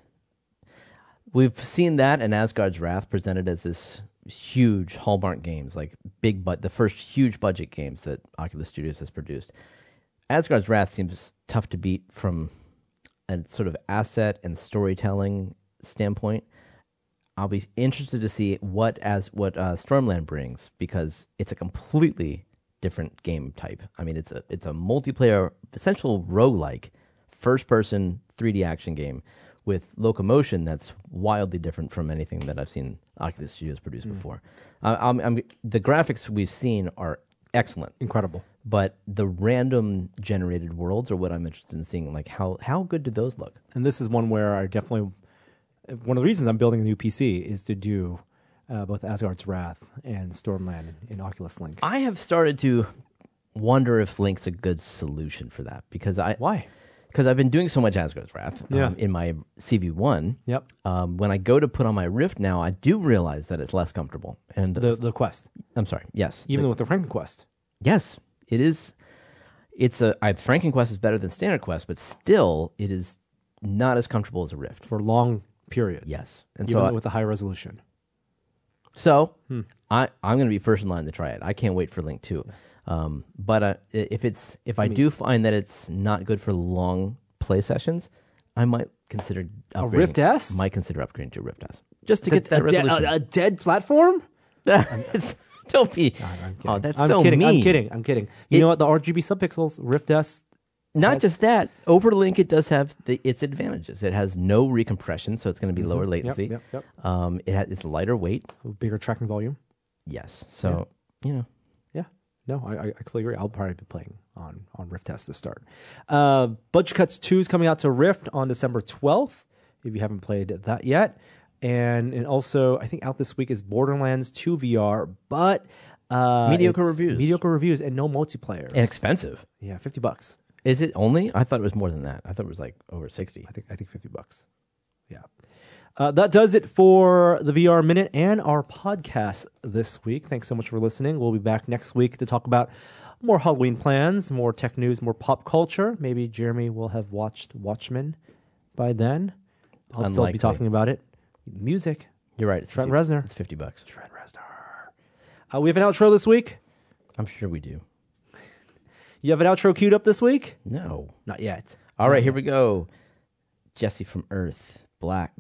we've seen that and Asgard's Wrath presented as this huge Hallmark games, like the first huge budget games that Oculus Studios has produced. Asgard's Wrath seems tough to beat from a sort of asset and storytelling standpoint. I'll be interested to see what Stormland brings, because it's a completely different game type. I mean, it's a multiplayer, essential roguelike, first-person 3D action game with locomotion that's wildly different from anything that I've seen Oculus Studios produce before. The graphics we've seen are excellent, Incredible. but the random generated worlds are what I'm interested in seeing. Like how good do those look? And this is one where I definitely one of the reasons I'm building a new PC is to do both Asgard's Wrath and Stormland in Oculus Link. I have started to wonder if Link's a good solution for that, because Why? Because I've been doing so much Asgard's Wrath in my CV1. Yep. When I go to put on my Rift now, I do realize that it's less comfortable. And The Quest, I'm sorry. Yes. even with the Franken Quest. Yes, it is. Franken Quest is better than Standard Quest, but still, it is not as comfortable as a Rift. For long periods. Yes, and Even with the high resolution. I'm going to be first in line to try it. I can't wait for Link 2. But if I do find that it's not good for long play sessions, I might consider A Rift S? Might consider upgrading to a Rift S just to get that resolution. A dead platform? Don't be. I'm kidding. Oh, that's I'm so kidding. mean. I'm kidding. You know what? The RGB subpixels, Rift S. Not just that. Overlink, it does have its advantages. It has no recompression, so it's going to be lower latency. Yep. It's lighter weight. Bigger tracking volume. Yes. So Yeah. No, I completely agree. I'll probably be playing on Rift S to start. Budget Cuts 2 is coming out to Rift on December 12th, if you haven't played that yet. And also, I think out this week is Borderlands 2 VR, but Mediocre reviews. Mediocre reviews and no multiplayer. and expensive. Yeah, $50. Is it only? I thought it was more than that. I thought it was like over 60. I think $50. Yeah. That does it for the VR Minute and our podcast this week. Thanks so much for listening. We'll be back next week to talk about more Halloween plans, more tech news, more pop culture. Maybe Jeremy will have watched Watchmen by then. I'll still be Unlikely. talking about it. Music. You're right. It's Trent 50 Reznor. It's $50. Trent Reznor. We have an outro this week. I'm sure we do. You have an outro queued up this week? No. Not yet. All right, here we go. Jesse from Earth, back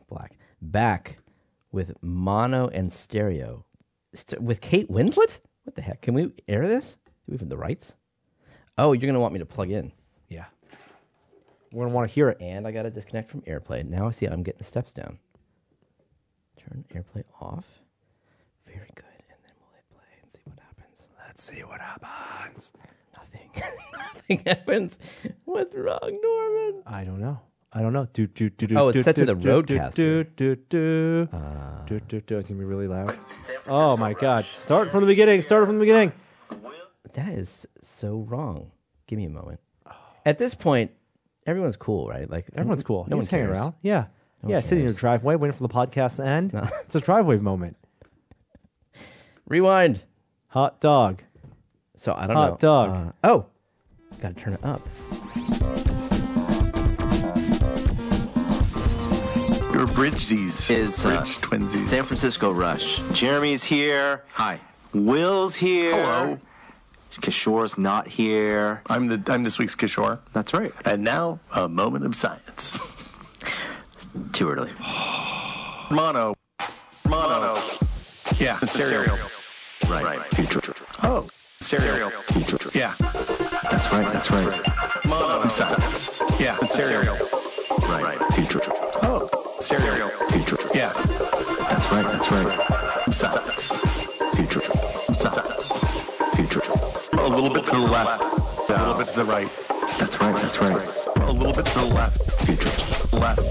with mono and stereo. With Kate Winslet? What the heck? Can we air this? Do we have the rights? Oh, you're going to want me to plug in. Yeah. We're going to want to hear it. And I got to disconnect from AirPlay. Now I see I'm getting the steps down. Turn AirPlay off. Very good. And then we'll hit play and see what happens. Let's see what happens. Nothing. Nothing happens. What's wrong, Norman? I don't know. Oh, it's set to the Rodecaster. It's going to be really loud. Oh, my God. Start from the beginning. That is so wrong. Give me a moment. At this point, everyone's cool, right? Like Everyone's cool. No one He's hanging cares. around. Yeah. one Yeah, sitting in your cares. driveway waiting for the podcast to end. No. It's a driveway moment. Rewind. Hot dog. So I don't know. Hot dog. Got to turn it up. Your Bridgesies. Is Bridge twinsies. San Francisco Rush. Jeremy's here. Hi. Will's here. Hello. Kishore's not here. I'm this week's Kishore. That's right. And now, a moment of science. Too early. Mono. Yeah, stereo. Right. Future. Oh, stereo. Future. Yeah, That's right. mono of science. Yeah, stereo. Right. Future. Oh, stereo. Future. Yeah, That's right. science. Future. Science. Future. A little bit to the left. A little bit to the right. That's right. A little bit to the left. Future. Left.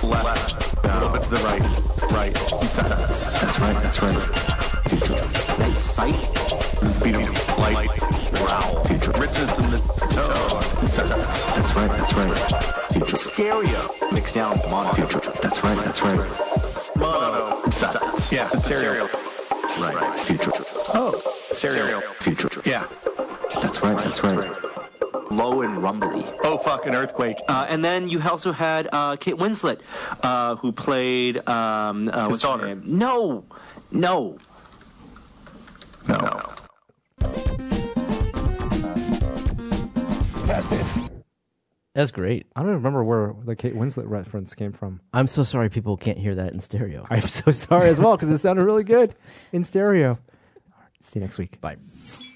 A little bit to the right. Right. Science. That's right. Future. sight. The speed of light. Growl. Future. Richness in the tone. Sense. That's right. Future. Stereo. Mixed down with mono. Future. That's right. Mono. Sense. Yeah. Stereo. Right. Future. Oh. Stereo. Future. Yeah. That's right. Low and rumbly. Oh, fucking earthquake. And then you also had Kate Winslet, who played what's her daughter. name? No. That's great. I don't even remember where the Kate Winslet reference came from. I'm so sorry people can't hear that in stereo. I'm so sorry as well because it sounded really good in stereo. All right, see you next week. Bye.